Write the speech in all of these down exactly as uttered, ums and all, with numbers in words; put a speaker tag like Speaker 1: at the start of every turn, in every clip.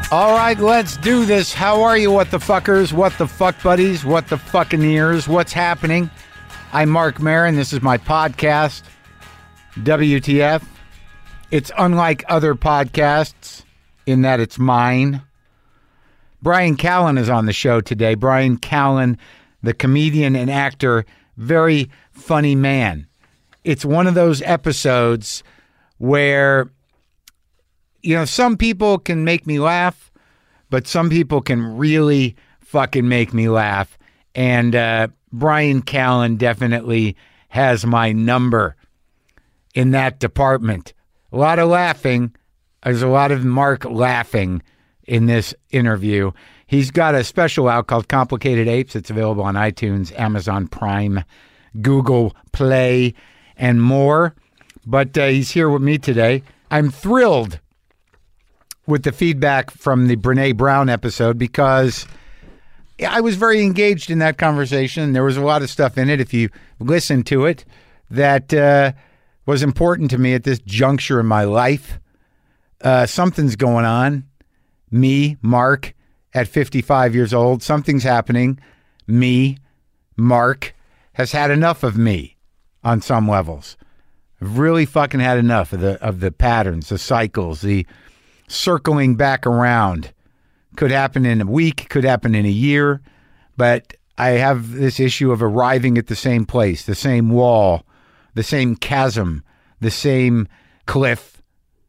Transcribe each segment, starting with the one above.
Speaker 1: All right, let's do this. How are you, what the fuckers, what the fuck buddies, what the fucking ears, what's happening? I'm Marc Maron. This is my podcast, W T F. It's unlike other podcasts in that it's mine. Bryan Callen is on the show today. Bryan Callen, the comedian and actor, very funny man. It's one of those episodes where, you know, some people can make me laugh, but some people can really fucking make me laugh. And uh, Bryan Callen definitely has my number in that department. A lot of laughing. There's a lot of Mark laughing in this interview. He's got a special out called Complicated Apes. It's available on iTunes, Amazon Prime, Google Play, and more. But uh, he's here with me today. I'm thrilled with the feedback from the Brené Brown episode because I was very engaged in that conversation. There was a lot of stuff in it, if you listen to it, that uh, was important to me at this juncture in my life. Uh, something's going on. Me, Mark, at fifty-five years old, something's happening. Me, Mark, has had enough of me on some levels. I've really fucking had enough of the of the patterns, the cycles, the circling back around. Could happen in a week, could happen in a year, but I have this issue of arriving at the same place, the same wall, the same chasm, the same cliff.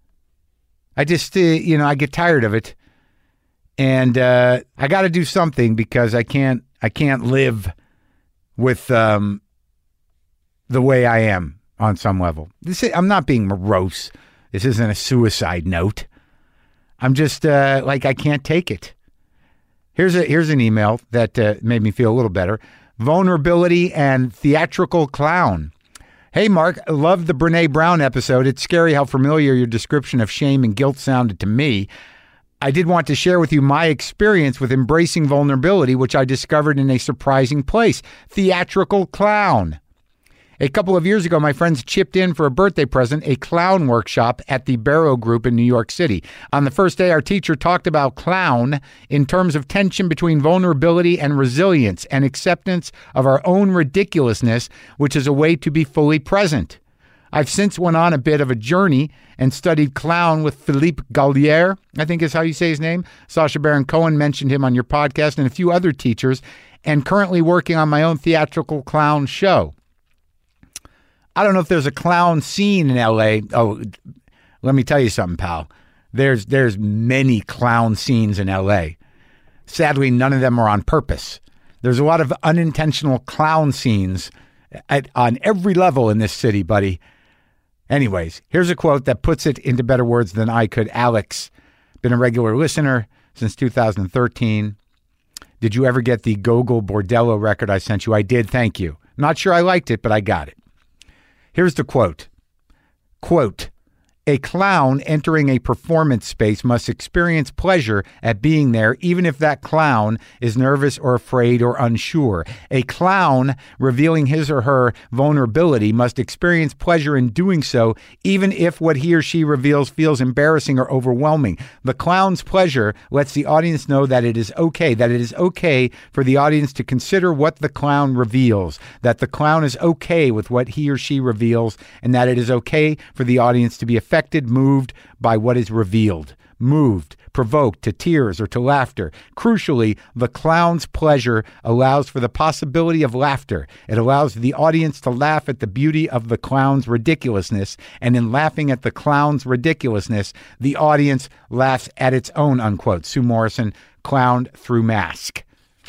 Speaker 1: I just, uh, you know, I get tired of it, and uh, I got to do something because I can't, I can't live with um, the way I am on some level. This, I'm not being morose. This isn't a suicide note. I'm just uh, like, I can't take it. Here's a here's an email that uh, made me feel a little better. Vulnerability and theatrical clown. Hey, Mark, I love the Brené Brown episode. It's scary how familiar your description of shame and guilt sounded to me. I did want to share with you my experience with embracing vulnerability, which I discovered in a surprising place. Theatrical clown. A couple of years ago, my friends chipped in for a birthday present, a clown workshop at the Barrow Group in New York City. On the first day, our teacher talked about clown in terms of tension between vulnerability and resilience and acceptance of our own ridiculousness, which is a way to be fully present. I've since went on a bit of a journey and studied clown with Philippe Gaulier, I think is how you say his name. Sacha Baron Cohen mentioned him on your podcast, and a few other teachers, and currently working on my own theatrical clown show. I don't know if there's a clown scene in L A. Oh, let me tell you something, pal. There's there's many clown scenes in L A. Sadly, none of them are on purpose. There's a lot of unintentional clown scenes at, on every level in this city, buddy. Anyways, here's a quote that puts it into better words than I could. Alex, been a regular listener since two thousand thirteen. Did you ever get the Gogol Bordello record I sent you? I did, thank you. Not sure I liked it, but I got it. Here's the quote. Quote, a clown entering a performance space must experience pleasure at being there, even if that clown is nervous or afraid or unsure. A clown revealing his or her vulnerability must experience pleasure in doing so, even if what he or she reveals feels embarrassing or overwhelming. The clown's pleasure lets the audience know that it is okay, that it is okay for the audience to consider what the clown reveals, that the clown is okay with what he or she reveals, and that it is okay for the audience to be affected affected, moved by what is revealed, moved, provoked to tears or to laughter. Crucially, the clown's pleasure allows for the possibility of laughter. It allows the audience to laugh at the beauty of the clown's ridiculousness, and in laughing at the clown's ridiculousness, the audience laughs at its own, unquote. Sue Morrison, Clown Through Mask.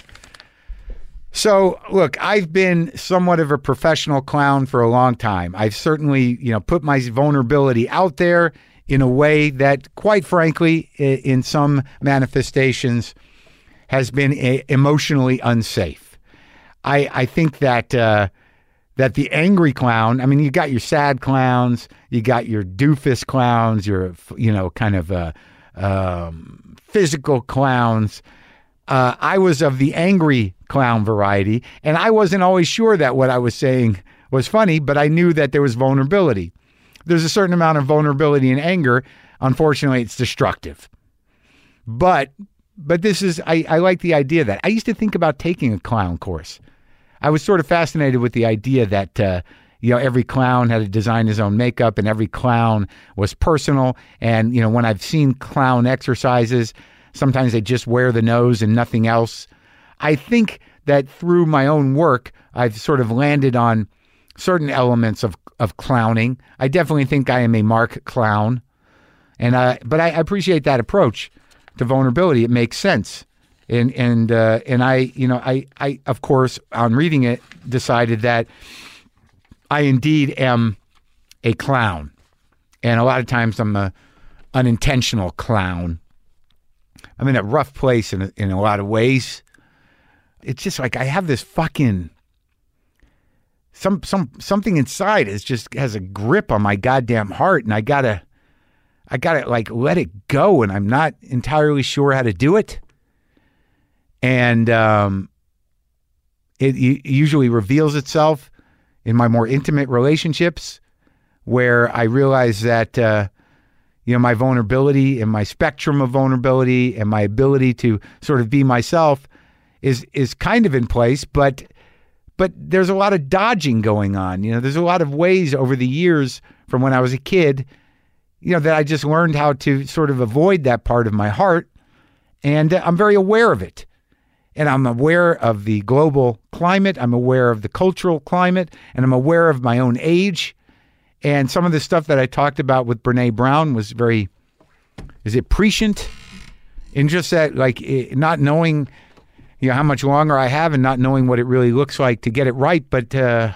Speaker 1: So, look, I've been somewhat of a professional clown for a long time. I've certainly, you know, put my vulnerability out there in a way that, quite frankly, in some manifestations has been emotionally unsafe. I, I think that uh, that the angry clown, I mean, you got your sad clowns, you got your doofus clowns, your, you know, kind of uh, um, physical clowns. Uh, I was of the angry clown variety, and I wasn't always sure that what I was saying was funny, but I knew that there was vulnerability. There's a certain amount of vulnerability and anger. Unfortunately, it's destructive. But but this is, I, I like the idea that I used to think about taking a clown course. I was sort of fascinated with the idea that, uh, you know, every clown had to design his own makeup and every clown was personal. And, you know, when I've seen clown exercises, sometimes they just wear the nose and nothing else. I think that through my own work, I've sort of landed on certain elements of, of clowning. I definitely think I am a Mark clown. And uh, but I appreciate that approach to vulnerability. It makes sense. And and uh, and I, you know, I, I, of course, on reading it, decided that I indeed am a clown. And a lot of times I'm a unintentional clown. I'm in a rough place in a, in a lot of ways. It's just like I have this fucking some some something inside is just has a grip on my goddamn heart, and I gotta I gotta like let it go, and I'm not entirely sure how to do it. And um, it, it usually reveals itself in my more intimate relationships, where I realize that uh, you know, my vulnerability and my spectrum of vulnerability and my ability to sort of be myself is is kind of in place, but but there's a lot of dodging going on. You know, there's a lot of ways over the years from when I was a kid, you know, that I just learned how to sort of avoid that part of my heart, and I'm very aware of it. And I'm aware of the global climate. I'm aware of the cultural climate, and I'm aware of my own age. And some of the stuff that I talked about with Brene Brown was very, is it prescient? In just that, like, not knowing, you know, how much longer I have and not knowing what it really looks like to get it right. But uh,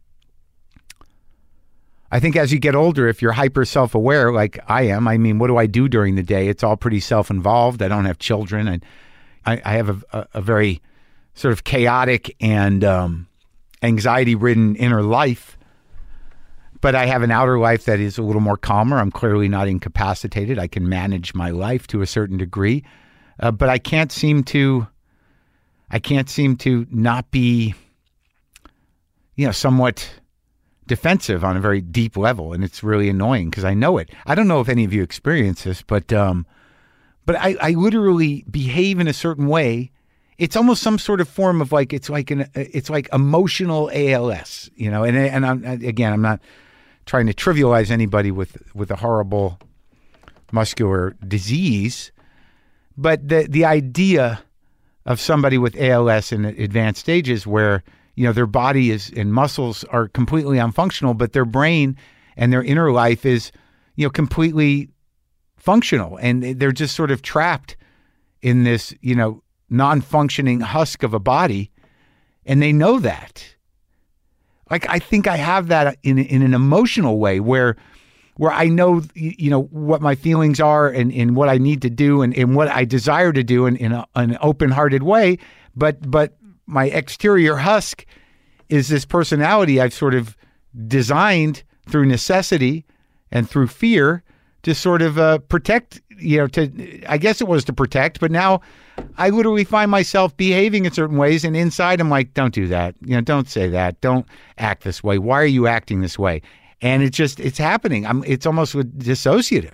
Speaker 1: I think as you get older, if you're hyper self-aware, like I am, I mean, what do I do during the day? It's all pretty self-involved. I don't have children. I, I, I have a, a, a very sort of chaotic and um, anxiety-ridden inner life. But I have an outer life that is a little more calmer. I'm clearly not incapacitated. I can manage my life to a certain degree. Uh, but I can't seem to, I can't seem to not be, you know, somewhat defensive on a very deep level. And it's really annoying because I know it. I don't know if any of you experience this, but, um, but I, I literally behave in a certain way. It's almost some sort of form of like, it's like an, it's like emotional A L S, you know, and, and I'm, again, I'm not trying to trivialize anybody with, with a horrible muscular disease, but the, the idea of somebody with A L S in advanced stages where, you know, their body is and muscles are completely unfunctional, but their brain and their inner life is, you know, completely functional. And they're just sort of trapped in this, you know, non-functioning husk of a body. And they know that. Like, I think I have that in in an emotional way where where I know, you know, what my feelings are and, and what I need to do and, and what I desire to do in, in a, an open-hearted way. But but my exterior husk is this personality I've sort of designed through necessity and through fear to sort of uh, protect, you know, to, I guess it was to protect, but now I literally find myself behaving in certain ways, and inside I'm like, don't do that. You know, don't say that. Don't act this way. Why are you acting this way? And it's just, it's happening. I'm, it's almost dissociative.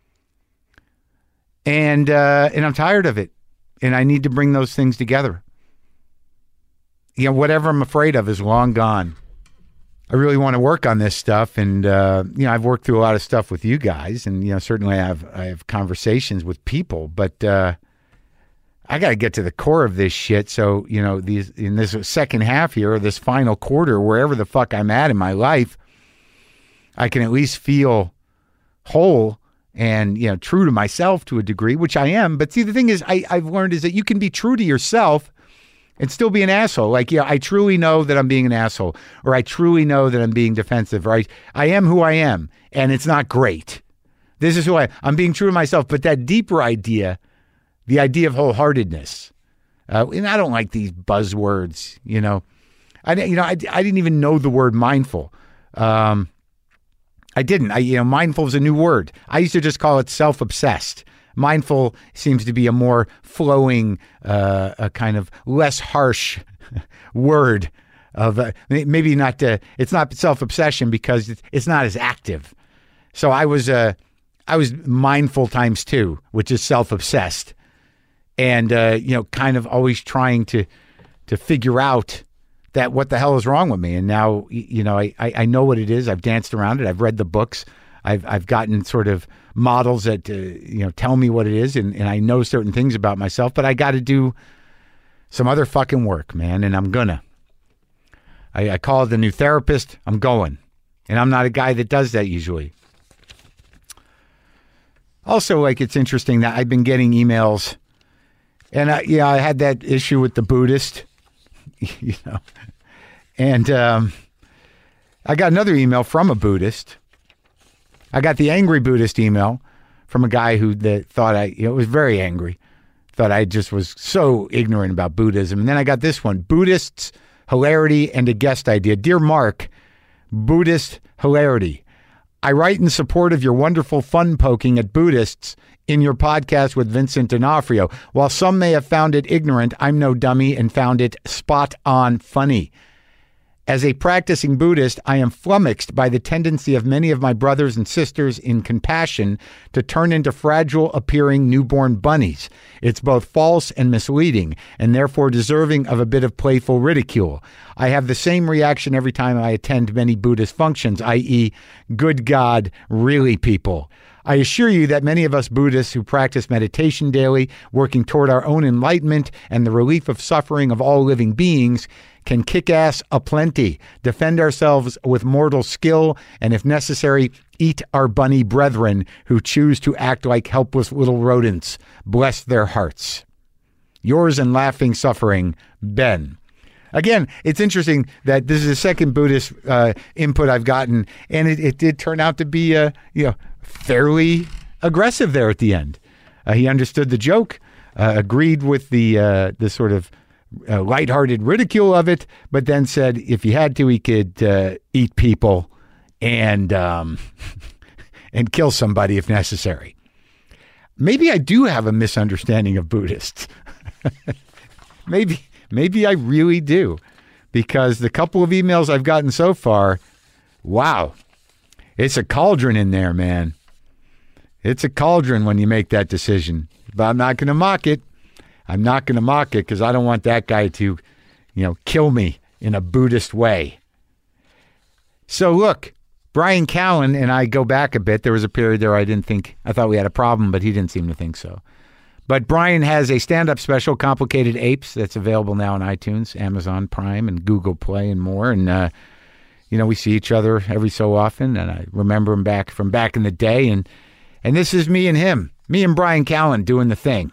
Speaker 1: And, uh, and I'm tired of it. And I need to bring those things together. You know, whatever I'm afraid of is long gone. I really want to work on this stuff. And, uh, you know, I've worked through a lot of stuff with you guys, and, you know, certainly I have, I have conversations with people, but, uh, I got to get to the core of this shit. So, you know, these in this second half here, or this final quarter, wherever the fuck I'm at in my life, I can at least feel whole and, you know, true to myself to a degree, which I am. But see, the thing is, I, I've learned is that you can be true to yourself and still be an asshole. Like, yeah, I truly know that I'm being an asshole, or I truly know that I'm being defensive, or I, I am who I am, and it's not great. This is who I am. I'm being true to myself. But that deeper idea, the idea of wholeheartedness, uh, and I don't like these buzzwords, you know. I, you know, I, I didn't even know the word mindful. Um, I didn't. I, you know, mindful is a new word. I used to just call it self-obsessed. Mindful seems to be a more flowing, uh, a kind of less harsh word of uh, maybe not. Uh, it's not self-obsession because it's, it's not as active. So I was, uh, I was mindful times two, which is self-obsessed. And, uh, you know, kind of always trying to to figure out that what the hell is wrong with me. And now, you know, I, I know what it is. I've danced around it. I've read the books. I've I've gotten sort of models that, uh, you know, tell me what it is. And, and I know certain things about myself. But I got to do some other fucking work, man. And I'm gonna. I, I call it the new therapist. I'm going. And I'm not a guy that does that usually. Also, like, it's interesting that I've been getting emails. And, I, yeah, I had that issue with the Buddhist, you know. And um, I got another email from a Buddhist. I got the angry Buddhist email from a guy who that thought I, you know, was very angry. Thought I just was so ignorant about Buddhism. And then I got this one, Buddhists, hilarity, and a guest idea. Dear Mark, Buddhist hilarity. I write in support of your wonderful fun poking at Buddhists in your podcast with Vincent D'Onofrio. While some may have found it ignorant, I'm no dummy and found it spot on funny. As a practicing Buddhist, I am flummoxed by the tendency of many of my brothers and sisters in compassion to turn into fragile appearing newborn bunnies. It's both false and misleading, and therefore deserving of a bit of playful ridicule. I have the same reaction every time I attend many Buddhist functions, that is, good God, really, people? I assure you that many of us Buddhists who practice meditation daily, working toward our own enlightenment and the relief of suffering of all living beings, can kick ass aplenty, defend ourselves with mortal skill, and if necessary, eat our bunny brethren who choose to act like helpless little rodents. Bless their hearts. Yours in laughing suffering, Ben. Again, it's interesting that this is the second Buddhist uh, input I've gotten, and it, it did turn out to be, uh, you know, fairly aggressive there at the end. Uh, he understood the joke, uh, agreed with the uh, the sort of uh, lighthearted ridicule of it, but then said if he had to, he could uh, eat people and um, and kill somebody if necessary. Maybe I do have a misunderstanding of Buddhists. maybe. Maybe I really do, because the couple of emails I've gotten so far, wow, it's a cauldron in there, man. It's a cauldron when you make that decision. But I'm not going to mock it. I'm not going to mock it because I don't want that guy to, you know, kill me in a Buddhist way. So look, Brian Callen and I go back a bit. There was a period there I didn't think, I thought we had a problem, but he didn't seem to think so. But Brian has a stand-up special, Complicated Apes, that's available now on iTunes, Amazon Prime, and Google Play, and more. And, uh, you know, we see each other every so often, and I remember him back from back in the day. And and this is me and him, me and Brian Callen doing the thing.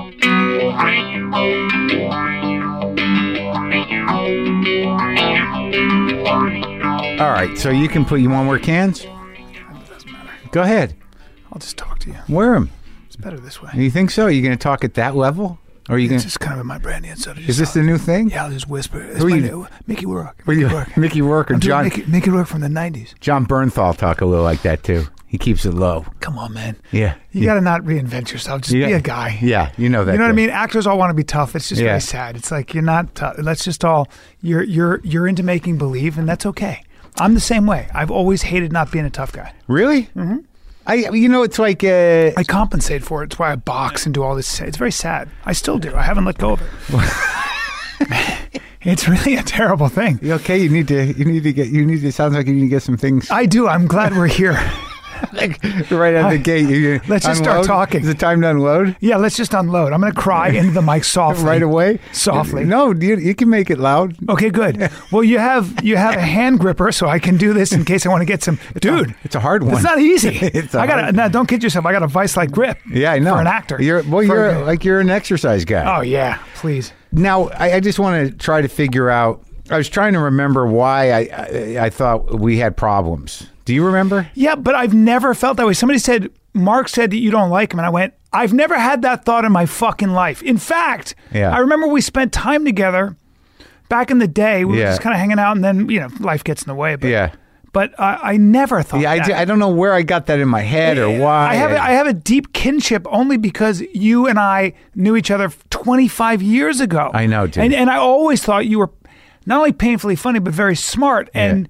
Speaker 1: All right, so you can put, you want to wear cans?
Speaker 2: It doesn't matter.
Speaker 1: Go ahead.
Speaker 2: I'll just talk to you.
Speaker 1: Wear them.
Speaker 2: Better this way.
Speaker 1: You think so? Are you going to talk at that level? Or are you
Speaker 2: it's
Speaker 1: going?
Speaker 2: just kind of in my brain. So
Speaker 1: is this the new thing?
Speaker 2: Yeah, I'll just whisper. It's
Speaker 1: Who are
Speaker 2: my
Speaker 1: you?
Speaker 2: New, Mickey Rourke.
Speaker 1: Mickey Rourke. Mickey Rourke or
Speaker 2: I'm
Speaker 1: John?
Speaker 2: Mickey, Mickey Rourke from the nineties.
Speaker 1: John Bernthal talk a little like that too. He keeps it low.
Speaker 2: Come on, man.
Speaker 1: Yeah.
Speaker 2: You
Speaker 1: yeah.
Speaker 2: got to not reinvent yourself. Just
Speaker 1: yeah.
Speaker 2: be a guy.
Speaker 1: Yeah, you know that.
Speaker 2: You know
Speaker 1: guy.
Speaker 2: what I mean? Actors all want to be tough. It's just
Speaker 1: yeah.
Speaker 2: very sad. It's like you're not tough. Let's just all you're you're you're into making believe, and that's okay. I'm the same way. I've always hated not being a tough guy.
Speaker 1: Really?
Speaker 2: Mm-hmm.
Speaker 1: I, you know, it's like... Uh,
Speaker 2: I compensate for it. It's why I box and do all this. It's very sad. I still do. I haven't let go of it. It's really a terrible thing.
Speaker 1: You okay? You need to, you need to get, you need to, it sounds like you need to get some things.
Speaker 2: I do. I'm glad we're here.
Speaker 1: Like right out of the gate. You,
Speaker 2: let's just
Speaker 1: unload?
Speaker 2: start talking.
Speaker 1: Is it time to unload?
Speaker 2: Yeah, let's just unload. I'm going to cry into the mic softly.
Speaker 1: Right away?
Speaker 2: Softly.
Speaker 1: No, you, you can make it loud.
Speaker 2: Okay, good. Well, you have you have a hand gripper, so I can do this in case I want to get some.
Speaker 1: It's
Speaker 2: Dude,
Speaker 1: a, it's a hard one.
Speaker 2: It's not easy.
Speaker 1: it's a
Speaker 2: I got
Speaker 1: hard...
Speaker 2: Now, don't kid yourself. I got a vice-like grip.
Speaker 1: Yeah, I know.
Speaker 2: For an actor.
Speaker 1: You're well.
Speaker 2: For
Speaker 1: You're
Speaker 2: a,
Speaker 1: like you're an exercise guy.
Speaker 2: Oh yeah, please.
Speaker 1: Now, I, I just want to try to figure out. I was trying to remember why I, I I thought we had problems. Do you remember?
Speaker 2: Yeah, but I've never felt that way. Somebody said, Mark said that you don't like him. And I went, I've never had that thought in my fucking life. In fact,
Speaker 1: yeah.
Speaker 2: I remember we spent time together back in the day. We
Speaker 1: yeah.
Speaker 2: were just kind of hanging out, and then, you know, life gets in the way. But,
Speaker 1: yeah.
Speaker 2: But uh, I never thought
Speaker 1: yeah,
Speaker 2: that.
Speaker 1: I, I don't know where I got that in my head or why.
Speaker 2: I have, a, I have a deep kinship only because you and I knew each other twenty-five years ago.
Speaker 1: I know, dude.
Speaker 2: And, and I always thought you were not only painfully funny, but very smart. And...
Speaker 1: Yeah.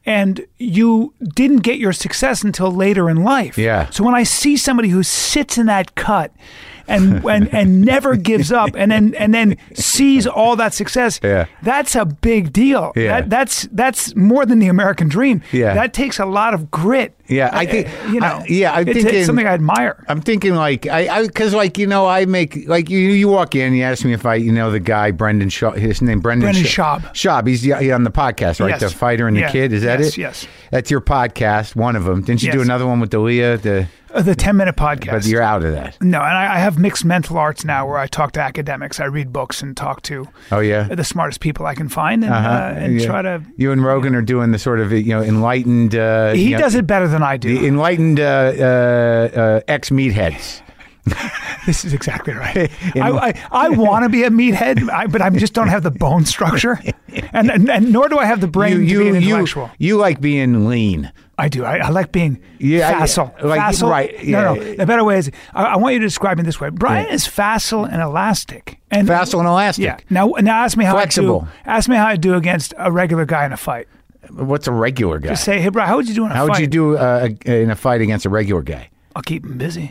Speaker 2: and you didn't get your success until later in life.
Speaker 1: Yeah.
Speaker 2: So when I see somebody who sits in that cut and and, and never gives up and then and then sees all that success,
Speaker 1: yeah.
Speaker 2: that's a big deal.
Speaker 1: Yeah.
Speaker 2: That, that's that's more than the American dream.
Speaker 1: Yeah.
Speaker 2: That takes a lot of grit.
Speaker 1: Yeah, I think.
Speaker 2: Uh, you know,
Speaker 1: I, yeah, I'm
Speaker 2: it's,
Speaker 1: thinking
Speaker 2: it's something I admire.
Speaker 1: I'm thinking like I, because like you know, I make like you. You walk in, you ask me if I, you know, the guy Brendan Shaw. His name Brendan.
Speaker 2: Brendan
Speaker 1: Schaub.
Speaker 2: Schaub.
Speaker 1: Schaub. He's yeah, on the podcast, right?
Speaker 2: Yes.
Speaker 1: The fighter and the
Speaker 2: Yeah.
Speaker 1: kid. Is that
Speaker 2: yes,
Speaker 1: it?
Speaker 2: Yes.
Speaker 1: That's your podcast. One of them. Didn't you
Speaker 2: Yes.
Speaker 1: do another one with Dalia? The
Speaker 2: Uh, the ten minute podcast.
Speaker 1: but you're out of that.
Speaker 2: No, and I, I have mixed mental arts now, where I talk to academics, I read books, and talk to
Speaker 1: Oh yeah.
Speaker 2: the smartest people I can find, and
Speaker 1: Uh-huh.
Speaker 2: uh, and
Speaker 1: Yeah.
Speaker 2: try to.
Speaker 1: You and Rogan are doing the sort of you know enlightened. Uh,
Speaker 2: He
Speaker 1: you know,
Speaker 2: does it better than I do.
Speaker 1: The enlightened uh, uh, uh, ex meatheads.
Speaker 2: This is exactly right. I, I, I want to be a meathead, I, but I just don't have the bone structure, and, and and nor do I have the brain
Speaker 1: You
Speaker 2: to be an
Speaker 1: you
Speaker 2: intellectual.
Speaker 1: you you like being lean.
Speaker 2: I do. I, I like being
Speaker 1: Yeah, I-
Speaker 2: facile.
Speaker 1: like-
Speaker 2: facile.
Speaker 1: right,
Speaker 2: No,
Speaker 1: yeah.
Speaker 2: no. The better way is I, I want you to describe it this way. Brian
Speaker 1: Yeah.
Speaker 2: is facile and elastic. And
Speaker 1: Facile and elastic.
Speaker 2: Yeah. Now, now ask me how
Speaker 1: Flexible.
Speaker 2: I do. Ask me how I do against a regular guy in a fight.
Speaker 1: What's a regular guy?
Speaker 2: Just say, hey, Brian, how would you do in a
Speaker 1: How
Speaker 2: fight?
Speaker 1: would you do uh, in a fight against a regular guy?
Speaker 2: I'll keep him busy.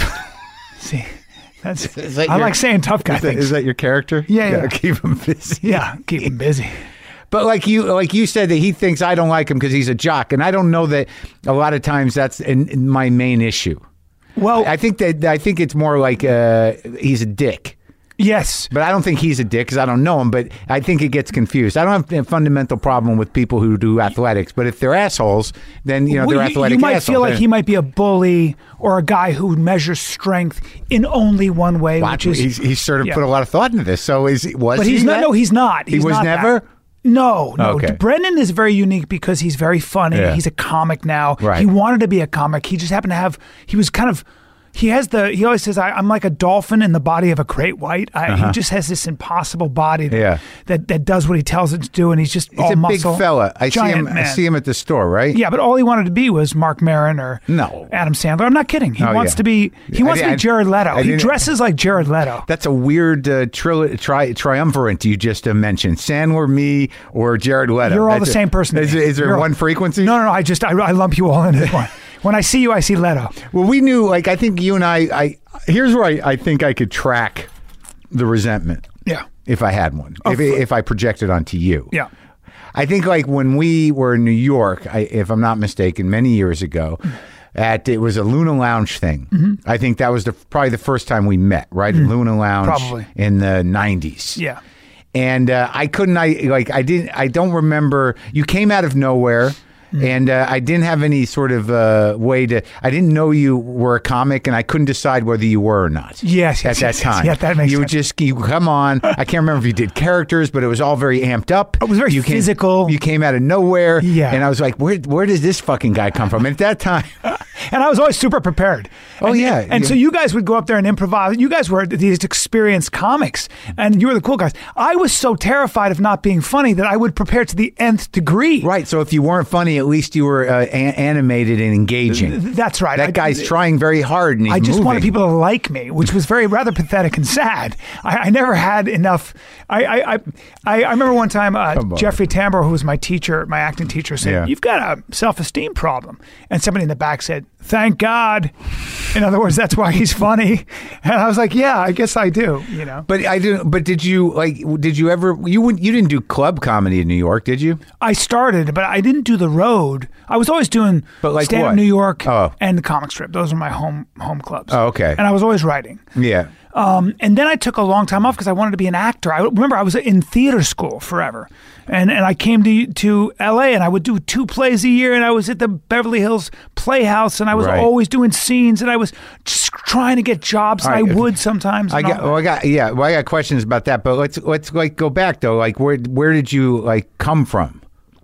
Speaker 2: See, that's.
Speaker 1: Is that
Speaker 2: I
Speaker 1: your-
Speaker 2: like saying tough guy
Speaker 1: Is that,
Speaker 2: things.
Speaker 1: is that your character?
Speaker 2: Yeah, yeah.
Speaker 1: Keep him busy.
Speaker 2: Yeah, keep him busy.
Speaker 1: But like you, like you said that he thinks I don't like him because he's a jock, and I don't know that a lot of times that's in, in my main issue.
Speaker 2: Well,
Speaker 1: I think that I think it's more like uh, he's a dick.
Speaker 2: yes.
Speaker 1: But I don't think he's a dick because I don't know him. But I think it gets confused. I don't have a fundamental problem with people who do athletics. But if they're assholes, then you know
Speaker 2: Well,
Speaker 1: they're
Speaker 2: you,
Speaker 1: athletic
Speaker 2: you might
Speaker 1: assholes.
Speaker 2: feel like
Speaker 1: They're-
Speaker 2: he might be a bully or a guy who measures strength in only one way,
Speaker 1: Wow,
Speaker 2: which is.
Speaker 1: he's, he's sort of
Speaker 2: yeah.
Speaker 1: put a lot of thought into this. So is was
Speaker 2: But
Speaker 1: he
Speaker 2: he's not.
Speaker 1: that?
Speaker 2: No, he's not.
Speaker 1: He
Speaker 2: He's
Speaker 1: was
Speaker 2: not
Speaker 1: never?
Speaker 2: that. No, no.
Speaker 1: Okay.
Speaker 2: Brendan is very unique because he's very funny.
Speaker 1: Yeah.
Speaker 2: He's a comic now.
Speaker 1: Right.
Speaker 2: He wanted to be a comic. He just happened to have. He was kind of. He has the. He always says, I, "I'm like a dolphin in the body of a great white." I,
Speaker 1: Uh-huh.
Speaker 2: He just has this impossible body that,
Speaker 1: Yeah.
Speaker 2: that that does what he tells it to do, and he's just
Speaker 1: He's
Speaker 2: all
Speaker 1: a
Speaker 2: muscle.
Speaker 1: big fella. I see
Speaker 2: giant
Speaker 1: him. I
Speaker 2: man.
Speaker 1: see him at the store, right?
Speaker 2: Yeah, but all he wanted to be was Mark Maron or
Speaker 1: No.
Speaker 2: Adam Sandler. I'm not kidding. He
Speaker 1: Oh,
Speaker 2: wants
Speaker 1: yeah.
Speaker 2: to be. He
Speaker 1: I
Speaker 2: wants to
Speaker 1: di-
Speaker 2: be Jared Leto.
Speaker 1: I
Speaker 2: He
Speaker 1: didn't-
Speaker 2: dresses like Jared Leto.
Speaker 1: That's a weird uh, tri- tri- triumvirate you just uh, mentioned. Sandler, me, or Jared Leto.
Speaker 2: You're all
Speaker 1: That's
Speaker 2: the
Speaker 1: a-
Speaker 2: same person to
Speaker 1: Is,
Speaker 2: me.
Speaker 1: is there
Speaker 2: You're all-
Speaker 1: one frequency?
Speaker 2: No, no, no. I just I, I lump you all into one. When I see you, I see Leto.
Speaker 1: Well, we knew, like, I think you and I, I here's where I, I think I could track the resentment
Speaker 2: Yeah.
Speaker 1: if I had one,
Speaker 2: Oh,
Speaker 1: if, if I projected onto you.
Speaker 2: Yeah.
Speaker 1: I think, like, when we were in New York, I, if I'm not mistaken, many years ago, at it was a Luna Lounge thing.
Speaker 2: Mm-hmm.
Speaker 1: I think that was the probably the first time we met, right? At Luna Lounge
Speaker 2: Probably.
Speaker 1: in the nineties.
Speaker 2: Yeah.
Speaker 1: And uh, I couldn't, I like, I didn't, I don't remember. You came out of nowhere. And uh, I didn't have any sort of uh, way to. I didn't know you were a comic, and I couldn't decide whether you were or not.
Speaker 2: Yes,
Speaker 1: at
Speaker 2: yes,
Speaker 1: that
Speaker 2: yes, yes.
Speaker 1: time.
Speaker 2: Yeah, that makes
Speaker 1: you
Speaker 2: sense.
Speaker 1: would just you come on. I can't remember if you did characters, but it was all very amped up.
Speaker 2: It was very
Speaker 1: you came,
Speaker 2: physical.
Speaker 1: You came out of nowhere,
Speaker 2: Yeah.
Speaker 1: And I was like, where Where does this fucking guy come from? And at that time,
Speaker 2: And I was always super prepared.
Speaker 1: Oh,
Speaker 2: And-
Speaker 1: yeah,
Speaker 2: And
Speaker 1: yeah.
Speaker 2: so you guys would go up there and improvise. You guys were these experienced comics, and you were the cool guys. I was so terrified of not being funny that I would prepare to the nth degree.
Speaker 1: right. So if you weren't funny, at least you were uh, a- animated and engaging.
Speaker 2: That's right.
Speaker 1: That
Speaker 2: I-
Speaker 1: guy's trying very hard, and he's
Speaker 2: I just
Speaker 1: moving.
Speaker 2: wanted people to like me, which was very rather pathetic and sad. I, I never had enough. I I, I, I I remember one time uh,
Speaker 1: Come on.
Speaker 2: Jeffrey Tambor, who was my teacher, my acting teacher, said,
Speaker 1: Yeah.
Speaker 2: "You've got a self-esteem problem," and somebody in the back said, "Thank God." In other words, that's why he's funny. And I was like, "Yeah, I guess I do." You know.
Speaker 1: But I didn't. But did you like? Did you ever? You wouldn't. You didn't do club comedy in New York, did you?
Speaker 2: I started, but I didn't do the road. I was always doing
Speaker 1: But like
Speaker 2: stand-up
Speaker 1: what?
Speaker 2: New York
Speaker 1: Oh.
Speaker 2: and the comic strip. Those are my home home clubs.
Speaker 1: Oh, okay.
Speaker 2: And I was always writing.
Speaker 1: Yeah.
Speaker 2: Um, and then I took a long time off because I wanted to be an actor. I remember I was in theater school forever, and and I came to to L A and I would do two plays a year, and I was at the Beverly Hills Playhouse, and I was
Speaker 1: Right.
Speaker 2: always doing scenes, and I was just trying to get jobs.
Speaker 1: All
Speaker 2: and
Speaker 1: right.
Speaker 2: I would sometimes.
Speaker 1: I
Speaker 2: and all
Speaker 1: got.
Speaker 2: that.
Speaker 1: Well, I got. Yeah. Well, I got questions about that. But let's let's like go back though. Like where where did you like come from?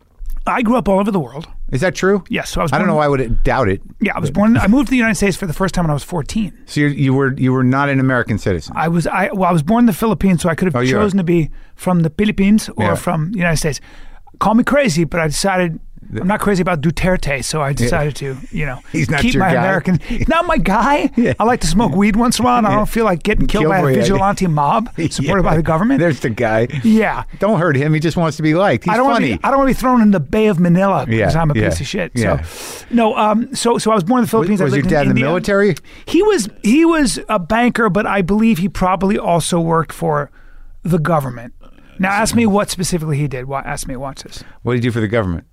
Speaker 2: I grew up all over the world.
Speaker 1: Is that true?
Speaker 2: Yes, so I was
Speaker 1: I don't
Speaker 2: born-
Speaker 1: know why I would doubt it.
Speaker 2: Yeah, I was born. I moved to the United States for the first time when I was fourteen.
Speaker 1: So you you were you were not an American citizen.
Speaker 2: I was I well, I was born in the Philippines, so I could have
Speaker 1: Oh, you are.
Speaker 2: chosen to be from the Philippines or
Speaker 1: Yeah.
Speaker 2: from the United States. Call me crazy, but I decided I'm not crazy about Duterte, so I decided to, you know,
Speaker 1: He's not
Speaker 2: keep
Speaker 1: your
Speaker 2: my
Speaker 1: guy.
Speaker 2: American. Not my guy.
Speaker 1: Yeah.
Speaker 2: I like to smoke weed once in a while, and I don't feel like getting killed by a
Speaker 1: Kilroy, I-
Speaker 2: vigilante mob supported
Speaker 1: Yeah.
Speaker 2: by the government.
Speaker 1: There's the guy.
Speaker 2: Yeah.
Speaker 1: Don't hurt him. He just wants to be liked. He's
Speaker 2: I don't
Speaker 1: funny.
Speaker 2: Want to be, I don't want to be thrown in the Bay of Manila because
Speaker 1: Yeah,
Speaker 2: I'm a
Speaker 1: yeah,
Speaker 2: piece of shit.
Speaker 1: yeah.
Speaker 2: So, no. Um. So, so I was born in the
Speaker 1: was
Speaker 2: Philippines. I
Speaker 1: was your
Speaker 2: lived
Speaker 1: dad in the
Speaker 2: India.
Speaker 1: military?
Speaker 2: He was. He was a banker, but I believe he probably also worked for the government. Now, ask me what specifically he did. Wa- Ask me. Watch this.
Speaker 1: What did he do for the government?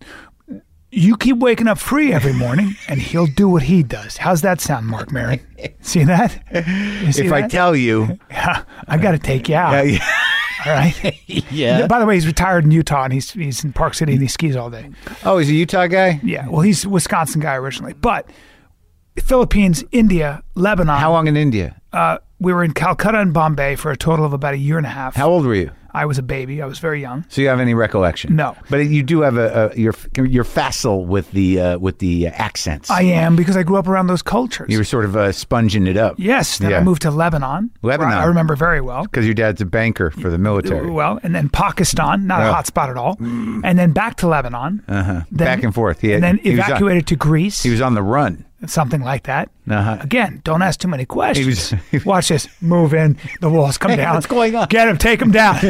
Speaker 2: You keep waking up free every morning, and he'll do what he does. How's that sound, Mark Maron? See that? You see
Speaker 1: If I
Speaker 2: that?
Speaker 1: tell you,
Speaker 2: Yeah, I got to take you out.
Speaker 1: uh, yeah.
Speaker 2: All right.
Speaker 1: yeah.
Speaker 2: By the way, he's retired in Utah, and he's he's in Park City, and he skis all day.
Speaker 1: Oh, he's a Utah guy.
Speaker 2: Yeah. Well, he's a Wisconsin guy originally, but Philippines, India, Lebanon.
Speaker 1: How long in India?
Speaker 2: Uh, we were in Calcutta and Bombay for a total of about a year and a half.
Speaker 1: How old were you?
Speaker 2: I was a baby. I was very young.
Speaker 1: So you have any recollection?
Speaker 2: No.
Speaker 1: But you do have a, a you're you're facile with the uh, with the uh, accents.
Speaker 2: I am because I grew up around those cultures.
Speaker 1: You were sort of uh, sponging it up.
Speaker 2: Yes. Then
Speaker 1: Yeah.
Speaker 2: I moved to Lebanon. where
Speaker 1: Lebanon.
Speaker 2: I remember very well.
Speaker 1: Because your dad's a banker for the military.
Speaker 2: Well, and then Pakistan, not
Speaker 1: Oh.
Speaker 2: a hot spot at all. And then back to Lebanon.
Speaker 1: Uh-huh.
Speaker 2: Then-
Speaker 1: Back and forth. He had-
Speaker 2: and then
Speaker 1: he was on-
Speaker 2: evacuated to Greece.
Speaker 1: He was on the run.
Speaker 2: something like that.
Speaker 1: Uh-huh.
Speaker 2: Again, don't ask too many questions.
Speaker 1: He was-
Speaker 2: Watch this. Move in. The walls come
Speaker 1: Hey,
Speaker 2: down.
Speaker 1: what's going on?
Speaker 2: Get him. Take him down.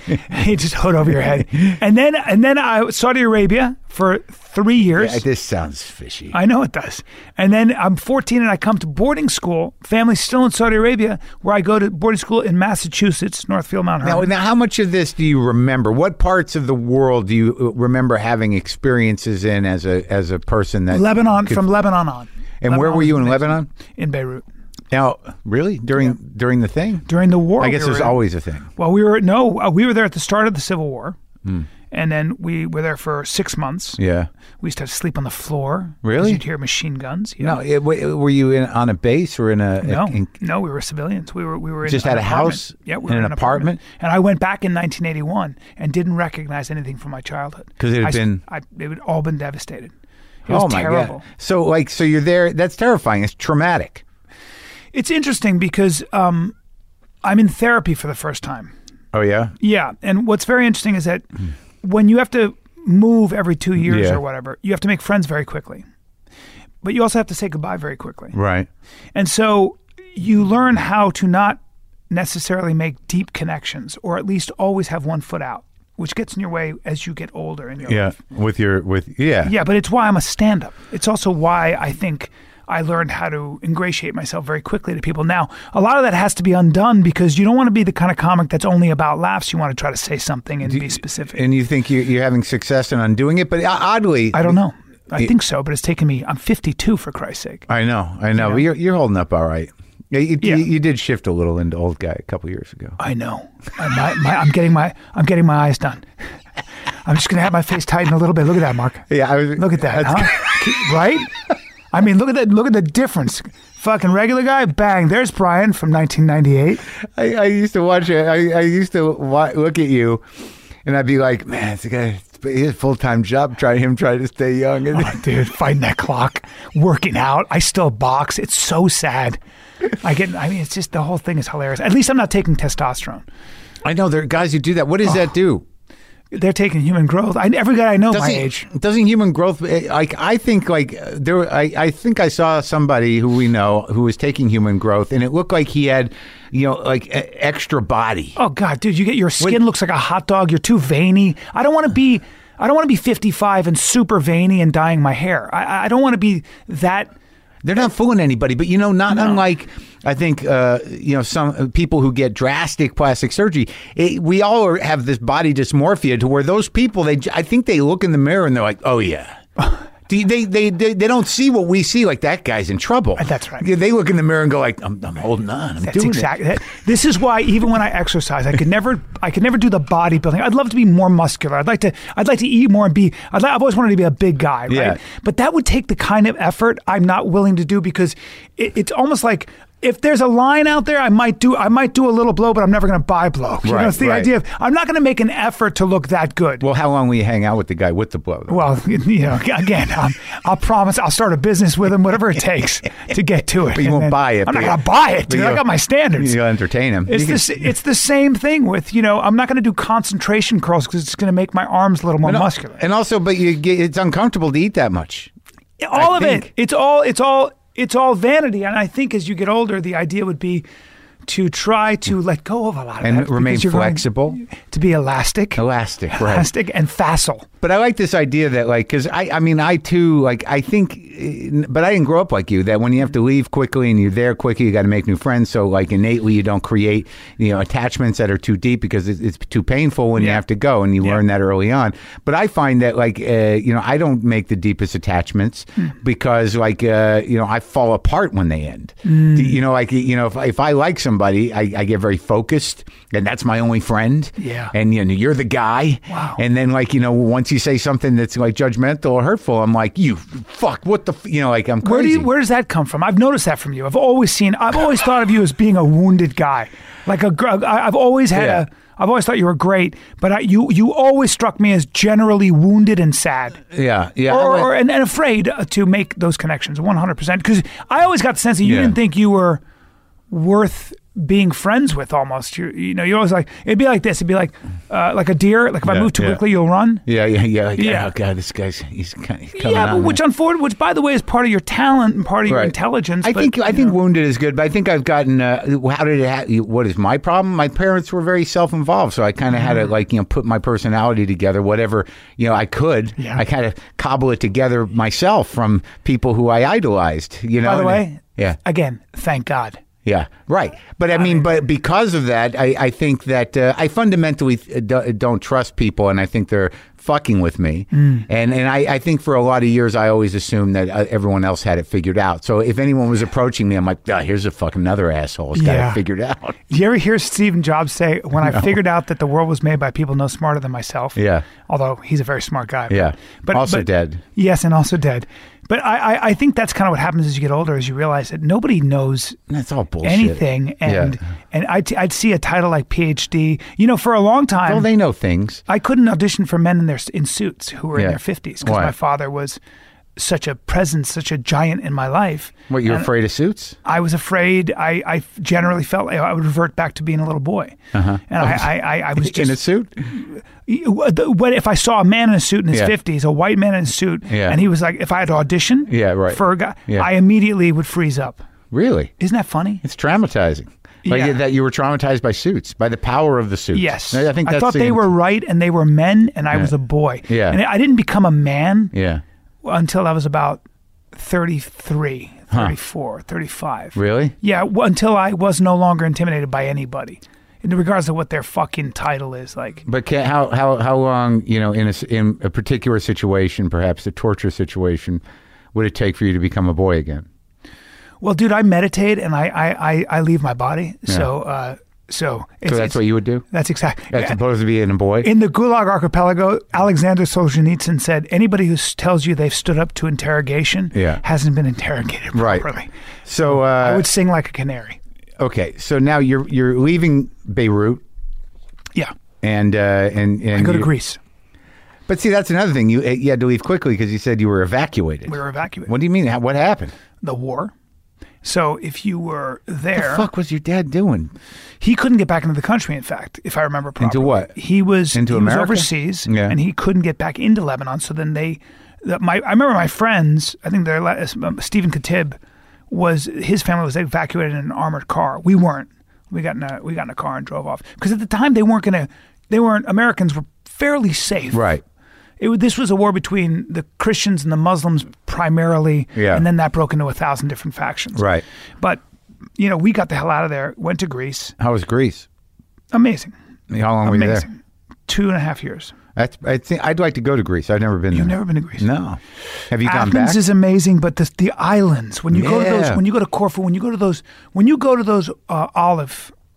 Speaker 2: He just hood over your head. And then, and then I Saudi Arabia for three years.
Speaker 1: Yeah, this sounds fishy.
Speaker 2: I know it does. And then I'm fourteen and I come to boarding school. Family's still in Saudi Arabia, where I go to boarding school in Massachusetts, Northfield, Mount
Speaker 1: Now,
Speaker 2: Hermon.
Speaker 1: now, how much of this do you remember? What parts of the world do you uh, remember having experiences in as a as a person that
Speaker 2: Lebanon,
Speaker 1: could-
Speaker 2: from Lebanon on.
Speaker 1: And where
Speaker 2: Lebanon
Speaker 1: were
Speaker 2: was
Speaker 1: you in
Speaker 2: amazing.
Speaker 1: Lebanon?
Speaker 2: In Beirut.
Speaker 1: Now, really during during the thing?
Speaker 2: During the war.
Speaker 1: I guess
Speaker 2: we
Speaker 1: there's
Speaker 2: were in.
Speaker 1: always a thing.
Speaker 2: Well, we were, no, uh, we were there at the start of the Civil War.
Speaker 1: Hmm.
Speaker 2: And then we were there for six months.
Speaker 1: Yeah.
Speaker 2: We used to sleep on the floor. 'cause
Speaker 1: Really?
Speaker 2: You'd hear machine guns. You
Speaker 1: No,
Speaker 2: know?
Speaker 1: it, w- were you in on a base or in a?
Speaker 2: No,
Speaker 1: in-
Speaker 2: no, we were civilians. We were we were in
Speaker 1: Just
Speaker 2: an
Speaker 1: had a
Speaker 2: apartment.
Speaker 1: house
Speaker 2: Yeah, we
Speaker 1: in
Speaker 2: were
Speaker 1: an
Speaker 2: in
Speaker 1: apartment?
Speaker 2: And I went back in nineteen eighty-one and didn't recognize anything from my childhood
Speaker 1: 'Cause it had
Speaker 2: I s-
Speaker 1: been-
Speaker 2: I, it had all been devastated. It was
Speaker 1: oh my
Speaker 2: terrible.
Speaker 1: god! So like, so you're there. That's terrifying. It's traumatic.
Speaker 2: It's interesting because um, I'm in therapy for the first time.
Speaker 1: Oh yeah.
Speaker 2: Yeah, and what's very interesting is that when you have to move every two years
Speaker 1: Yeah.
Speaker 2: or whatever, you have to make friends very quickly. But you also have to say goodbye very quickly.
Speaker 1: Right.
Speaker 2: And so you learn how to not necessarily make deep connections, or at least always have one foot out, which gets in your way as you get older in your
Speaker 1: Yeah.
Speaker 2: life.
Speaker 1: With your with yeah.
Speaker 2: Yeah, but it's why I'm a stand-up. It's also why I think I learned how to ingratiate myself very quickly to people. Now, a lot of that has to be undone because you don't want to be the kind of comic that's only about laughs. You want to try to say something and be specific.
Speaker 1: And you think you, you're having success in undoing it, but o- oddly,
Speaker 2: I don't know. I think so, but it's taken me. I'm fifty-two, for Christ's sake.
Speaker 1: I know, I know. But you're you're holding up all right. Yeah, you,
Speaker 2: Yeah.
Speaker 1: you, you did shift a little into old guy a couple years ago.
Speaker 2: I know. Uh, my, my, I'm getting my. I'm getting my eyes done. I'm just gonna have my face tighten a little bit. Look at that, Mark.
Speaker 1: Yeah, I was,
Speaker 2: Look at that,
Speaker 1: that's-
Speaker 2: huh? Right? I mean, look at that. Look at the difference. Fucking regular guy, bang. There's Brian from nineteen ninety-eight.
Speaker 1: I, I used to watch it. I, I used to wa- look at you, and I'd be like, man, it's a guy. He has a full time job. Try him, try to stay young. And
Speaker 2: Oh, dude, fighting that clock, working out. I still box. It's so sad. I get. I mean, it's just the whole thing is hilarious. At least I'm not taking testosterone.
Speaker 1: I know there are guys who do that. What does that do?
Speaker 2: They're taking human growth. I, every guy I know my
Speaker 1: Doesn't,
Speaker 2: age.
Speaker 1: doesn't human growth like I think like uh, there I, I think I saw somebody who we know who was taking human growth and it looked like he had you know like a, extra body.
Speaker 2: Oh God, dude, you get your skin
Speaker 1: What-
Speaker 2: looks like a hot dog. You're too veiny. I don't want to be. I don't want to be fifty-five and super veiny and dyeing my hair. I, I don't want to be that.
Speaker 1: They're not fooling anybody, but you know, not unlike I think uh, you know some people who get drastic plastic surgery. It, we all are, have this body dysmorphia to where those people they I think they look in the mirror and they're like, oh yeah. They, they, they, they they don't see what we see, like that guy's in trouble.
Speaker 2: That's right.
Speaker 1: They look in the mirror and go like, I'm, I'm holding on. I'm
Speaker 2: That's
Speaker 1: doing
Speaker 2: exactly. That, this is why even when I exercise, I could never. I could never do the bodybuilding. I'd love to be more muscular. I'd like to. I'd like to eat more and be. I'd like, I've always wanted to be a big guy, right?
Speaker 1: Yeah.
Speaker 2: But that would take the kind of effort I'm not willing to do because it, it's almost like if there's a line out there, I might do I might do a little blow, but I'm never going to buy blow. You
Speaker 1: Right,
Speaker 2: know, it's the
Speaker 1: right.
Speaker 2: idea of I'm not going to make an effort to look that good.
Speaker 1: Well, how long will you hang out with the guy with the blow? Though?
Speaker 2: Well, you know, again, I'll, I'll promise I'll start a business with him, whatever it takes to get to it.
Speaker 1: But you
Speaker 2: And
Speaker 1: won't
Speaker 2: then-
Speaker 1: buy it,
Speaker 2: I'm
Speaker 1: but
Speaker 2: not
Speaker 1: you-
Speaker 2: going to buy it,
Speaker 1: but
Speaker 2: dude. I
Speaker 1: you'll-
Speaker 2: got my standards.
Speaker 1: You'll entertain him.
Speaker 2: It's
Speaker 1: You
Speaker 2: the,
Speaker 1: can-
Speaker 2: s- it's the same thing with, you know, I'm not going to do concentration curls because it's going to make my arms a little more
Speaker 1: and,
Speaker 2: muscular.
Speaker 1: and also, but you get, it's uncomfortable to eat that much.
Speaker 2: all
Speaker 1: I
Speaker 2: of
Speaker 1: think.
Speaker 2: it. It's all it's all it's all vanity. And I think as you get older, the idea would be to try to let go of a lot of
Speaker 1: And
Speaker 2: that
Speaker 1: remain
Speaker 2: because you're going
Speaker 1: flexible.
Speaker 2: to be elastic,
Speaker 1: Elastic, right.
Speaker 2: elastic and facile.
Speaker 1: But I like this idea that, like, because I, I mean, I too, like, I think, eh, but I didn't grow up like you, that when you have to leave quickly and you're there quickly, you got to make new friends. So, like, innately, you don't create, you know, attachments that are too deep because it's, it's too painful when you
Speaker 2: Yeah.
Speaker 1: have to go, and you
Speaker 2: Yeah.
Speaker 1: learn that early on. But I find that, like, uh, you know, I don't make the deepest attachments
Speaker 2: Hmm.
Speaker 1: because, like, uh, you know, I fall apart when they end.
Speaker 2: Hmm.
Speaker 1: You know, like, you know, if, if I like somebody, I, I get very focused, and that's my only friend.
Speaker 2: Yeah.
Speaker 1: And, you know, you're the guy.
Speaker 2: Wow.
Speaker 1: And then, like, you know, once you say something that's like judgmental or hurtful, I'm like, you fuck, what the, f-? you know, like I'm crazy.
Speaker 2: Where do you, where does that come from? I've noticed that from you. I've always seen. I've always thought of you as being a wounded guy. Like a. gr- I- I've always had
Speaker 1: Yeah.
Speaker 2: a. I've always thought you were great, but I, you you always struck me as generally wounded and sad.
Speaker 1: yeah, yeah.
Speaker 2: or,
Speaker 1: I-
Speaker 2: or and, and afraid to make those connections one hundred percent because I always got the sense that you
Speaker 1: Yeah.
Speaker 2: didn't think you were worth being friends with almost you you know you're always like it'd be like this it'd be like uh, like a deer like if I
Speaker 1: Yeah,
Speaker 2: move too
Speaker 1: yeah.
Speaker 2: quickly you'll run
Speaker 1: yeah, yeah, yeah. Like,
Speaker 2: Yeah.
Speaker 1: Oh God, this guy's he's, kind of, he's coming
Speaker 2: yeah
Speaker 1: on
Speaker 2: but which
Speaker 1: there.
Speaker 2: unfortunately which by the way is part of your talent and part of your
Speaker 1: Right.
Speaker 2: intelligence
Speaker 1: I
Speaker 2: but,
Speaker 1: think I
Speaker 2: you
Speaker 1: think
Speaker 2: know.
Speaker 1: wounded is good, but I think I've gotten. Uh, how did it? Ha- what is my problem? My parents were very self-involved, so I kind of had
Speaker 2: Mm-hmm.
Speaker 1: to like you know put my personality together, whatever you know I could.
Speaker 2: Yeah.
Speaker 1: I kind of cobble it together myself from people who I idolized. You know.
Speaker 2: by the
Speaker 1: and-
Speaker 2: way
Speaker 1: yeah.
Speaker 2: again thank God
Speaker 1: Yeah, right. But I mean, but because of that, I, I think that uh, I fundamentally d- don't trust people, and I think they're fucking with me.
Speaker 2: Mm.
Speaker 1: And and I, I think for a lot of years, I always assumed that uh, everyone else had it figured out. So if anyone was approaching me, I'm like, oh, here's a fucking another asshole. He's got
Speaker 2: Yeah.
Speaker 1: it figured out.
Speaker 2: Do you ever hear Stephen Jobs say when I figured out that the world was made by people no smarter than myself
Speaker 1: Yeah.
Speaker 2: although he's a very smart guy
Speaker 1: Yeah.
Speaker 2: but
Speaker 1: Also
Speaker 2: but-
Speaker 1: dead.
Speaker 2: yes and also dead but I, I, I think that's kind of what happens as you get older is you realize that nobody knows
Speaker 1: That's all bullshit.
Speaker 2: anything and
Speaker 1: Yeah.
Speaker 2: and I'd, I'd see a title like PhD you know for a long time
Speaker 1: Well, they know things.
Speaker 2: I couldn't audition for men in their in suits who were in
Speaker 1: Yeah.
Speaker 2: their fifties because
Speaker 1: Why?
Speaker 2: my father was such a presence such a giant in my life
Speaker 1: What, you're
Speaker 2: And
Speaker 1: afraid of suits?
Speaker 2: I was afraid I, I generally felt like I would revert back to being a little boy
Speaker 1: Uh-huh.
Speaker 2: and I, I, I, I was
Speaker 1: In a
Speaker 2: just
Speaker 1: suit?
Speaker 2: what if I saw a man in a suit in his
Speaker 1: Yeah.
Speaker 2: fifties a white man in a suit
Speaker 1: Yeah.
Speaker 2: and he was like if I had to audition
Speaker 1: Yeah, right.
Speaker 2: for a guy
Speaker 1: Yeah.
Speaker 2: I immediately would freeze up.
Speaker 1: Really?
Speaker 2: Isn't that funny?
Speaker 1: It's traumatizing. Like
Speaker 2: Yeah.
Speaker 1: that you were traumatized by suits, by the power of the suits.
Speaker 2: Yes.
Speaker 1: I think that's
Speaker 2: thought
Speaker 1: the-
Speaker 2: they were right and they were men and I was a boy.
Speaker 1: Yeah.
Speaker 2: And I didn't become a man
Speaker 1: Yeah.
Speaker 2: until I was about thirty-three,
Speaker 1: Huh.
Speaker 2: thirty-four, thirty-five.
Speaker 1: Really?
Speaker 2: Yeah, w- until I was no longer intimidated by anybody. In regards to what their fucking title is like.
Speaker 1: But can, how how how long you know in a s- in a particular situation, perhaps a torture situation, would it take for you to become a boy again?
Speaker 2: Well, dude, I meditate and I I, I, I leave my body. So uh so it's,
Speaker 1: So that's
Speaker 2: it's-
Speaker 1: what you would do,
Speaker 2: that's exactly
Speaker 1: as opposed to being a boy.
Speaker 2: in the Gulag Archipelago, Alexander Solzhenitsyn said, anybody who s- tells you they've stood up to interrogation
Speaker 1: Yeah.
Speaker 2: hasn't been interrogated
Speaker 1: Right.
Speaker 2: properly.
Speaker 1: So uh,
Speaker 2: I would sing like a canary.
Speaker 1: okay, so now you're you're leaving Beirut,
Speaker 2: Yeah.
Speaker 1: and uh, and and
Speaker 2: I go to
Speaker 1: you-
Speaker 2: Greece.
Speaker 1: But see, that's another thing. You you had to leave quickly because you said you were evacuated.
Speaker 2: We were evacuated.
Speaker 1: What do you mean? How- What happened?
Speaker 2: The war. So if you were
Speaker 1: What
Speaker 2: there,
Speaker 1: the fuck was your dad doing?
Speaker 2: he couldn't get back into the country, in fact, if I remember properly.
Speaker 1: Into what?
Speaker 2: He was,
Speaker 1: Into
Speaker 2: he
Speaker 1: America?
Speaker 2: was overseas,
Speaker 1: Yeah.
Speaker 2: and he couldn't get back into Lebanon. So then they, the, my, I remember my friends, I think they're, um, Stephen Khatib, was, his family was evacuated in an armored car. We weren't. We got in a, we got in a car and drove off. Because at the time, they weren't going to, they weren't, Americans were fairly safe.
Speaker 1: Right.
Speaker 2: It, wa- this was a war between the Christians and the Muslims primarily,
Speaker 1: Yeah.
Speaker 2: and then that broke into a thousand different factions.
Speaker 1: Right.
Speaker 2: But, you know, we got the hell out of there, went to Greece.
Speaker 1: How was Greece?
Speaker 2: Amazing.
Speaker 1: How long were you there?
Speaker 2: Amazing. Two and a half years.
Speaker 1: That's, I think I'd like to go to Greece. I've never been
Speaker 2: You've
Speaker 1: there.
Speaker 2: never been to Greece.
Speaker 1: No. Have you gone
Speaker 2: Athens
Speaker 1: back?
Speaker 2: is amazing, but the the islands. When you go to
Speaker 1: Yeah.
Speaker 2: those, when you go to Corfu, when you go to those, when you go to those uh, olive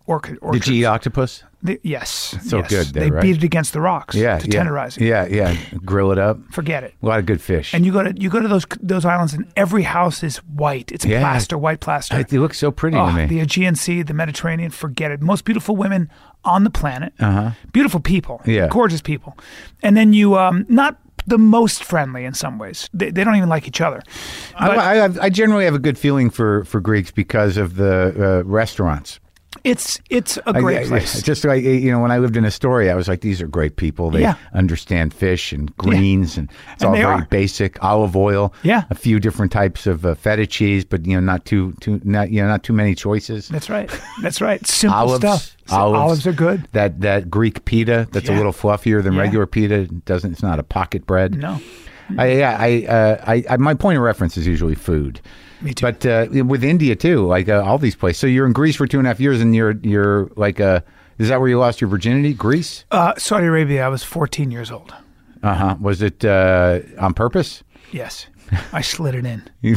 Speaker 2: orchid,
Speaker 1: Did
Speaker 2: orchards.
Speaker 1: you eat octopus?
Speaker 2: The- yes.
Speaker 1: So
Speaker 2: yes.
Speaker 1: good there,
Speaker 2: They
Speaker 1: right?
Speaker 2: beat it against the rocks
Speaker 1: Yeah,
Speaker 2: to
Speaker 1: yeah.
Speaker 2: tenderize it.
Speaker 1: Yeah, yeah. Grill it up.
Speaker 2: Forget it.
Speaker 1: A lot of good fish.
Speaker 2: And you go to you go to those those islands, and every house is white. It's
Speaker 1: Yeah.
Speaker 2: plaster, white plaster.
Speaker 1: It looks so pretty
Speaker 2: Oh,
Speaker 1: to me.
Speaker 2: the Aegean Sea, the Mediterranean, forget it. Most beautiful women on the planet.
Speaker 1: Uh-huh.
Speaker 2: Beautiful people.
Speaker 1: Yeah.
Speaker 2: Gorgeous people. And then you, um, not the most friendly in some ways. They, they don't even like each other. But
Speaker 1: I, I, I generally have a good feeling for, for Greeks because of the uh, restaurants.
Speaker 2: it's it's a great
Speaker 1: I- I-
Speaker 2: place.
Speaker 1: Just like, you know, when I lived in Astoria, I was like, these are great people. They
Speaker 2: Yeah.
Speaker 1: understand fish and greens, and it's
Speaker 2: And
Speaker 1: all
Speaker 2: they
Speaker 1: very
Speaker 2: are.
Speaker 1: basic. Olive oil,
Speaker 2: Yeah.
Speaker 1: a few different types of uh, feta cheese, but you know, not too too not you know not too many choices.
Speaker 2: That's right. That's right. Simple
Speaker 1: Olives,
Speaker 2: stuff. So
Speaker 1: olives.
Speaker 2: olives are good.
Speaker 1: That that Greek pita that's a
Speaker 2: Yeah.
Speaker 1: little fluffier than
Speaker 2: Yeah.
Speaker 1: regular pita. It doesn't it's not a pocket bread.
Speaker 2: No.
Speaker 1: I, yeah, I, uh, I, I, my point of reference is usually food.
Speaker 2: Me too.
Speaker 1: But uh, with India too, like uh, all these places. So you're in Greece for two and a half years, and you're you're like, uh, is that where you lost your virginity? Greece?
Speaker 2: Uh, Saudi Arabia, I was fourteen years old.
Speaker 1: Uh huh. Was it uh, on purpose?
Speaker 2: Yes. I slid it in.
Speaker 1: You-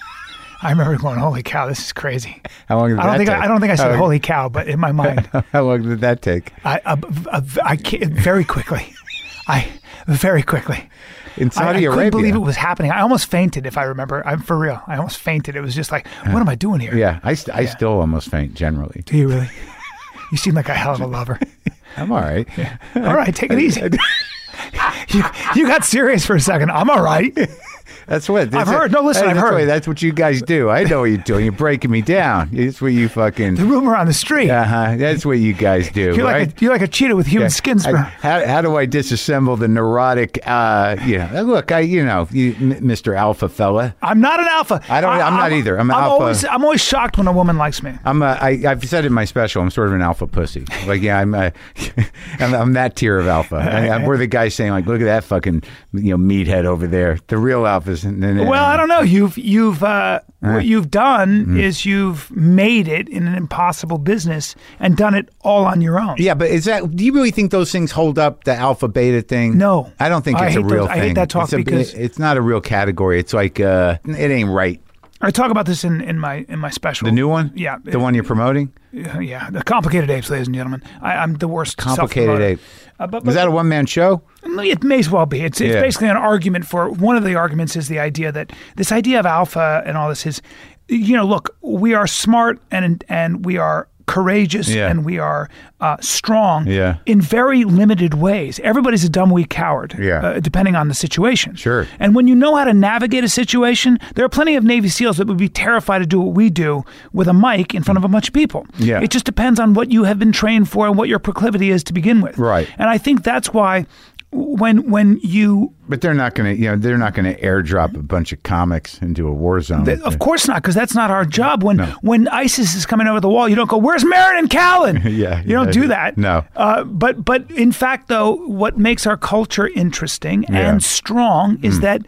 Speaker 2: I remember going, holy cow, this is crazy.
Speaker 1: How long did
Speaker 2: I don't
Speaker 1: that
Speaker 2: think
Speaker 1: take?
Speaker 2: I, I don't think I said
Speaker 1: How-
Speaker 2: holy cow, but in my mind,
Speaker 1: How long did that take?
Speaker 2: I, I, I, I can't- very quickly. I very quickly.
Speaker 1: In
Speaker 2: I, I
Speaker 1: Saudi
Speaker 2: couldn't
Speaker 1: Arabia?
Speaker 2: believe it was happening. I almost fainted, if I remember. I'm for real. I almost fainted. It was just like, what am I doing here?
Speaker 1: Yeah, I, st- I still almost faint generally.
Speaker 2: Do you really? You seem like a hell of a lover.
Speaker 1: I'm all right.
Speaker 2: All right, take it easy. you, you got serious for a second. I'm all right.
Speaker 1: That's what
Speaker 2: I've heard. No, listen,
Speaker 1: Hey,
Speaker 2: I've
Speaker 1: that's
Speaker 2: heard.
Speaker 1: what- that's what you guys do. I know what you're doing. You're breaking me down. It's what you fucking.
Speaker 2: The rumor on the street.
Speaker 1: Uh huh. That's what you guys do,
Speaker 2: You're
Speaker 1: right?
Speaker 2: like a, you're like a cheetah with human skin
Speaker 1: I-
Speaker 2: spread.
Speaker 1: how, how do I disassemble the neurotic? Uh, you know, look, I, you know, you, M- Mister Alpha fella.
Speaker 2: I'm not an alpha.
Speaker 1: I don't- I'm not either. I'm an alpha.
Speaker 2: Always, I'm always shocked when a woman likes me.
Speaker 1: I'm. A, I, I've said it in my special. I'm sort of an alpha pussy. Like, yeah, I'm. A, I'm, I'm that tier of alpha. I, I'm, we're the guys saying, like, look at that fucking, you know, meathead over there. The real alphas. And then,
Speaker 2: Well, I don't know. You've you've uh, what you've done
Speaker 1: Mm-hmm.
Speaker 2: is you've made it in an impossible business and done it all on your own.
Speaker 1: Yeah, but is that? Do you really think those things hold up? The alpha beta thing?
Speaker 2: No.
Speaker 1: I don't think
Speaker 2: I
Speaker 1: it's a
Speaker 2: hate
Speaker 1: real
Speaker 2: those- I
Speaker 1: thing.
Speaker 2: hate that talk
Speaker 1: it's a,
Speaker 2: because-
Speaker 1: it's not a real category. It's like uh, it ain't right.
Speaker 2: I talk about this in, in my in my special.
Speaker 1: The new one?
Speaker 2: Yeah.
Speaker 1: The one you're promoting?
Speaker 2: Yeah, yeah. The Complicated Apes, ladies and gentlemen. I, I'm the worst.
Speaker 1: Complicated
Speaker 2: self-promoter.
Speaker 1: Ape.
Speaker 2: Uh, but,
Speaker 1: Is
Speaker 2: but
Speaker 1: that a one man show?
Speaker 2: it may as well be. It's it's
Speaker 1: Yeah.
Speaker 2: basically an argument for one of the arguments is the idea that this idea of alpha and all this is, you know, look, we are smart and and we are courageous
Speaker 1: Yeah.
Speaker 2: and we are uh, strong
Speaker 1: Yeah.
Speaker 2: in very limited ways. Everybody's a dumb, weak coward,
Speaker 1: Yeah.
Speaker 2: uh, depending on the situation.
Speaker 1: Sure.
Speaker 2: And when you know how to navigate a situation, there are plenty of Navy SEALs that would be terrified to do what we do with a mic in front of a bunch of people.
Speaker 1: Yeah.
Speaker 2: It just depends on what you have been trained for and what your proclivity is to begin with.
Speaker 1: Right.
Speaker 2: And I think that's why when when you
Speaker 1: But they're not going to, you know, they're not going to airdrop a bunch of comics into a war zone.
Speaker 2: Th- Of course not, because that's not our job. When when ISIS is coming over the wall, you don't go, "Where's Marin and Callan?"
Speaker 1: Yeah,
Speaker 2: you don't
Speaker 1: yeah.
Speaker 2: do that.
Speaker 1: No.
Speaker 2: Uh, but but in fact, though, what makes our culture interesting
Speaker 1: Yeah.
Speaker 2: and strong is that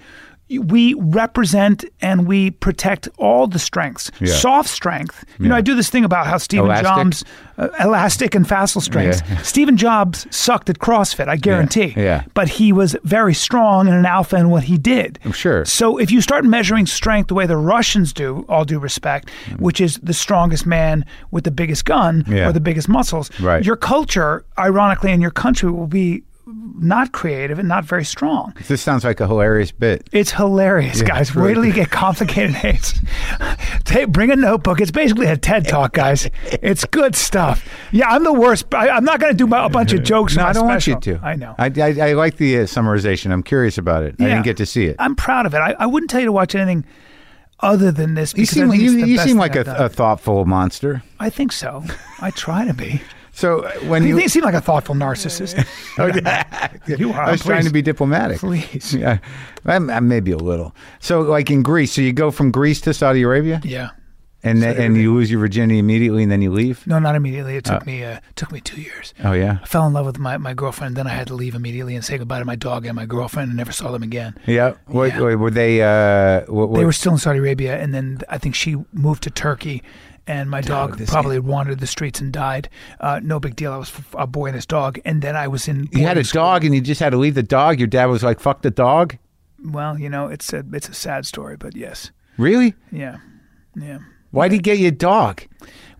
Speaker 2: we represent and we protect all the strengths.
Speaker 1: Yeah.
Speaker 2: Soft strength. You know,
Speaker 1: Yeah.
Speaker 2: I do this thing about how Stephen
Speaker 1: Elastic?
Speaker 2: Jobs, uh, elastic and facile strengths.
Speaker 1: Yeah.
Speaker 2: Stephen Jobs sucked at CrossFit, I guarantee.
Speaker 1: Yeah.
Speaker 2: But he was very strong and an alpha in what he did.
Speaker 1: Sure.
Speaker 2: So if you start measuring strength the way the Russians do, all due respect, which is the strongest man with the biggest gun
Speaker 1: Yeah.
Speaker 2: or the biggest muscles,
Speaker 1: Right.
Speaker 2: your culture, ironically, in your country will be not creative and not very strong.
Speaker 1: This sounds like a hilarious bit.
Speaker 2: It's hilarious, guys.
Speaker 1: it's
Speaker 2: Wait
Speaker 1: really
Speaker 2: till you get complicated names. Take, bring a notebook. It's basically a TED Talk, guys. It's good stuff. Yeah, I'm the worst. I, I'm not going to do my, a bunch of jokes.
Speaker 1: No,
Speaker 2: in my
Speaker 1: I don't
Speaker 2: special.
Speaker 1: want you to.
Speaker 2: I know.
Speaker 1: I, I, I like the uh, summarization. I'm curious about it. I
Speaker 2: Yeah.
Speaker 1: didn't get to see it.
Speaker 2: I'm proud of it. I, I wouldn't tell you to watch anything other than this.
Speaker 1: You
Speaker 2: because I
Speaker 1: seem,
Speaker 2: think
Speaker 1: you,
Speaker 2: it's the
Speaker 1: you
Speaker 2: best
Speaker 1: seem
Speaker 2: thing
Speaker 1: like
Speaker 2: I've
Speaker 1: a,
Speaker 2: done.
Speaker 1: a thoughtful monster.
Speaker 2: I think so. I try to be.
Speaker 1: So uh, when
Speaker 2: You
Speaker 1: you,
Speaker 2: seem like a thoughtful narcissist. You are.
Speaker 1: I was trying
Speaker 2: please.
Speaker 1: to be diplomatic.
Speaker 2: Please.
Speaker 1: Yeah, I'm, I'm maybe a little. So, like in Greece, so you go from Greece to Saudi Arabia,
Speaker 2: Yeah.
Speaker 1: and then, and you lose your virginity immediately, and then you leave.
Speaker 2: No, not immediately. It took me uh, took me two years.
Speaker 1: Oh yeah,
Speaker 2: I fell in love with my, my girlfriend. Then I had to leave immediately and say goodbye to my dog and my girlfriend, and never saw them again.
Speaker 1: yeah. What,
Speaker 2: Yeah.
Speaker 1: what- were they? Uh, what, what,
Speaker 2: They were still in Saudi Arabia, and then I think she moved to Turkey, and my dog
Speaker 1: this
Speaker 2: probably wandered the streets and died. Uh, no big deal. I was f- a boy and his dog, and then I was in.
Speaker 1: You had a
Speaker 2: boarding school.
Speaker 1: dog, and you just had to leave the dog. Your dad was like, "Fuck the dog."
Speaker 2: Well, you know, it's a it's a sad story, but yes,
Speaker 1: Really?
Speaker 2: yeah, yeah.
Speaker 1: Why did he get you a dog?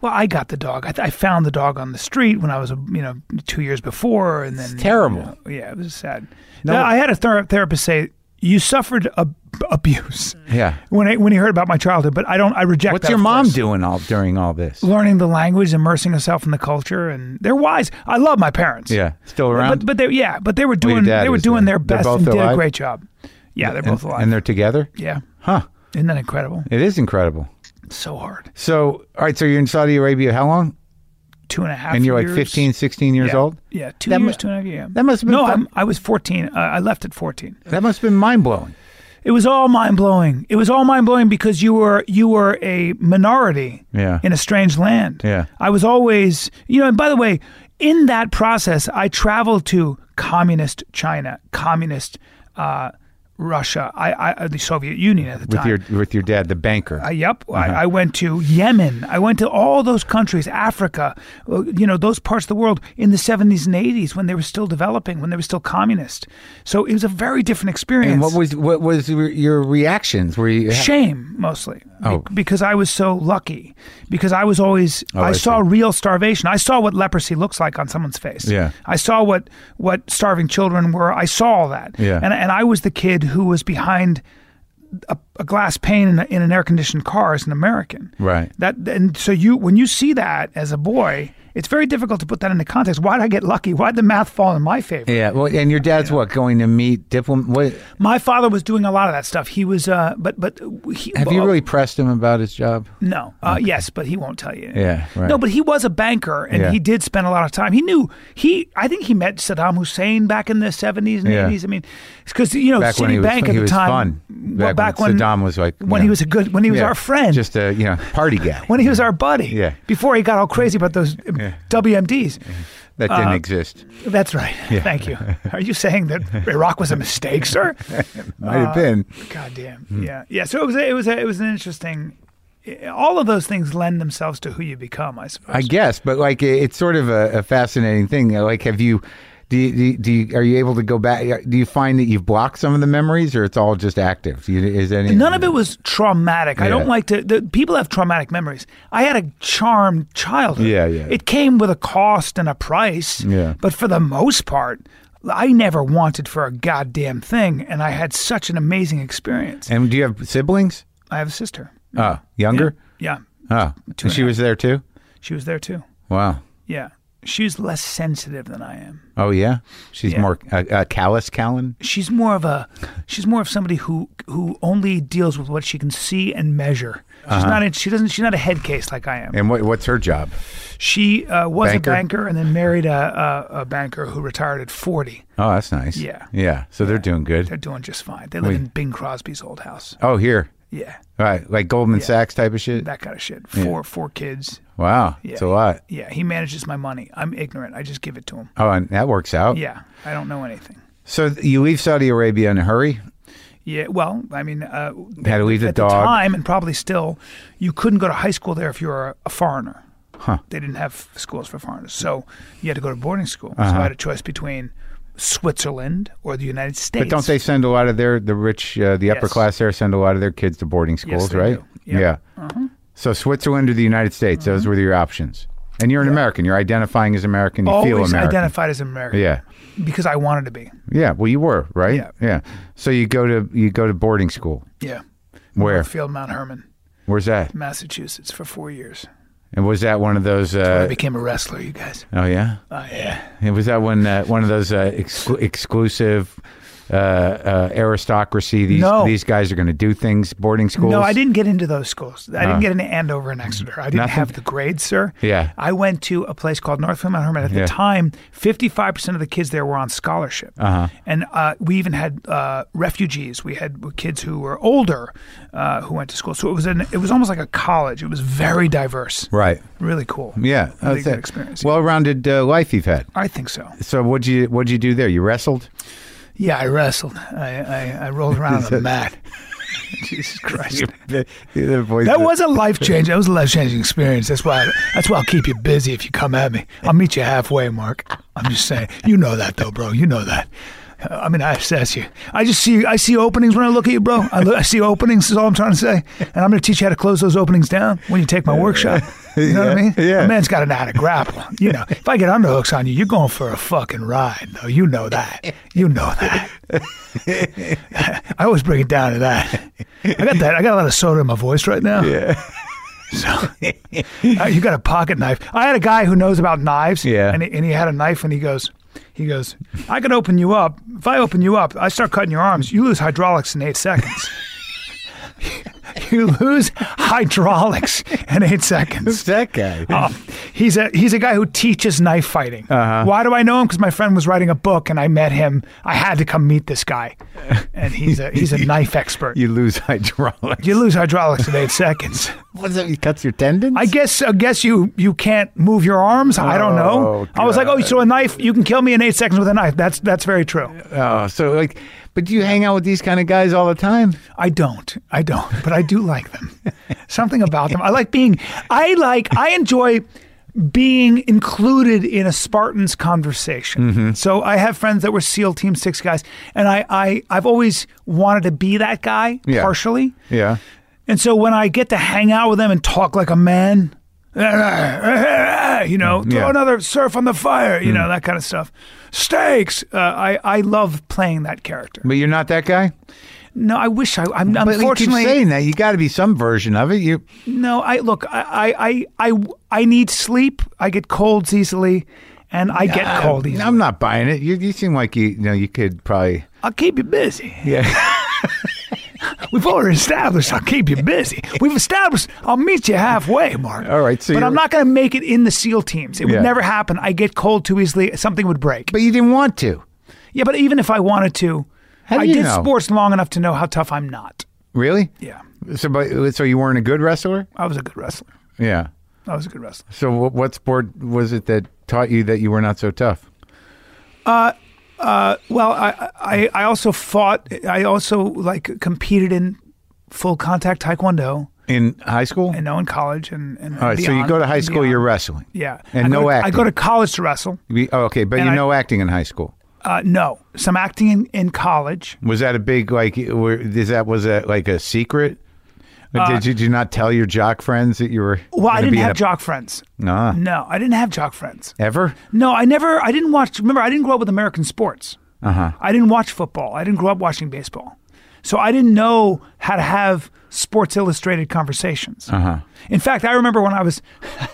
Speaker 2: Well, I got the dog. I, th- I found the dog on the street when I was, you know, two years before, and then
Speaker 1: It's terrible.
Speaker 2: you know, yeah, it was sad.
Speaker 1: No.
Speaker 2: Now, I had a ther- therapist say, "You suffered ab- abuse."
Speaker 1: Yeah.
Speaker 2: When I, when he heard about my childhood, but I don't. I reject.
Speaker 1: What's
Speaker 2: that,
Speaker 1: your
Speaker 2: of
Speaker 1: mom
Speaker 2: course.
Speaker 1: doing all during all this?
Speaker 2: Learning the language, immersing herself in the culture, and they're wise. I love my parents.
Speaker 1: Yeah, still around.
Speaker 2: But but they yeah, but they were
Speaker 1: Well, your
Speaker 2: doing
Speaker 1: dad
Speaker 2: they were
Speaker 1: is
Speaker 2: doing
Speaker 1: there.
Speaker 2: their
Speaker 1: They're
Speaker 2: best
Speaker 1: both
Speaker 2: and did
Speaker 1: alive?
Speaker 2: a great job. Yeah, they're both
Speaker 1: and,
Speaker 2: alive.
Speaker 1: and they're together.
Speaker 2: yeah,
Speaker 1: Huh?
Speaker 2: isn't that incredible?
Speaker 1: It is incredible.
Speaker 2: It's so hard.
Speaker 1: So, all right. So you're in Saudi Arabia. How long?
Speaker 2: Two and a half.
Speaker 1: And you're
Speaker 2: years.
Speaker 1: like fifteen, sixteen years
Speaker 2: yeah.
Speaker 1: old.
Speaker 2: Yeah, two
Speaker 1: That mu-
Speaker 2: years, two and a half years.
Speaker 1: that must have been
Speaker 2: no.
Speaker 1: fun.
Speaker 2: I'm, I was fourteen. Uh, I left at fourteen.
Speaker 1: That must have been mind blowing.
Speaker 2: It was all mind blowing. It was all mind blowing because you were you were a minority
Speaker 1: Yeah.
Speaker 2: in a strange land.
Speaker 1: Yeah.
Speaker 2: I was always, you know. And by the way, in that process, I traveled to communist China, communist uh, Russia, I, I, the Soviet Union at the
Speaker 1: With
Speaker 2: time.
Speaker 1: your with your dad, the banker.
Speaker 2: Uh, yep.
Speaker 1: Uh-huh.
Speaker 2: I, I went to Yemen. I went to all those countries, Africa, uh, you know, those parts of the world in the seventies and eighties when they were still developing, when they were still communist. So it was a very different experience.
Speaker 1: and what was what was your- your reactions? Were you
Speaker 2: Shame, mostly. Be-
Speaker 1: Oh.
Speaker 2: Because I was so lucky. Because I was always,
Speaker 1: Oh,
Speaker 2: I,
Speaker 1: I
Speaker 2: saw
Speaker 1: see.
Speaker 2: real starvation. I saw what leprosy looks like on someone's face.
Speaker 1: Yeah.
Speaker 2: I saw what, what starving children were. I saw all that.
Speaker 1: Yeah.
Speaker 2: And, and I was the kid who was behind a, a glass pane in, a, in an air-conditioned car as an American.
Speaker 1: Right.
Speaker 2: That and so you when you see that as a boy, it's very difficult to put that into context. Why did I get lucky? Why did the math fall in my favor?
Speaker 1: Yeah. Well, and your dad's what going to meet diplomat? What
Speaker 2: My father was doing a lot of that stuff. He was, uh, but but he,
Speaker 1: have you really pressed him about his job?
Speaker 2: No. Uh, yes, but he won't tell you.
Speaker 1: Yeah. Right.
Speaker 2: No, but he was a banker, and
Speaker 1: Yeah.
Speaker 2: he did spend a lot of time. He knew he. I think he met Saddam Hussein back in the seventies and
Speaker 1: Yeah.
Speaker 2: eighties. I mean, because you know,
Speaker 1: Back when he was
Speaker 2: Citibank
Speaker 1: fun-
Speaker 2: at
Speaker 1: he
Speaker 2: the
Speaker 1: was
Speaker 2: time.
Speaker 1: fun.
Speaker 2: Well,
Speaker 1: Back
Speaker 2: back
Speaker 1: when
Speaker 2: when
Speaker 1: Saddam was like,
Speaker 2: when
Speaker 1: you
Speaker 2: he
Speaker 1: know,
Speaker 2: was a good when he was
Speaker 1: yeah,
Speaker 2: our friend.
Speaker 1: just a you know party guy.
Speaker 2: when he was our buddy.
Speaker 1: Yeah.
Speaker 2: Before he got all crazy about those
Speaker 1: Yeah.
Speaker 2: W M Ds.
Speaker 1: that didn't
Speaker 2: uh,
Speaker 1: exist.
Speaker 2: That's right. Thank you. Are you saying that Iraq was a mistake, sir?
Speaker 1: Might have been.
Speaker 2: God damn.
Speaker 1: Hmm.
Speaker 2: Yeah. Yeah. So it was. A, it was. A, it was an interesting. All of those things lend themselves to who you become, I suppose.
Speaker 1: I guess, but like it- it's sort of a, a fascinating thing. You know, Like, have you? Do you, do you, do you, are you able to go back? Do you find that you've blocked some of the memories, or it's all just active? Do you, is any
Speaker 2: None of it was traumatic. I
Speaker 1: Yeah.
Speaker 2: don't like to. The, people have traumatic memories. I had a charmed childhood.
Speaker 1: Yeah, yeah.
Speaker 2: It came with a cost and a price.
Speaker 1: Yeah.
Speaker 2: But for the most part, I never wanted for a goddamn thing, and I had such an amazing experience.
Speaker 1: And do you have siblings?
Speaker 2: I have a sister.
Speaker 1: Oh, younger.
Speaker 2: Yeah,
Speaker 1: Oh,
Speaker 2: Two
Speaker 1: and she
Speaker 2: and a
Speaker 1: was there too.
Speaker 2: she was there too.
Speaker 1: Wow.
Speaker 2: Yeah, she's less sensitive than I am.
Speaker 1: Oh yeah, she's
Speaker 2: Yeah.
Speaker 1: more uh, uh, callous, Callan.
Speaker 2: She's more of a. She's more of somebody who who only deals with what she can see and measure. She's
Speaker 1: Uh-huh.
Speaker 2: not. A, she doesn't. She's not a head case like I am.
Speaker 1: And what, what's her job?
Speaker 2: She uh, was
Speaker 1: Banker?
Speaker 2: a banker and then married a, a, a banker who retired at forty.
Speaker 1: Oh, that's nice.
Speaker 2: Yeah.
Speaker 1: Yeah. So they're doing
Speaker 2: They're
Speaker 1: good.
Speaker 2: doing just fine. They live
Speaker 1: Wait.
Speaker 2: in Bing Crosby's old house.
Speaker 1: Oh, here.
Speaker 2: Yeah,
Speaker 1: All right, like Goldman Sachs type of shit.
Speaker 2: that kind of shit. Four four kids.
Speaker 1: Wow,
Speaker 2: Yeah.
Speaker 1: it's a lot.
Speaker 2: Yeah, he manages my money. I'm ignorant. I just give it to him.
Speaker 1: Oh, and that works out.
Speaker 2: Yeah, I don't know anything.
Speaker 1: So th- you leave Saudi Arabia in a hurry.
Speaker 2: Yeah, well, I mean, uh,
Speaker 1: Had to leave the
Speaker 2: at
Speaker 1: dog.
Speaker 2: the time, and probably still, you couldn't go to high school there if you were a, a foreigner.
Speaker 1: Huh.
Speaker 2: They didn't have schools for foreigners, so you had to go to boarding school.
Speaker 1: Uh-huh.
Speaker 2: So I had a choice between Switzerland or the United States.
Speaker 1: But don't they send a lot of their the rich, uh, the upper
Speaker 2: Yes.
Speaker 1: class there send a lot of their kids to boarding schools,
Speaker 2: they
Speaker 1: right?
Speaker 2: do. Yep.
Speaker 1: Yeah.
Speaker 2: Uh-huh.
Speaker 1: So Switzerland or the United States, those were your options. And you're an American. You're identifying as American. You feel
Speaker 2: Always
Speaker 1: American.
Speaker 2: identified as American.
Speaker 1: Yeah.
Speaker 2: Because I wanted to be.
Speaker 1: Yeah. Well, you were right.
Speaker 2: Yeah.
Speaker 1: Yeah. So you go to you go to boarding school.
Speaker 2: Yeah.
Speaker 1: Where?
Speaker 2: Northfield, Mount Herman,
Speaker 1: Where's that?
Speaker 2: Massachusetts for four years.
Speaker 1: And was that one of those?
Speaker 2: I
Speaker 1: Uh,
Speaker 2: became a wrestler, you guys.
Speaker 1: oh yeah.
Speaker 2: Oh, yeah.
Speaker 1: And was that one uh, one of those uh, exclu- exclusive uh, uh, aristocracy? These
Speaker 2: No.
Speaker 1: these guys are going to do things. Boarding schools.
Speaker 2: No, I didn't get into those schools. I
Speaker 1: Oh.
Speaker 2: didn't get into Andover and Exeter. I didn't
Speaker 1: Nothing?
Speaker 2: have the grades, sir.
Speaker 1: Yeah.
Speaker 2: I went to a place called Northfield Mount Herman. At
Speaker 1: Yeah.
Speaker 2: the time, fifty-five percent of the kids there were on scholarship.
Speaker 1: Uh-huh.
Speaker 2: And uh, we even had uh, refugees. We had kids who were older uh, who went to school. So it was an, it was almost like a college. It was very diverse.
Speaker 1: Right.
Speaker 2: Really cool.
Speaker 1: Yeah.
Speaker 2: Really
Speaker 1: That's
Speaker 2: good
Speaker 1: it.
Speaker 2: experience.
Speaker 1: Well-rounded uh, life you've had.
Speaker 2: I think so.
Speaker 1: So what'd you what'd you do there? You wrestled?
Speaker 2: Yeah, I wrestled. I, I, I rolled around on a mat. Jesus Christ.
Speaker 1: The- the voice-
Speaker 2: That was a life change. That was a life changing experience. That's why. That's why I'll keep you busy if you come at me. I'll meet you halfway, Mark. I'm just saying. You know that though, bro. You know that. I mean, I assess you. I just see I see openings when I look at you, bro. I, look, I see openings is all I'm trying to say. And I'm going to teach you how to close those openings down when you take my workshop. You know
Speaker 1: yeah,
Speaker 2: what I mean?
Speaker 1: Yeah.
Speaker 2: A man's got to know how to grapple. You know, if I get underhooks on you, you're going for a fucking ride. No, you know that. You know that. I always bring it down to that. I got that. I got a lot of soda in my voice right now.
Speaker 1: Yeah.
Speaker 2: So uh, you got a pocket knife. I had a guy who knows about knives.
Speaker 1: Yeah.
Speaker 2: And he, and he had a knife, and he goes, he goes, I can open you up. If I open you up, I start cutting your arms. You lose hydraulics in eight seconds. You lose hydraulics in eight seconds.
Speaker 1: Who's that guy?
Speaker 2: Uh, he's a he's a guy who teaches knife fighting.
Speaker 1: Uh-huh.
Speaker 2: Why do I know him? Because my friend was writing a book, and I met him. I had to come meet this guy, and he's a he's a knife expert.
Speaker 1: You lose hydraulics.
Speaker 2: You lose hydraulics in eight seconds.
Speaker 1: What's that? He cuts your tendons?
Speaker 2: I guess I guess you you can't move your arms. I don't know.
Speaker 1: Oh,
Speaker 2: I was like, oh,
Speaker 1: God.
Speaker 2: so a knife, you can kill me in eight seconds with a knife. That's that's very true.
Speaker 1: Oh, so like, but do you hang out with these kind of guys all the time?
Speaker 2: I don't. I don't. But I do like them. Something about them. I like being. I like. I enjoy being included in a Spartans conversation.
Speaker 1: Mm-hmm.
Speaker 2: So I have friends that were SEAL Team Six guys, and I, I I've always wanted to be that guy
Speaker 1: Yeah.
Speaker 2: partially.
Speaker 1: Yeah.
Speaker 2: And so when I get to hang out with them and talk like a man, you know, throw
Speaker 1: Yeah.
Speaker 2: another surf on the fire, you know, that kind of stuff. Steaks. Uh, I I love playing that character.
Speaker 1: But you're not that guy?
Speaker 2: No, I wish I. I'm
Speaker 1: But you keep
Speaker 2: unfortunately.
Speaker 1: saying that. You got to be some version of it. You.
Speaker 2: No, I look. I, I, I, I need sleep. I get colds easily, and I get cold easily.
Speaker 1: I'm not buying it. You, you seem like you, you know, you could probably.
Speaker 2: I'll keep you busy.
Speaker 1: Yeah.
Speaker 2: We've already established I'll keep you busy. We've established I'll meet you halfway, Mark.
Speaker 1: All right, so
Speaker 2: but
Speaker 1: you're-
Speaker 2: I'm not going to make it in the SEAL teams. It would
Speaker 1: Yeah.
Speaker 2: never happen. I get cold too easily. Something would break.
Speaker 1: But you didn't want to.
Speaker 2: Yeah, but even if I wanted to,
Speaker 1: How do
Speaker 2: I
Speaker 1: you
Speaker 2: did
Speaker 1: know?
Speaker 2: sports long enough to know how tough I'm not.
Speaker 1: Really?
Speaker 2: Yeah,
Speaker 1: So, but, so you weren't a good wrestler?
Speaker 2: I was a good wrestler.
Speaker 1: Yeah.
Speaker 2: I was a good wrestler.
Speaker 1: So, what, what sport was it that taught you that you were not so tough?
Speaker 2: Well, I, I, I also fought. I also like competed in full contact taekwondo.
Speaker 1: In high school?
Speaker 2: And no, in college and, and
Speaker 1: All right. So you
Speaker 2: beyond,
Speaker 1: go to high
Speaker 2: and
Speaker 1: school,
Speaker 2: beyond.
Speaker 1: you're wrestling.
Speaker 2: Yeah,
Speaker 1: And
Speaker 2: I
Speaker 1: no
Speaker 2: go to,
Speaker 1: acting.
Speaker 2: I go to college to wrestle.
Speaker 1: You- oh, okay, but
Speaker 2: And
Speaker 1: you
Speaker 2: I-
Speaker 1: know acting in high school.
Speaker 2: Uh, no, some acting in, in college.
Speaker 1: Was that a big like? Were, is that was that like a secret? Or
Speaker 2: Uh,
Speaker 1: did you did you not tell your jock friends that you were?
Speaker 2: Well, I
Speaker 1: gonna
Speaker 2: didn't
Speaker 1: be in
Speaker 2: have
Speaker 1: a-
Speaker 2: jock friends.
Speaker 1: Nah.
Speaker 2: No, I didn't have jock friends.
Speaker 1: Ever?
Speaker 2: No, I never. I didn't watch. Remember, I didn't grow up with American sports.
Speaker 1: Uh huh.
Speaker 2: I didn't watch football. I didn't grow up watching baseball. So I didn't know how to have Sports Illustrated conversations.
Speaker 1: Uh huh.
Speaker 2: In fact, I remember when I was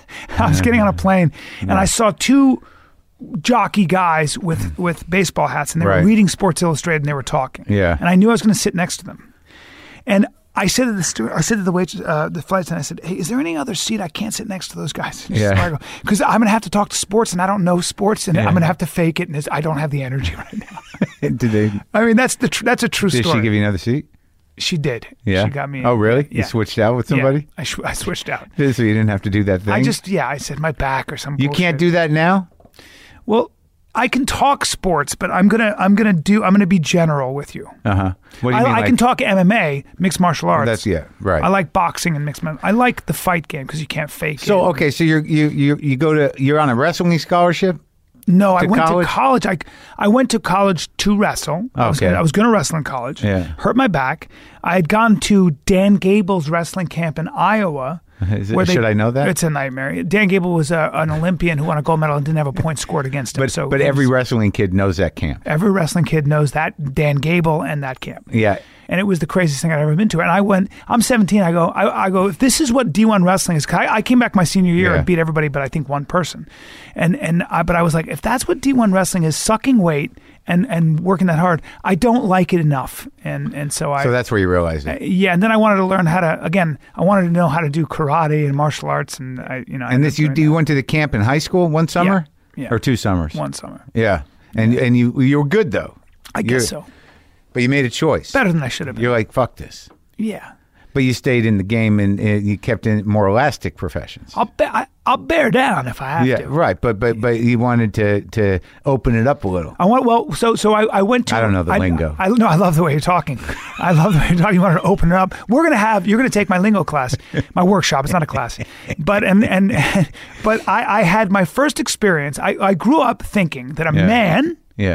Speaker 2: I was getting on a plane and I saw two jockey guys with, with baseball hats and they
Speaker 1: Right.
Speaker 2: were reading Sports Illustrated and they were talking.
Speaker 1: Yeah.
Speaker 2: And I knew I was going to sit next to them. And I said to the steward, I said to the wait, uh, the flight attendant, I said, "Hey, is there any other seat? I can't sit next to those guys."
Speaker 1: Yeah.
Speaker 2: Because I'm going to have to talk to sports and I don't know sports and
Speaker 1: Yeah.
Speaker 2: I'm going to have to fake it and it's, I don't have the energy right now.
Speaker 1: Did they?
Speaker 2: I mean, that's the tr- that's a true
Speaker 1: Did
Speaker 2: story.
Speaker 1: she give you another seat?
Speaker 2: She did.
Speaker 1: Yeah.
Speaker 2: She got me.
Speaker 1: Oh, really?
Speaker 2: Yeah.
Speaker 1: You switched out with
Speaker 2: Yeah.
Speaker 1: somebody?
Speaker 2: I, sh- I switched out.
Speaker 1: So you didn't have to do that thing.
Speaker 2: I just, yeah, I said my back or something.
Speaker 1: You can't do that now.
Speaker 2: Well, I can talk sports, but I'm gonna, I'm gonna do, I'm gonna be general with you.
Speaker 1: Uh huh. What do you
Speaker 2: I,
Speaker 1: mean?
Speaker 2: I
Speaker 1: like,
Speaker 2: can talk M M A, mixed martial arts.
Speaker 1: That's yeah, right.
Speaker 2: I like boxing and mixed. mar- I like the fight game because you can't fake
Speaker 1: So
Speaker 2: it.
Speaker 1: okay, so you're you you you go to you're on a wrestling scholarship.
Speaker 2: No, I
Speaker 1: to
Speaker 2: went
Speaker 1: college?
Speaker 2: to college. I, I went to college to wrestle. I was
Speaker 1: Okay.
Speaker 2: gonna, I was going to wrestle in college.
Speaker 1: Yeah.
Speaker 2: Hurt my back. I had gone to Dan Gable's wrestling camp in Iowa.
Speaker 1: Is it-
Speaker 2: where they-
Speaker 1: should I know that?
Speaker 2: It's a nightmare. Dan Gable was a, an Olympian who won a gold medal and didn't have a point scored against him.
Speaker 1: But
Speaker 2: so
Speaker 1: but
Speaker 2: it
Speaker 1: every
Speaker 2: was-
Speaker 1: wrestling kid knows that camp.
Speaker 2: every wrestling kid knows that Dan Gable and that camp.
Speaker 1: Yeah.
Speaker 2: And it was the craziest thing I'd ever been to. And I went, I'm seventeen. I go, I, I go, if this is what D one wrestling is, 'cause I, I came back my senior year
Speaker 1: Yeah.
Speaker 2: and beat everybody, but I think one person. And, and I, but I was like, if that's what D one wrestling is, sucking weight and, and working that hard, I don't like it enough. And, and so I,
Speaker 1: So that's where you realize it.
Speaker 2: yeah. And then I wanted to learn how to, again, I wanted to know how to do karate and martial arts. And I, you know, I
Speaker 1: And this you
Speaker 2: ended up doing
Speaker 1: you went to the camp in high school one summer
Speaker 2: Yeah.
Speaker 1: or two summers?
Speaker 2: that one summer.
Speaker 1: Yeah. And and you you were good though.
Speaker 2: I
Speaker 1: You're-
Speaker 2: guess so.
Speaker 1: But you made a choice.
Speaker 2: Better than I should have been.
Speaker 1: You're like fuck this.
Speaker 2: Yeah.
Speaker 1: But you stayed in the game and, and you kept in more elastic professions.
Speaker 2: I'll, be- I, I'll bear down if I have
Speaker 1: yeah,
Speaker 2: to.
Speaker 1: right. But but but you wanted to to open it up a little.
Speaker 2: I want well, so so I, I went to.
Speaker 1: I don't know the lingo.
Speaker 2: I, no, I love the way you're talking. I love the way you're talking. You want to open it up. We're gonna have. You're gonna take my lingo class, my workshop. It's not a class, but and and, but I, I had my first experience. I, I grew up thinking that a
Speaker 1: Yeah.
Speaker 2: man
Speaker 1: Yeah.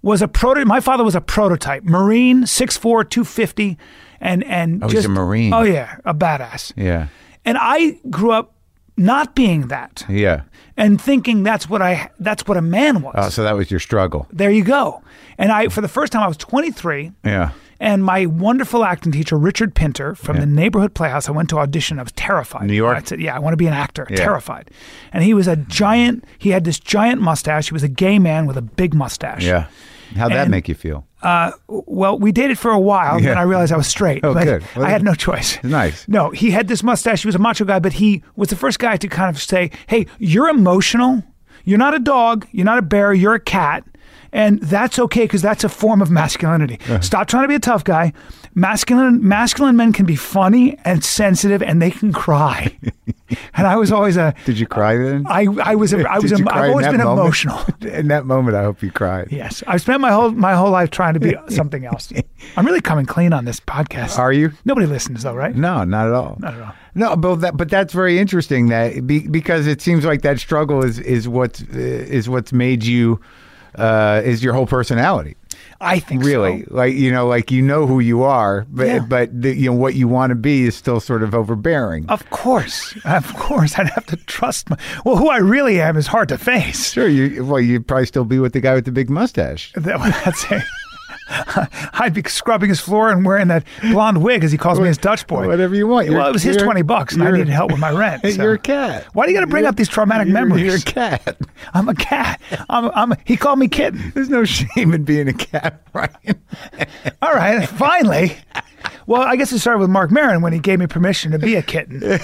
Speaker 2: was a proto. My father was a prototype Marine, six four, two fifty, and and
Speaker 1: Oh,
Speaker 2: just
Speaker 1: he's a Marine.
Speaker 2: Oh yeah, a badass.
Speaker 1: Yeah.
Speaker 2: And I grew up not being that
Speaker 1: Yeah.
Speaker 2: and thinking that's what I that's what a man was.
Speaker 1: Oh, so that was your struggle.
Speaker 2: There you go. And I, for the first time, I was twenty-three.
Speaker 1: Yeah.
Speaker 2: And my wonderful acting teacher, Richard Pinter, from
Speaker 1: Yeah.
Speaker 2: the Neighborhood Playhouse, I went to audition. I was terrified.
Speaker 1: New York?
Speaker 2: I said, yeah, I want to be an actor.
Speaker 1: Yeah.
Speaker 2: Terrified. And he was a giant, he had this giant mustache. He was a gay man with a big mustache.
Speaker 1: Yeah. How'd that
Speaker 2: And-
Speaker 1: make you feel?
Speaker 2: Uh, well, we dated for a while,
Speaker 1: Yeah.
Speaker 2: and I realized I was straight.
Speaker 1: Oh,
Speaker 2: but
Speaker 1: good. Well,
Speaker 2: I had no choice.
Speaker 1: Nice.
Speaker 2: No, he had this mustache. He was a macho guy, but he was the first guy to kind of say, hey, you're emotional. You're not a dog. You're not a bear. You're a cat. And that's okay because that's a form of masculinity. Stop trying to be a tough guy. Masculine masculine men can be funny and sensitive, and they can cry. And I was always a.
Speaker 1: Did you cry then?
Speaker 2: I I was a, I was
Speaker 1: Did
Speaker 2: a,
Speaker 1: you cry
Speaker 2: I've
Speaker 1: in
Speaker 2: always
Speaker 1: that
Speaker 2: been
Speaker 1: moment?
Speaker 2: emotional.
Speaker 1: In that moment, I hope you cried.
Speaker 2: Yes, I've spent my whole my whole life trying to be something else. I'm really coming clean on this podcast.
Speaker 1: Are you?
Speaker 2: Nobody listens though, right?
Speaker 1: No, not at all.
Speaker 2: Not at all.
Speaker 1: No, but that, but that's very interesting. That be, because it seems like that struggle is is what is what's made you uh, is your whole personality.
Speaker 2: I think
Speaker 1: Really,
Speaker 2: so.
Speaker 1: like you know, like you know who you are, but
Speaker 2: Yeah.
Speaker 1: but the, you know what you want to be is still sort of overbearing.
Speaker 2: Of course, of course, I'd have to trust my. Well, who I really am is hard to face.
Speaker 1: Sure, you well, you'd probably still be with the guy with the big mustache.
Speaker 2: That, that's it. I'd be scrubbing his floor and wearing that blonde wig, as he calls me his Dutch boy.
Speaker 1: Whatever you want. You're-
Speaker 2: Well, it was his
Speaker 1: you're-
Speaker 2: twenty bucks, and I
Speaker 1: you're-
Speaker 2: needed help with my rent. so.
Speaker 1: You're a cat.
Speaker 2: Why do you got to bring
Speaker 1: You're-
Speaker 2: up these traumatic
Speaker 1: you're-
Speaker 2: memories?
Speaker 1: You're a cat.
Speaker 2: I'm a cat. I'm, I'm a, he called me kitten.
Speaker 1: There's no shame in being a cat, Brian.
Speaker 2: All right, finally. Well, I guess it started with Mark Maron when he gave me permission to be a kitten.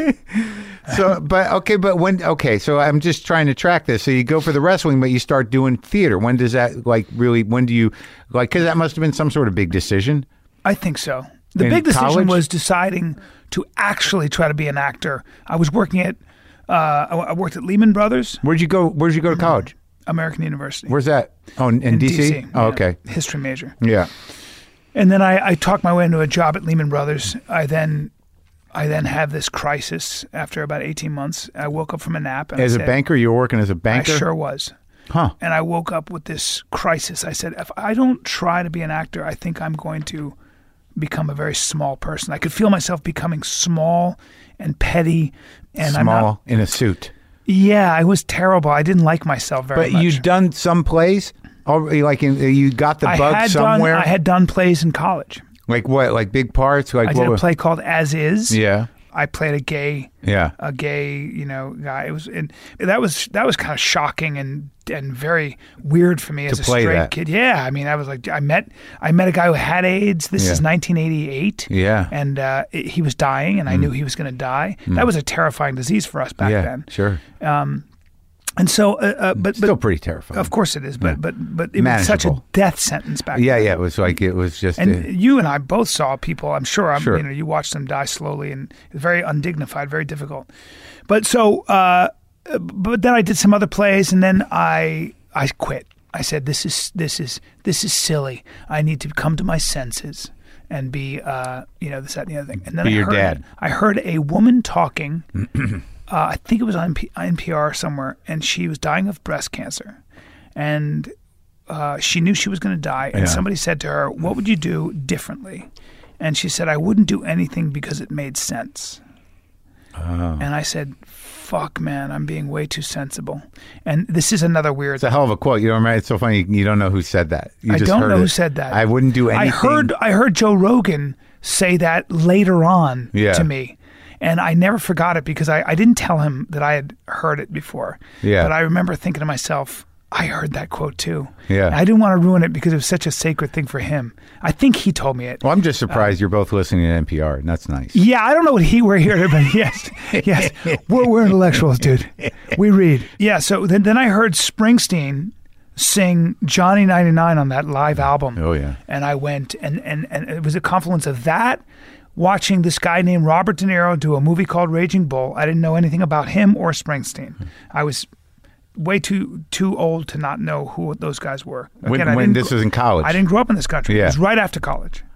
Speaker 1: So, but okay, but when okay, so I'm just trying to track this. So you go for the wrestling, but you start doing theater. When does that like really? When do you like? Because that must have been some sort of big decision.
Speaker 2: I think so. The
Speaker 1: In
Speaker 2: big decision
Speaker 1: college?
Speaker 2: was deciding to actually try to be an actor. I was working at, uh, I I worked at Lehman Brothers,
Speaker 1: Where'd you go? Where'd you go to college?
Speaker 2: American University.
Speaker 1: Where's that? Oh, in, in D C. Oh,
Speaker 2: yeah.
Speaker 1: okay.
Speaker 2: History major.
Speaker 1: Yeah.
Speaker 2: And then I, I talked my way into a job at Lehman Brothers. I then, I then have this crisis after about eighteen months. I woke up from a nap. And
Speaker 1: As
Speaker 2: I
Speaker 1: a
Speaker 2: said,
Speaker 1: banker, you were working as a
Speaker 2: I
Speaker 1: banker.
Speaker 2: sure was.
Speaker 1: Huh.
Speaker 2: And I woke up with this crisis. I said, if I don't try to be an actor, I think I'm going to become a very small person. I could feel myself becoming small and petty. And I'm
Speaker 1: Small
Speaker 2: not,
Speaker 1: in a suit.
Speaker 2: yeah, I was terrible. I didn't like myself very
Speaker 1: But
Speaker 2: much.
Speaker 1: you'd done some plays. Already, like in, you got the
Speaker 2: I
Speaker 1: bug
Speaker 2: had
Speaker 1: somewhere.
Speaker 2: done. I had done plays in college.
Speaker 1: Like what? Like big parts? Like
Speaker 2: I
Speaker 1: what?
Speaker 2: did a
Speaker 1: was-
Speaker 2: play called As Is.
Speaker 1: Yeah.
Speaker 2: I played a gay,
Speaker 1: Yeah.
Speaker 2: a gay, you know, guy. It was, and that was that was kind of shocking and and very weird for me as a
Speaker 1: play
Speaker 2: straight
Speaker 1: that.
Speaker 2: kid. Yeah, I mean, I was like, I met I met a guy who had AIDS. This
Speaker 1: Yeah.
Speaker 2: is nineteen eighty-eight.
Speaker 1: Yeah.
Speaker 2: and uh, it, he was dying, and I knew he was going to die. That was a terrifying disease for us back
Speaker 1: yeah.
Speaker 2: then.
Speaker 1: Sure.
Speaker 2: And so, uh, uh, but
Speaker 1: Still
Speaker 2: but
Speaker 1: pretty terrifying.
Speaker 2: of course it is. But but but it was such a
Speaker 1: Manageable.
Speaker 2: death sentence back
Speaker 1: Yeah.
Speaker 2: then.
Speaker 1: Yeah. It was like it was just.
Speaker 2: And
Speaker 1: uh,
Speaker 2: you and I both saw people. I'm sure. I'm,
Speaker 1: Sure.
Speaker 2: You know, you watched them die slowly, and it was very undignified, very difficult. But so, uh, but then I did some other plays, and then I I quit. I said, "This is this is this is silly. I need to come to my senses and be, uh, you know, this, that, and the other thing." And then
Speaker 1: Be
Speaker 2: I
Speaker 1: your
Speaker 2: heard,
Speaker 1: dad.
Speaker 2: I heard a woman talking. uh, I think it was on P- N P R somewhere, and she was dying of breast cancer, and uh, she knew she was going to die. And
Speaker 1: Yeah.
Speaker 2: somebody said to her, "What would you do differently?" And she said, "I wouldn't do anything because it made sense."
Speaker 1: Oh.
Speaker 2: And I said, "Fuck, man, I'm being way too sensible." And this is another weird.
Speaker 1: It's a hell of a quote. You don't remember? It's so funny. You don't know who said that. You
Speaker 2: I
Speaker 1: just
Speaker 2: don't
Speaker 1: heard
Speaker 2: know
Speaker 1: it.
Speaker 2: who said that.
Speaker 1: I wouldn't do anything.
Speaker 2: I heard I heard Joe Rogan say that later on
Speaker 1: Yeah.
Speaker 2: to me. And I never forgot it because I, I didn't tell him that I had heard it before.
Speaker 1: Yeah.
Speaker 2: But I remember thinking to myself, I heard that quote too.
Speaker 1: Yeah.
Speaker 2: And I didn't want to ruin it because it was such a sacred thing for him. I think he told me it.
Speaker 1: Well, I'm just surprised you're both listening to N P R, and that's nice.
Speaker 2: Yeah, I don't know what he we're here, but yes, yes, we're we're intellectuals, dude. We read. Yeah. So then then I heard Springsteen sing Johnny ninety-nine on that live album.
Speaker 1: Oh, yeah.
Speaker 2: And I went, and and and it was a confluence of that, watching this guy named Robert De Niro do a movie called Raging Bull. I didn't know anything about him or Springsteen. I was way too too old to not know who those guys were.
Speaker 1: When-
Speaker 2: I
Speaker 1: when
Speaker 2: didn't
Speaker 1: this
Speaker 2: gr-
Speaker 1: was in college.
Speaker 2: I didn't grow up in this country.
Speaker 1: Yeah.
Speaker 2: It was right after college.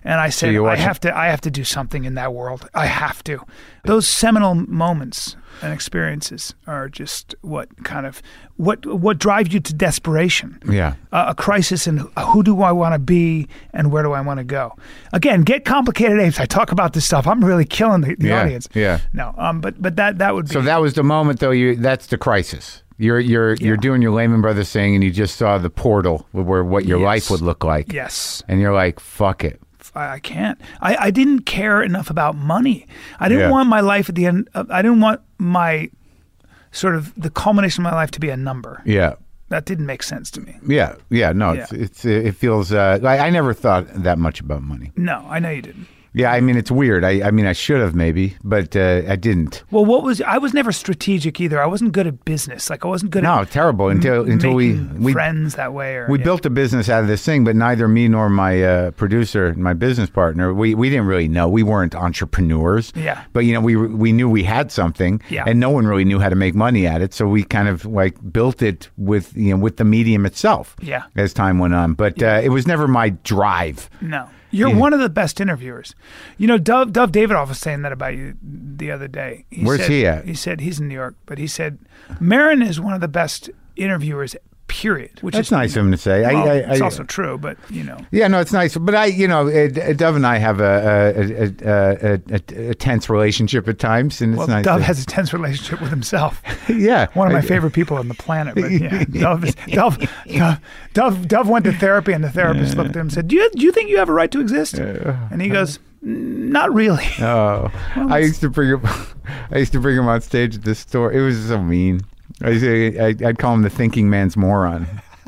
Speaker 2: And I said,
Speaker 1: you
Speaker 2: I
Speaker 1: watch
Speaker 2: have to, I have to do something in that world. I have to. Those seminal moments and experiences are just what kind of what what drive you to desperation.
Speaker 1: Yeah.
Speaker 2: Uh, a crisis in who do I want to be and where do I want to go. Again, Get Complicated Apes. I talk about this stuff. I'm really killing the, the
Speaker 1: Yeah,
Speaker 2: audience.
Speaker 1: yeah.
Speaker 2: No, um, but but that that would be.
Speaker 1: So that was the moment, though. You that's the crisis. You're you're
Speaker 2: Yeah.
Speaker 1: you're doing your Lehman Brothers thing, and you just saw the portal where what your
Speaker 2: Yes.
Speaker 1: life would look like.
Speaker 2: Yes.
Speaker 1: And you're like, fuck it.
Speaker 2: I I can't. I, I didn't care enough about money. I didn't
Speaker 1: Yeah.
Speaker 2: want my life at the end. Of, I didn't want my sort of the culmination of my life to be a number.
Speaker 1: Yeah.
Speaker 2: That didn't make sense to me.
Speaker 1: Yeah. Yeah. No, it's
Speaker 2: Yeah.
Speaker 1: it's it feels. Uh, I, I never thought that much about money.
Speaker 2: No, I know you didn't.
Speaker 1: Yeah. I mean, it's weird. I I mean, I should have maybe, but uh, I didn't.
Speaker 2: Well, what was I was never strategic either. I wasn't good at business. Like I wasn't good
Speaker 1: No,
Speaker 2: at
Speaker 1: terrible until until we
Speaker 2: making
Speaker 1: we
Speaker 2: friends that way. Or
Speaker 1: we
Speaker 2: yeah.
Speaker 1: built a business out of this thing, but neither me nor my uh, producer, my business partner, we, we didn't really know. We weren't entrepreneurs.
Speaker 2: Yeah.
Speaker 1: But you know, we we knew we had something,
Speaker 2: Yeah.
Speaker 1: and no one really knew how to make money at it. So we kind of like built it with you know with the medium itself.
Speaker 2: Yeah.
Speaker 1: As time went on, but uh, it was never my drive.
Speaker 2: No. You're
Speaker 1: Yeah.
Speaker 2: one of the best interviewers. You know, Dove, Dove Davidoff was saying that about you the other day. He
Speaker 1: Where's
Speaker 2: said,
Speaker 1: he at?
Speaker 2: He said he's in New York, but he said Maron is one of the best interviewers, period. Which
Speaker 1: That's
Speaker 2: is
Speaker 1: nice of him to say.
Speaker 2: Well,
Speaker 1: I, I,
Speaker 2: it's
Speaker 1: I,
Speaker 2: also true, but, you know.
Speaker 1: Yeah, no, it's nice, but I, you know, uh, Dove and I have a a, a, a, a, a tense relationship at times, and it's
Speaker 2: Well,
Speaker 1: nice.
Speaker 2: Dove
Speaker 1: to-
Speaker 2: has a tense relationship with himself.
Speaker 1: yeah,
Speaker 2: One of my favorite people on the planet. But yeah, Dove, is, Dove, Dove, Dove, Dove went to therapy, and the therapist looked at him and said, "Do you do you think you have a right to exist?" And he goes, "Not really."
Speaker 1: Oh, I used to bring him. I used to bring him on stage at this store. It was so mean. I used to, I, I'd call him the thinking man's moron.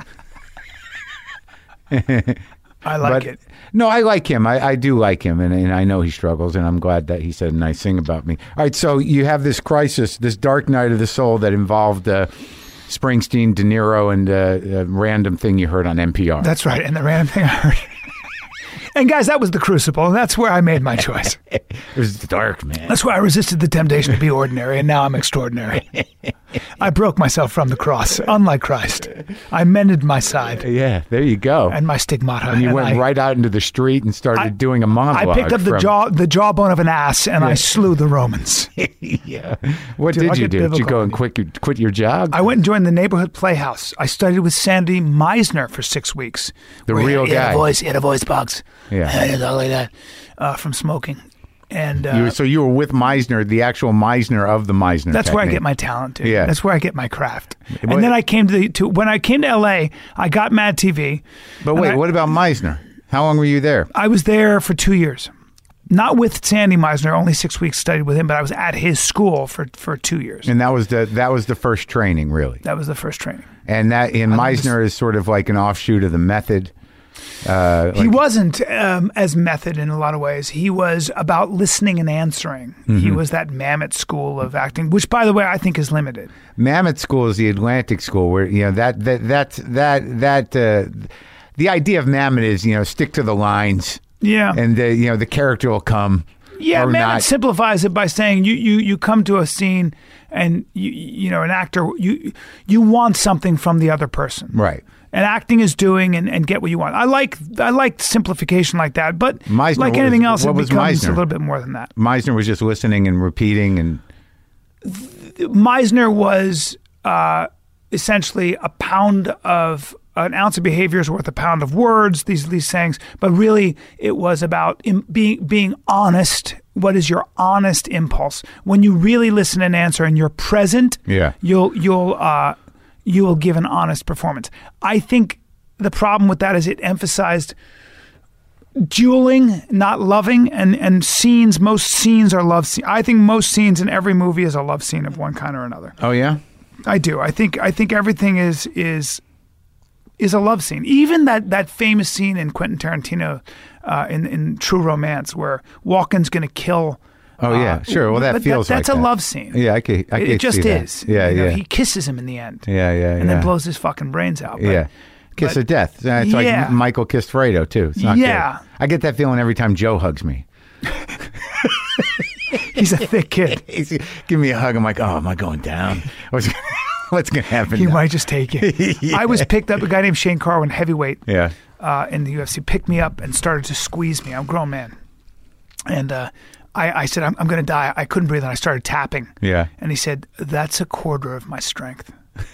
Speaker 2: I like
Speaker 1: But-
Speaker 2: it.
Speaker 1: No, I like him. I, I do like him, and, and I know he struggles, and I'm glad that he said a nice thing about me. All right, so you have this crisis, this dark night of the soul that involved uh, Springsteen, De Niro, and uh, a random thing you heard on N P R.
Speaker 2: That's right. And the random thing I heard. And guys, that was the Crucible, and that's where I made my choice.
Speaker 1: It was dark, man.
Speaker 2: That's where I resisted the temptation to be ordinary, and now I'm extraordinary. I broke myself from the cross, unlike Christ. I mended my side
Speaker 1: Yeah, there you go.
Speaker 2: and my stigmata.
Speaker 1: And you
Speaker 2: and
Speaker 1: went
Speaker 2: I,
Speaker 1: right out into the street and started
Speaker 2: I-
Speaker 1: doing a monologue.
Speaker 2: I picked up the
Speaker 1: from-
Speaker 2: jaw, the jawbone of an ass, and I slew the Romans.
Speaker 1: yeah. What
Speaker 2: Dude,
Speaker 1: did
Speaker 2: I'll
Speaker 1: you
Speaker 2: get
Speaker 1: do? Did you
Speaker 2: biblical
Speaker 1: go
Speaker 2: on
Speaker 1: and
Speaker 2: you.
Speaker 1: quit your, quit your job?
Speaker 2: I went and joined the neighborhood playhouse. I studied with Sandy Meisner for six weeks.
Speaker 1: The
Speaker 2: Where he-
Speaker 1: real
Speaker 2: he had
Speaker 1: guy.
Speaker 2: a voice, he had a voice box.
Speaker 1: Yeah.
Speaker 2: And he talked like that uh, from smoking. And uh,
Speaker 1: You- so you were with Meisner, the actual Meisner of the Meisner.
Speaker 2: that's where I
Speaker 1: technique.
Speaker 2: get my talent to.
Speaker 1: Yeah.
Speaker 2: That's where I get my craft.
Speaker 1: What-
Speaker 2: And then I came to the to when I came to L A, I got Mad T V.
Speaker 1: But
Speaker 2: and
Speaker 1: wait,
Speaker 2: I,
Speaker 1: what about Meisner? How long were you there?
Speaker 2: I was there for two years. Not with Sandy Meisner, only six weeks studied with him, but I was at his school for, for two years.
Speaker 1: And that was the that was the first training, really.
Speaker 2: That was the first training.
Speaker 1: And that in Meisner is sort of like an offshoot of the method. Uh,
Speaker 2: He
Speaker 1: like-
Speaker 2: wasn't um, as method in a lot of ways. He was about listening and answering. He
Speaker 1: Mm-hmm.
Speaker 2: was that Mamet school of acting, which, by the way, I think is limited.
Speaker 1: Mamet School is the Atlantic School, where you know that that that that that uh, the idea of Mamet is you know stick to the lines,
Speaker 2: Yeah.
Speaker 1: and uh, you know the character will come.
Speaker 2: Yeah,
Speaker 1: or
Speaker 2: Mamet
Speaker 1: not.
Speaker 2: simplifies it by saying you, you, you come to a scene and you you know an actor you you want something from the other person.
Speaker 1: Right.
Speaker 2: And acting is doing and, and get what you want. I like I like simplification like that, but
Speaker 1: Meisner
Speaker 2: like
Speaker 1: was-
Speaker 2: anything else,
Speaker 1: what
Speaker 2: it
Speaker 1: was
Speaker 2: becomes
Speaker 1: Meisner?
Speaker 2: a little bit more than that.
Speaker 1: Meisner was just listening and repeating, and
Speaker 2: Meisner was uh, essentially a pound of an ounce of behavior is worth a pound of words. These these sayings, but really it was about im- being being honest. What is your honest impulse when you really listen and answer and you're present?
Speaker 1: Yeah.
Speaker 2: you'll you'll uh, you will give an honest performance. I think the problem with that is it emphasized dueling, not loving, and and scenes. Most scenes are love scenes. I think most scenes in every movie is a love scene of one kind or another.
Speaker 1: oh yeah,
Speaker 2: I do. I think I think everything is is is a love scene. Even that that famous scene in Quentin Tarantino uh, in in True Romance where Walken's going to kill.
Speaker 1: oh yeah,
Speaker 2: uh,
Speaker 1: sure. Well, that
Speaker 2: but
Speaker 1: feels
Speaker 2: that's
Speaker 1: like
Speaker 2: a
Speaker 1: that.
Speaker 2: love scene.
Speaker 1: Yeah, I could. I
Speaker 2: It,
Speaker 1: could
Speaker 2: it just
Speaker 1: see that.
Speaker 2: is.
Speaker 1: Yeah,
Speaker 2: You know,
Speaker 1: yeah,
Speaker 2: He kisses him in the end.
Speaker 1: yeah, yeah,
Speaker 2: and
Speaker 1: yeah.
Speaker 2: then blows his fucking brains out. But-
Speaker 1: yeah. Kiss
Speaker 2: but-
Speaker 1: of death. Uh, It's
Speaker 2: Yeah.
Speaker 1: like Michael kissed Fredo too. It's not
Speaker 2: Yeah.
Speaker 1: good. I get that feeling every time Joe hugs me.
Speaker 2: He's a thick kid.
Speaker 1: He's, give me a hug. I'm like, oh, am I going down? What's what's gonna happen?
Speaker 2: He
Speaker 1: now?
Speaker 2: might just take it.
Speaker 1: Yeah.
Speaker 2: I was picked up a guy named Shane Carwin, heavyweight.
Speaker 1: Yeah.
Speaker 2: uh, in the U F C picked me up and started to squeeze me. I'm a grown man. And uh, I, I said, I'm, I'm going to die. I couldn't breathe, and I started tapping.
Speaker 1: Yeah.
Speaker 2: And he said, that's a quarter of my strength.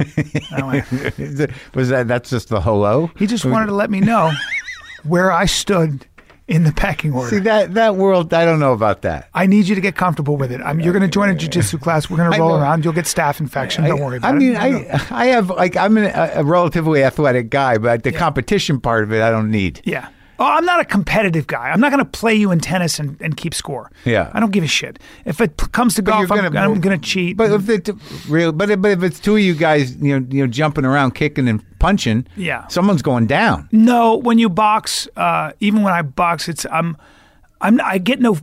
Speaker 2: I went,
Speaker 1: was that, that's just the hello?
Speaker 2: he just wanted to let me know where I stood in the pecking order.
Speaker 1: See, that, that world, I don't know about that.
Speaker 2: I need you to get comfortable with it. I mean, you're going to join a jiu-jitsu class. We're going to roll
Speaker 1: know.
Speaker 2: around. You'll get staph infection. Don't worry about
Speaker 1: I mean,
Speaker 2: it.
Speaker 1: I I have, like, I'm an, a relatively athletic guy, but the competition part of it, I don't need.
Speaker 2: Yeah. Oh, I'm not a competitive guy. I'm not going to play you in tennis and, and keep score.
Speaker 1: Yeah.
Speaker 2: I don't give a shit. If it p- comes to golf,
Speaker 1: you're
Speaker 2: I'm,
Speaker 1: gonna-
Speaker 2: I'm going to cheat.
Speaker 1: But if it real, but if, but if it's two of you guys, you know, you know, jumping around, kicking and punching,
Speaker 2: Yeah.
Speaker 1: someone's going down.
Speaker 2: No, when you box, uh, even when I box, it's I'm, I'm I get no,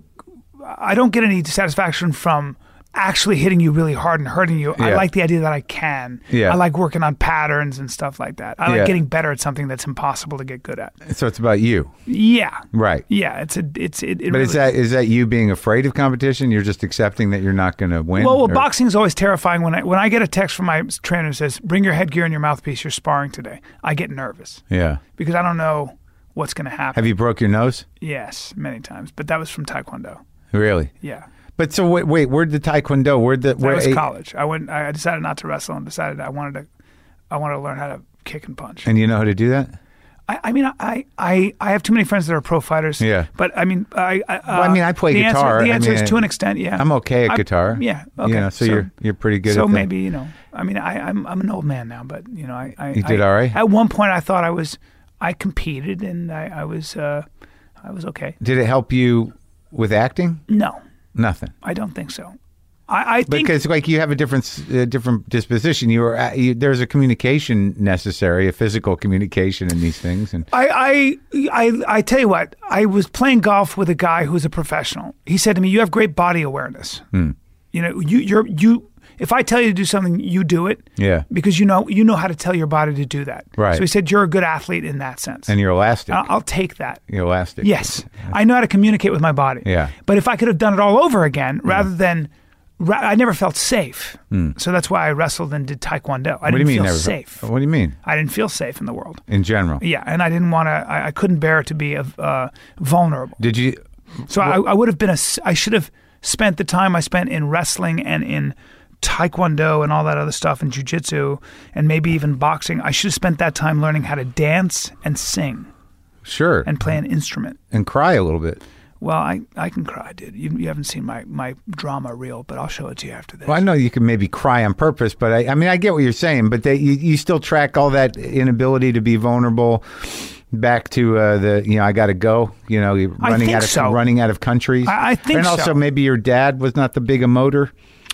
Speaker 2: I don't get any satisfaction from actually hitting you really hard and hurting you. I
Speaker 1: Yeah.
Speaker 2: like the idea that I can.
Speaker 1: Yeah.
Speaker 2: I like working on patterns and stuff like that. I like
Speaker 1: Yeah.
Speaker 2: getting better at something that's impossible to get good at.
Speaker 1: So it's about you,
Speaker 2: Yeah.
Speaker 1: right?
Speaker 2: Yeah. It's a it's it. it
Speaker 1: But
Speaker 2: really,
Speaker 1: is that is that you being afraid of competition? You're just accepting that you're not going to win.
Speaker 2: Well, well,
Speaker 1: Or-
Speaker 2: boxing is always terrifying. When I when I get a text from my trainer who says, "Bring your headgear and your mouthpiece. You're sparring today," I get nervous
Speaker 1: Yeah.
Speaker 2: because I don't know what's going to happen.
Speaker 1: Have you broke your nose?
Speaker 2: Yes, many times, but that was from Taekwondo.
Speaker 1: Really?
Speaker 2: Yeah.
Speaker 1: But so wait, wait where'd the Taekwondo? Where'd the
Speaker 2: That
Speaker 1: where,
Speaker 2: was college. I went. I decided not to wrestle and decided I wanted to. I wanted to learn how to kick and punch.
Speaker 1: And you know how to do that?
Speaker 2: I, I mean, I, I, I have too many friends that are pro fighters.
Speaker 1: Yeah.
Speaker 2: But I mean, I. I, uh,
Speaker 1: Well, I mean, I play
Speaker 2: the
Speaker 1: guitar.
Speaker 2: Answer, the
Speaker 1: I
Speaker 2: answer
Speaker 1: mean,
Speaker 2: is to an extent. Yeah.
Speaker 1: I'm okay at
Speaker 2: I-
Speaker 1: guitar.
Speaker 2: Yeah. Okay.
Speaker 1: You know, so, you're you're pretty good
Speaker 2: So
Speaker 1: at that.
Speaker 2: maybe you know. I mean, I, I'm I'm an old man now, but you know, I. I
Speaker 1: You did
Speaker 2: I,
Speaker 1: all right?
Speaker 2: At one point, I thought I was. I competed and I, I was. Uh, I was okay.
Speaker 1: Did it help you with acting?
Speaker 2: No,
Speaker 1: Nothing.
Speaker 2: I don't think so. I, I think
Speaker 1: Because like you have a different s- uh, different disposition. You are uh, you, there's a communication necessary, a physical communication in these things, and
Speaker 2: I, I, I, I tell you what, I was playing golf with a guy who's a professional. He said to me, "You have great body awareness.
Speaker 1: Hmm.
Speaker 2: You know, you, you're, you. If I tell you to do something, you do it.
Speaker 1: Yeah.
Speaker 2: because you know, you know how to tell your body to do that.
Speaker 1: Right.
Speaker 2: So he said, you're a good athlete in that sense.
Speaker 1: and you're elastic.
Speaker 2: I'll, I'll take that.
Speaker 1: You're elastic.
Speaker 2: Yes, I know how to communicate with my body.
Speaker 1: Yeah.
Speaker 2: But if I could have done it all over again, rather than, ra- I never felt safe. So that's why I wrestled and did Taekwondo. I
Speaker 1: What do you
Speaker 2: didn't
Speaker 1: mean?
Speaker 2: feel
Speaker 1: never
Speaker 2: safe.
Speaker 1: What do you mean?
Speaker 2: I didn't feel safe in the world.
Speaker 1: In general?
Speaker 2: Yeah, and I didn't want to. I, I couldn't bear to be uh, vulnerable.
Speaker 1: Did you?
Speaker 2: So I, I would have been a. s- I should have spent the time I spent in wrestling and in Taekwondo and all that other stuff and jiu-jitsu and maybe even boxing. I should have spent that time learning how to dance and sing
Speaker 1: Sure.
Speaker 2: and play an instrument.
Speaker 1: and cry a little bit.
Speaker 2: Well, I, I can cry, dude. You, you haven't seen my, my drama reel, but I'll show it to you after this.
Speaker 1: Well, I know you can maybe cry on purpose, but I, I mean, I get what you're saying. But they, you, you still track all that inability to be vulnerable back to uh, the, you know, I got to go. You know, you're
Speaker 2: I
Speaker 1: running
Speaker 2: think
Speaker 1: out of
Speaker 2: so.
Speaker 1: running out of countries.
Speaker 2: I- I think
Speaker 1: and also
Speaker 2: so.
Speaker 1: maybe your dad was not the big emoter.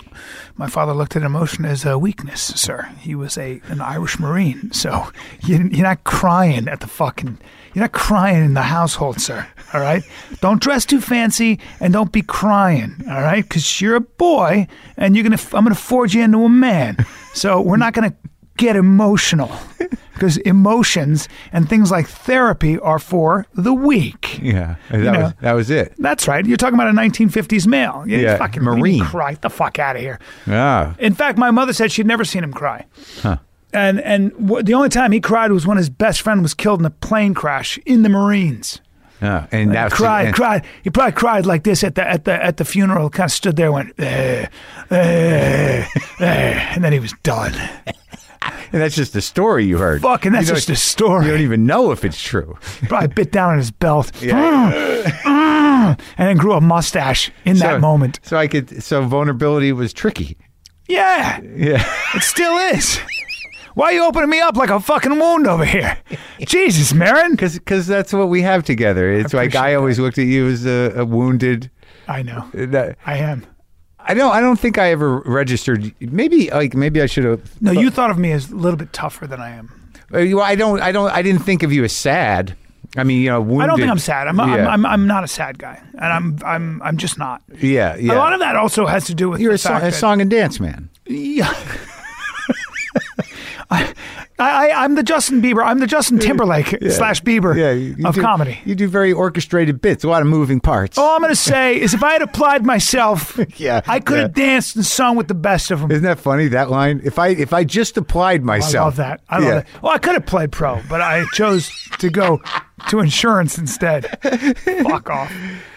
Speaker 2: My father looked at emotion as a weakness, sir. He was a an Irish Marine, so you, you're not crying at the fucking. You're not crying in the household, sir. All right. Don't dress too fancy and don't be crying. All right, because you're a boy and you're gonna. I'm gonna forge you into a man. So we're not gonna get emotional because emotions and things like therapy are for the weak.
Speaker 1: Yeah, that
Speaker 2: know.
Speaker 1: was that was it.
Speaker 2: That's right. You're talking about a nineteen fifties male. You
Speaker 1: Yeah,
Speaker 2: fucking
Speaker 1: Marine.
Speaker 2: Cry Get the fuck out of here.
Speaker 1: Ah,
Speaker 2: In fact, my mother said she'd never seen him cry.
Speaker 1: Huh.
Speaker 2: And and w- the only time he cried was when his best friend was killed in a plane crash in the Marines.
Speaker 1: ah, and
Speaker 2: He
Speaker 1: that's
Speaker 2: cried,
Speaker 1: and,
Speaker 2: cried. He probably cried like this at the at the at the funeral. Kind of stood there, went, eh, eh, eh, and then he was done.
Speaker 1: and that's just a story you heard.
Speaker 2: Fucking, that's
Speaker 1: You don't-
Speaker 2: just a story.
Speaker 1: You don't even know if it's true.
Speaker 2: Probably bit down on his belt,
Speaker 1: Yeah.
Speaker 2: and then grew a mustache in that
Speaker 1: So-
Speaker 2: moment.
Speaker 1: So I could. So vulnerability was tricky.
Speaker 2: Yeah,
Speaker 1: Yeah.
Speaker 2: it still is. Why are you opening me up like a fucking wound over here? Jesus, Marin.
Speaker 1: Because that's what we have together. It's like
Speaker 2: appreciate
Speaker 1: I always looked at you as a, a wounded.
Speaker 2: I know.
Speaker 1: That,
Speaker 2: I am.
Speaker 1: I don't. I don't think I ever registered. Maybe like maybe I should have.
Speaker 2: No, you thought of me as a little bit tougher than I am.
Speaker 1: Well, I don't. I don't. I didn't think of you as sad. I mean, you know, wounded.
Speaker 2: I don't think I'm sad. I'm,
Speaker 1: yeah.
Speaker 2: I'm, I'm, I'm not a sad guy, and I'm, I'm, I'm just not.
Speaker 1: yeah, yeah.
Speaker 2: A lot of that also has to do with
Speaker 1: You're
Speaker 2: the
Speaker 1: a, so,
Speaker 2: fact
Speaker 1: a
Speaker 2: that,
Speaker 1: song and dance man.
Speaker 2: Yeah. I, I, I, I'm the Justin Bieber. I'm the Justin Timberlake
Speaker 1: Yeah.
Speaker 2: slash Bieber
Speaker 1: Yeah, you, you
Speaker 2: of
Speaker 1: do,
Speaker 2: comedy.
Speaker 1: You do very orchestrated bits, a lot of moving parts.
Speaker 2: All I'm going to say is if I had applied myself,
Speaker 1: Yeah,
Speaker 2: I could have
Speaker 1: yeah.
Speaker 2: danced and sung with the best of them.
Speaker 1: Isn't that funny, that line? If I if I just applied myself.
Speaker 2: I love that. I love
Speaker 1: Yeah.
Speaker 2: that. Well, I could have played pro, but I chose to go to insurance instead. Fuck off.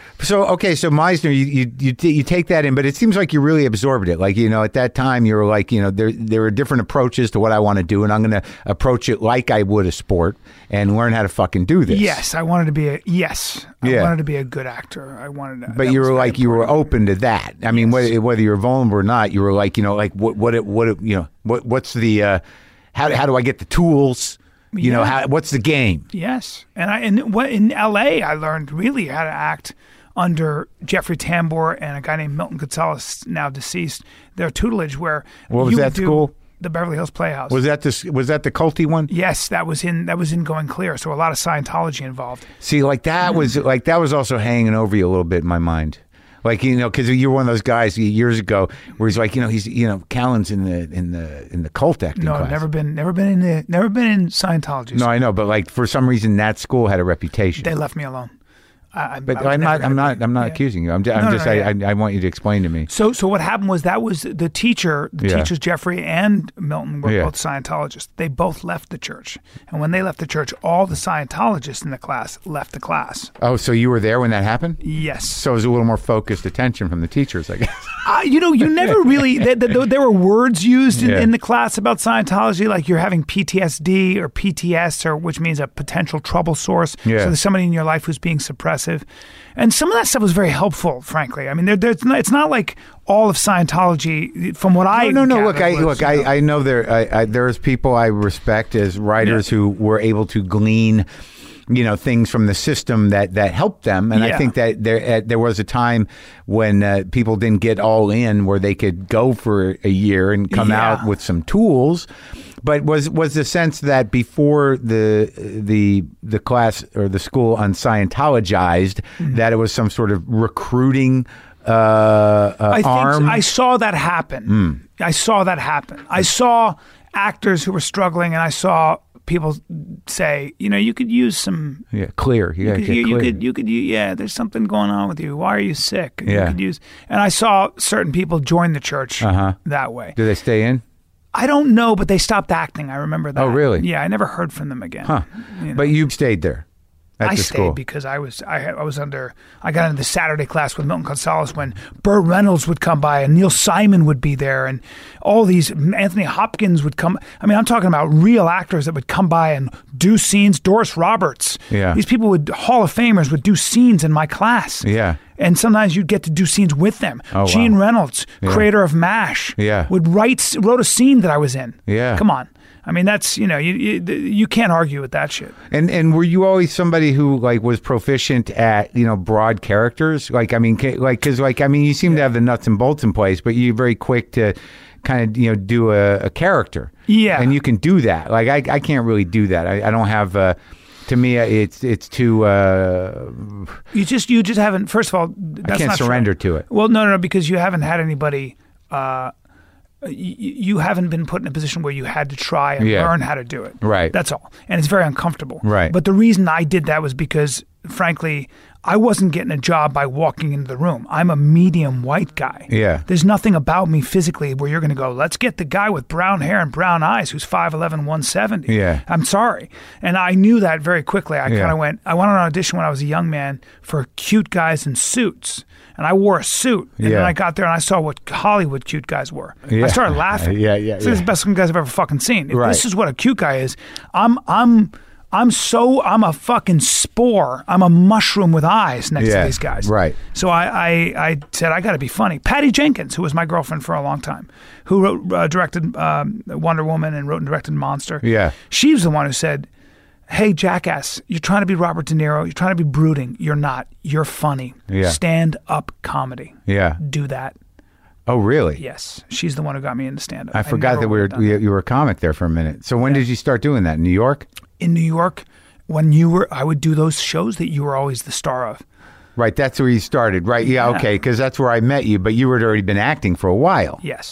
Speaker 1: So okay, so Meisner, you you you, t- you take that in, but it seems like you really absorbed it. Like you know, at that time, you were like, you know, there there are different approaches to what I want to do, and I'm going to approach it like I would a sport and learn how to fucking do this.
Speaker 2: Yes, I wanted to be a yes. I
Speaker 1: Yeah.
Speaker 2: wanted to be a good actor. I wanted to.
Speaker 1: But
Speaker 2: that
Speaker 1: you
Speaker 2: was
Speaker 1: were
Speaker 2: very
Speaker 1: like you were
Speaker 2: important.
Speaker 1: open to that. I mean, whether, whether you're vulnerable or not, you were like, you know, like what what it, what it, you know what what's the uh, how how do I get the tools? You know,
Speaker 2: Yeah.
Speaker 1: how, what's the game?
Speaker 2: Yes, and I and what in L A I learned really how to act under Jeffrey Tambor and a guy named Milton Gonzalez, now deceased. Their tutelage, where
Speaker 1: What was
Speaker 2: you
Speaker 1: that
Speaker 2: would do
Speaker 1: school?
Speaker 2: The Beverly Hills Playhouse.
Speaker 1: Was that this? Was that the culty one?
Speaker 2: Yes, that was in that was in Going Clear. So a lot of Scientology involved.
Speaker 1: See, like that was like that was also hanging over you a little bit in my mind. Like you know, because you're one of those guys years ago where he's like, you know, he's you know, Callan's in the in the in the cult acting
Speaker 2: No,
Speaker 1: class.
Speaker 2: never been, never been in the, never been in Scientology.
Speaker 1: No, I know, but like for some reason that school had a reputation.
Speaker 2: They left me alone. I, I,
Speaker 1: but
Speaker 2: I was
Speaker 1: I'm
Speaker 2: never
Speaker 1: not. I'm
Speaker 2: gonna
Speaker 1: not.
Speaker 2: be-
Speaker 1: I'm not
Speaker 2: yeah.
Speaker 1: accusing you. I'm. Just, I'm
Speaker 2: No, no,
Speaker 1: just.
Speaker 2: no,
Speaker 1: I,
Speaker 2: yeah.
Speaker 1: I. I want you to explain to me.
Speaker 2: So, so what happened was that was the teacher, the
Speaker 1: Yeah.
Speaker 2: teachers Jeffrey and Milton were
Speaker 1: Yeah.
Speaker 2: both Scientologists. They both left the church, and when they left the church, all the Scientologists in the class left the class.
Speaker 1: Oh, so you were there when that happened?
Speaker 2: Yes.
Speaker 1: So it was a little more focused attention from the teachers, I guess.
Speaker 2: Uh, you know, you never really. Th- th- th- there were words used in,
Speaker 1: Yeah.
Speaker 2: in the class about Scientology, like you're having P T S D or P T S, or which means a potential trouble source.
Speaker 1: Yeah.
Speaker 2: So there's somebody in your life who's being suppressive, and some of that stuff was very helpful. Frankly, I mean, there, there's not, it's not like all of Scientology, from what I
Speaker 1: No, no, no. Look, I
Speaker 2: gathered, was,
Speaker 1: look.
Speaker 2: you know,
Speaker 1: I, I know there. I, I, there's people I respect as writers who were able to glean, you know, things from the system that, that helped them. And I
Speaker 2: Yeah.
Speaker 1: think that there uh, there was a time when uh, people didn't get all in, where they could go for a year and come
Speaker 2: Yeah.
Speaker 1: out with some tools. But was was the sense that before the the the class or the school unscientologized,
Speaker 2: Mm-hmm.
Speaker 1: that it was some sort of recruiting uh, uh,
Speaker 2: I think
Speaker 1: arm?
Speaker 2: I saw that happen. I saw that happen. I saw actors who were struggling, and I saw people say, you know, you could use some.
Speaker 1: yeah, clear. You,
Speaker 2: You
Speaker 1: gotta
Speaker 2: could,
Speaker 1: get
Speaker 2: you, you
Speaker 1: clear.
Speaker 2: could, you could, you, yeah. There's something going on with you. Why are you sick? You
Speaker 1: Yeah.
Speaker 2: could use, and I saw certain people join the church
Speaker 1: Uh-huh.
Speaker 2: that way.
Speaker 1: Do they stay in?
Speaker 2: I don't know, but they stopped acting. I remember that.
Speaker 1: Oh, really?
Speaker 2: Yeah, I never heard from them again.
Speaker 1: Huh.
Speaker 2: You know.
Speaker 1: But you stayed there at
Speaker 2: I
Speaker 1: the
Speaker 2: stayed
Speaker 1: school.
Speaker 2: because I was I, had, I was under I got into the Saturday class with Milton Gonzalez when Burt Reynolds would come by and Neil Simon would be there and all these Anthony Hopkins would come. I mean, I'm talking about real actors that would come by and do scenes. Doris Roberts.
Speaker 1: Yeah.
Speaker 2: These people would Hall of Famers would do scenes in my class.
Speaker 1: Yeah.
Speaker 2: And sometimes you'd get to do scenes with them.
Speaker 1: Oh, wow.
Speaker 2: Gene Reynolds,
Speaker 1: Yeah.
Speaker 2: creator of MASH,
Speaker 1: Yeah.
Speaker 2: would write wrote a scene that I was in.
Speaker 1: Yeah.
Speaker 2: Come on. I mean, that's, you know, you, you you can't argue with that shit.
Speaker 1: And and were you always somebody who like was proficient at, you know, broad characters? Like I mean, ca- like because like I mean, you seem to have the nuts and bolts in place, but you're very quick to kind of you know do a, a character.
Speaker 2: Yeah.
Speaker 1: And you can do that. Like I I can't really do that. I, I don't have. Uh, to me, it's it's too. Uh,
Speaker 2: You just you just haven't. First of all, that's
Speaker 1: I can't
Speaker 2: not true.
Speaker 1: surrender to it.
Speaker 2: Well, no, no, no, because you haven't had anybody. Uh, you, you haven't been put in a position where you had to try and
Speaker 1: Yeah.
Speaker 2: learn how to do it.
Speaker 1: Right.
Speaker 2: That's all, and it's very uncomfortable.
Speaker 1: Right.
Speaker 2: But the reason I did that was because, frankly, I wasn't getting a job by walking into the room. I'm a medium white guy.
Speaker 1: Yeah.
Speaker 2: There's nothing about me physically where you're going to go, let's get the guy with brown hair and brown eyes who's five eleven, one seventy.
Speaker 1: Yeah.
Speaker 2: I'm sorry. And I knew that very quickly. I
Speaker 1: Yeah.
Speaker 2: kind of went, I went on an audition when I was a young man for cute guys in suits. And I wore a suit. And
Speaker 1: Yeah.
Speaker 2: then I got there and I saw what Hollywood cute guys were.
Speaker 1: Yeah.
Speaker 2: I started laughing.
Speaker 1: Yeah, yeah,
Speaker 2: So this is
Speaker 1: yeah.
Speaker 2: the best looking guys I've ever fucking seen. If
Speaker 1: Right.
Speaker 2: this is what a cute guy is, I'm, I'm, I'm so, I'm a fucking spore. I'm a mushroom with eyes next
Speaker 1: Yeah,
Speaker 2: to these guys.
Speaker 1: right.
Speaker 2: So I, I, I said, I got to be funny. Patty Jenkins, who was my girlfriend for a long time, who wrote, uh, directed um, Wonder Woman and wrote and directed Monster.
Speaker 1: Yeah.
Speaker 2: She was the one who said, hey, jackass, you're trying to be Robert De Niro. You're trying to be brooding. You're not. You're funny.
Speaker 1: Yeah.
Speaker 2: Stand-up comedy.
Speaker 1: Yeah.
Speaker 2: Do that.
Speaker 1: Oh, really?
Speaker 2: Yes. She's the one who got me into stand-up.
Speaker 1: I forgot
Speaker 2: never
Speaker 1: that we were
Speaker 2: would've done
Speaker 1: you,
Speaker 2: that.
Speaker 1: you were a comic there for a minute. So when did you start doing that in New York?
Speaker 2: In New York, when you were, I would do those shows that you were always the star of.
Speaker 1: Right, that's where you started. Right, yeah,
Speaker 2: Yeah.
Speaker 1: okay, because that's where I met you. But you had already been acting for a while.
Speaker 2: Yes.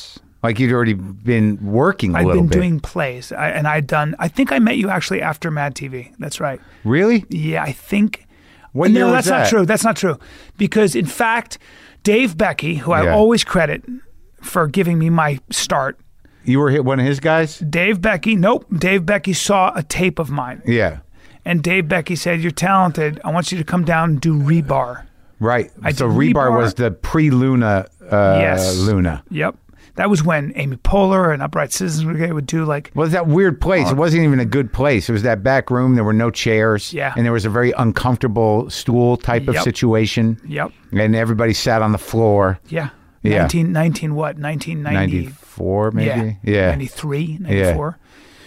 Speaker 1: Like you'd already been working a
Speaker 2: I'd
Speaker 1: little
Speaker 2: been
Speaker 1: bit.
Speaker 2: doing plays, I, and I'd done. I think I met you actually after Mad T V. That's right.
Speaker 1: Really?
Speaker 2: Yeah, I think.
Speaker 1: What
Speaker 2: no,
Speaker 1: year was
Speaker 2: that's
Speaker 1: that?
Speaker 2: not true. That's not true. Because in fact, Dave Becky, who I
Speaker 1: Yeah.
Speaker 2: always credit for giving me my start,
Speaker 1: You were hit one of his guys?
Speaker 2: Dave Becky. Nope, Dave Becky saw a tape of mine,
Speaker 1: Yeah.
Speaker 2: and Dave Becky said, "You're talented. I want you to come down and do Rebar."
Speaker 1: Right.
Speaker 2: I
Speaker 1: so
Speaker 2: did
Speaker 1: Rebar,
Speaker 2: Rebar.
Speaker 1: was the pre-Luna uh,
Speaker 2: Yes.
Speaker 1: Luna.
Speaker 2: Yep. That was when Amy Poehler and Upright Citizens Brigade would do like.
Speaker 1: Well, it was that weird place. It wasn't even a good place. It was that back room. There were no chairs.
Speaker 2: Yeah.
Speaker 1: And there was a very uncomfortable stool type of
Speaker 2: Yep.
Speaker 1: situation.
Speaker 2: Yep.
Speaker 1: And everybody sat on the floor.
Speaker 2: Yeah.
Speaker 1: Yeah.
Speaker 2: nineteen, nineteen what? nineteen ninety.
Speaker 1: ninety-four, maybe?
Speaker 2: Yeah.
Speaker 1: Yeah.
Speaker 2: ninety-three, ninety-four.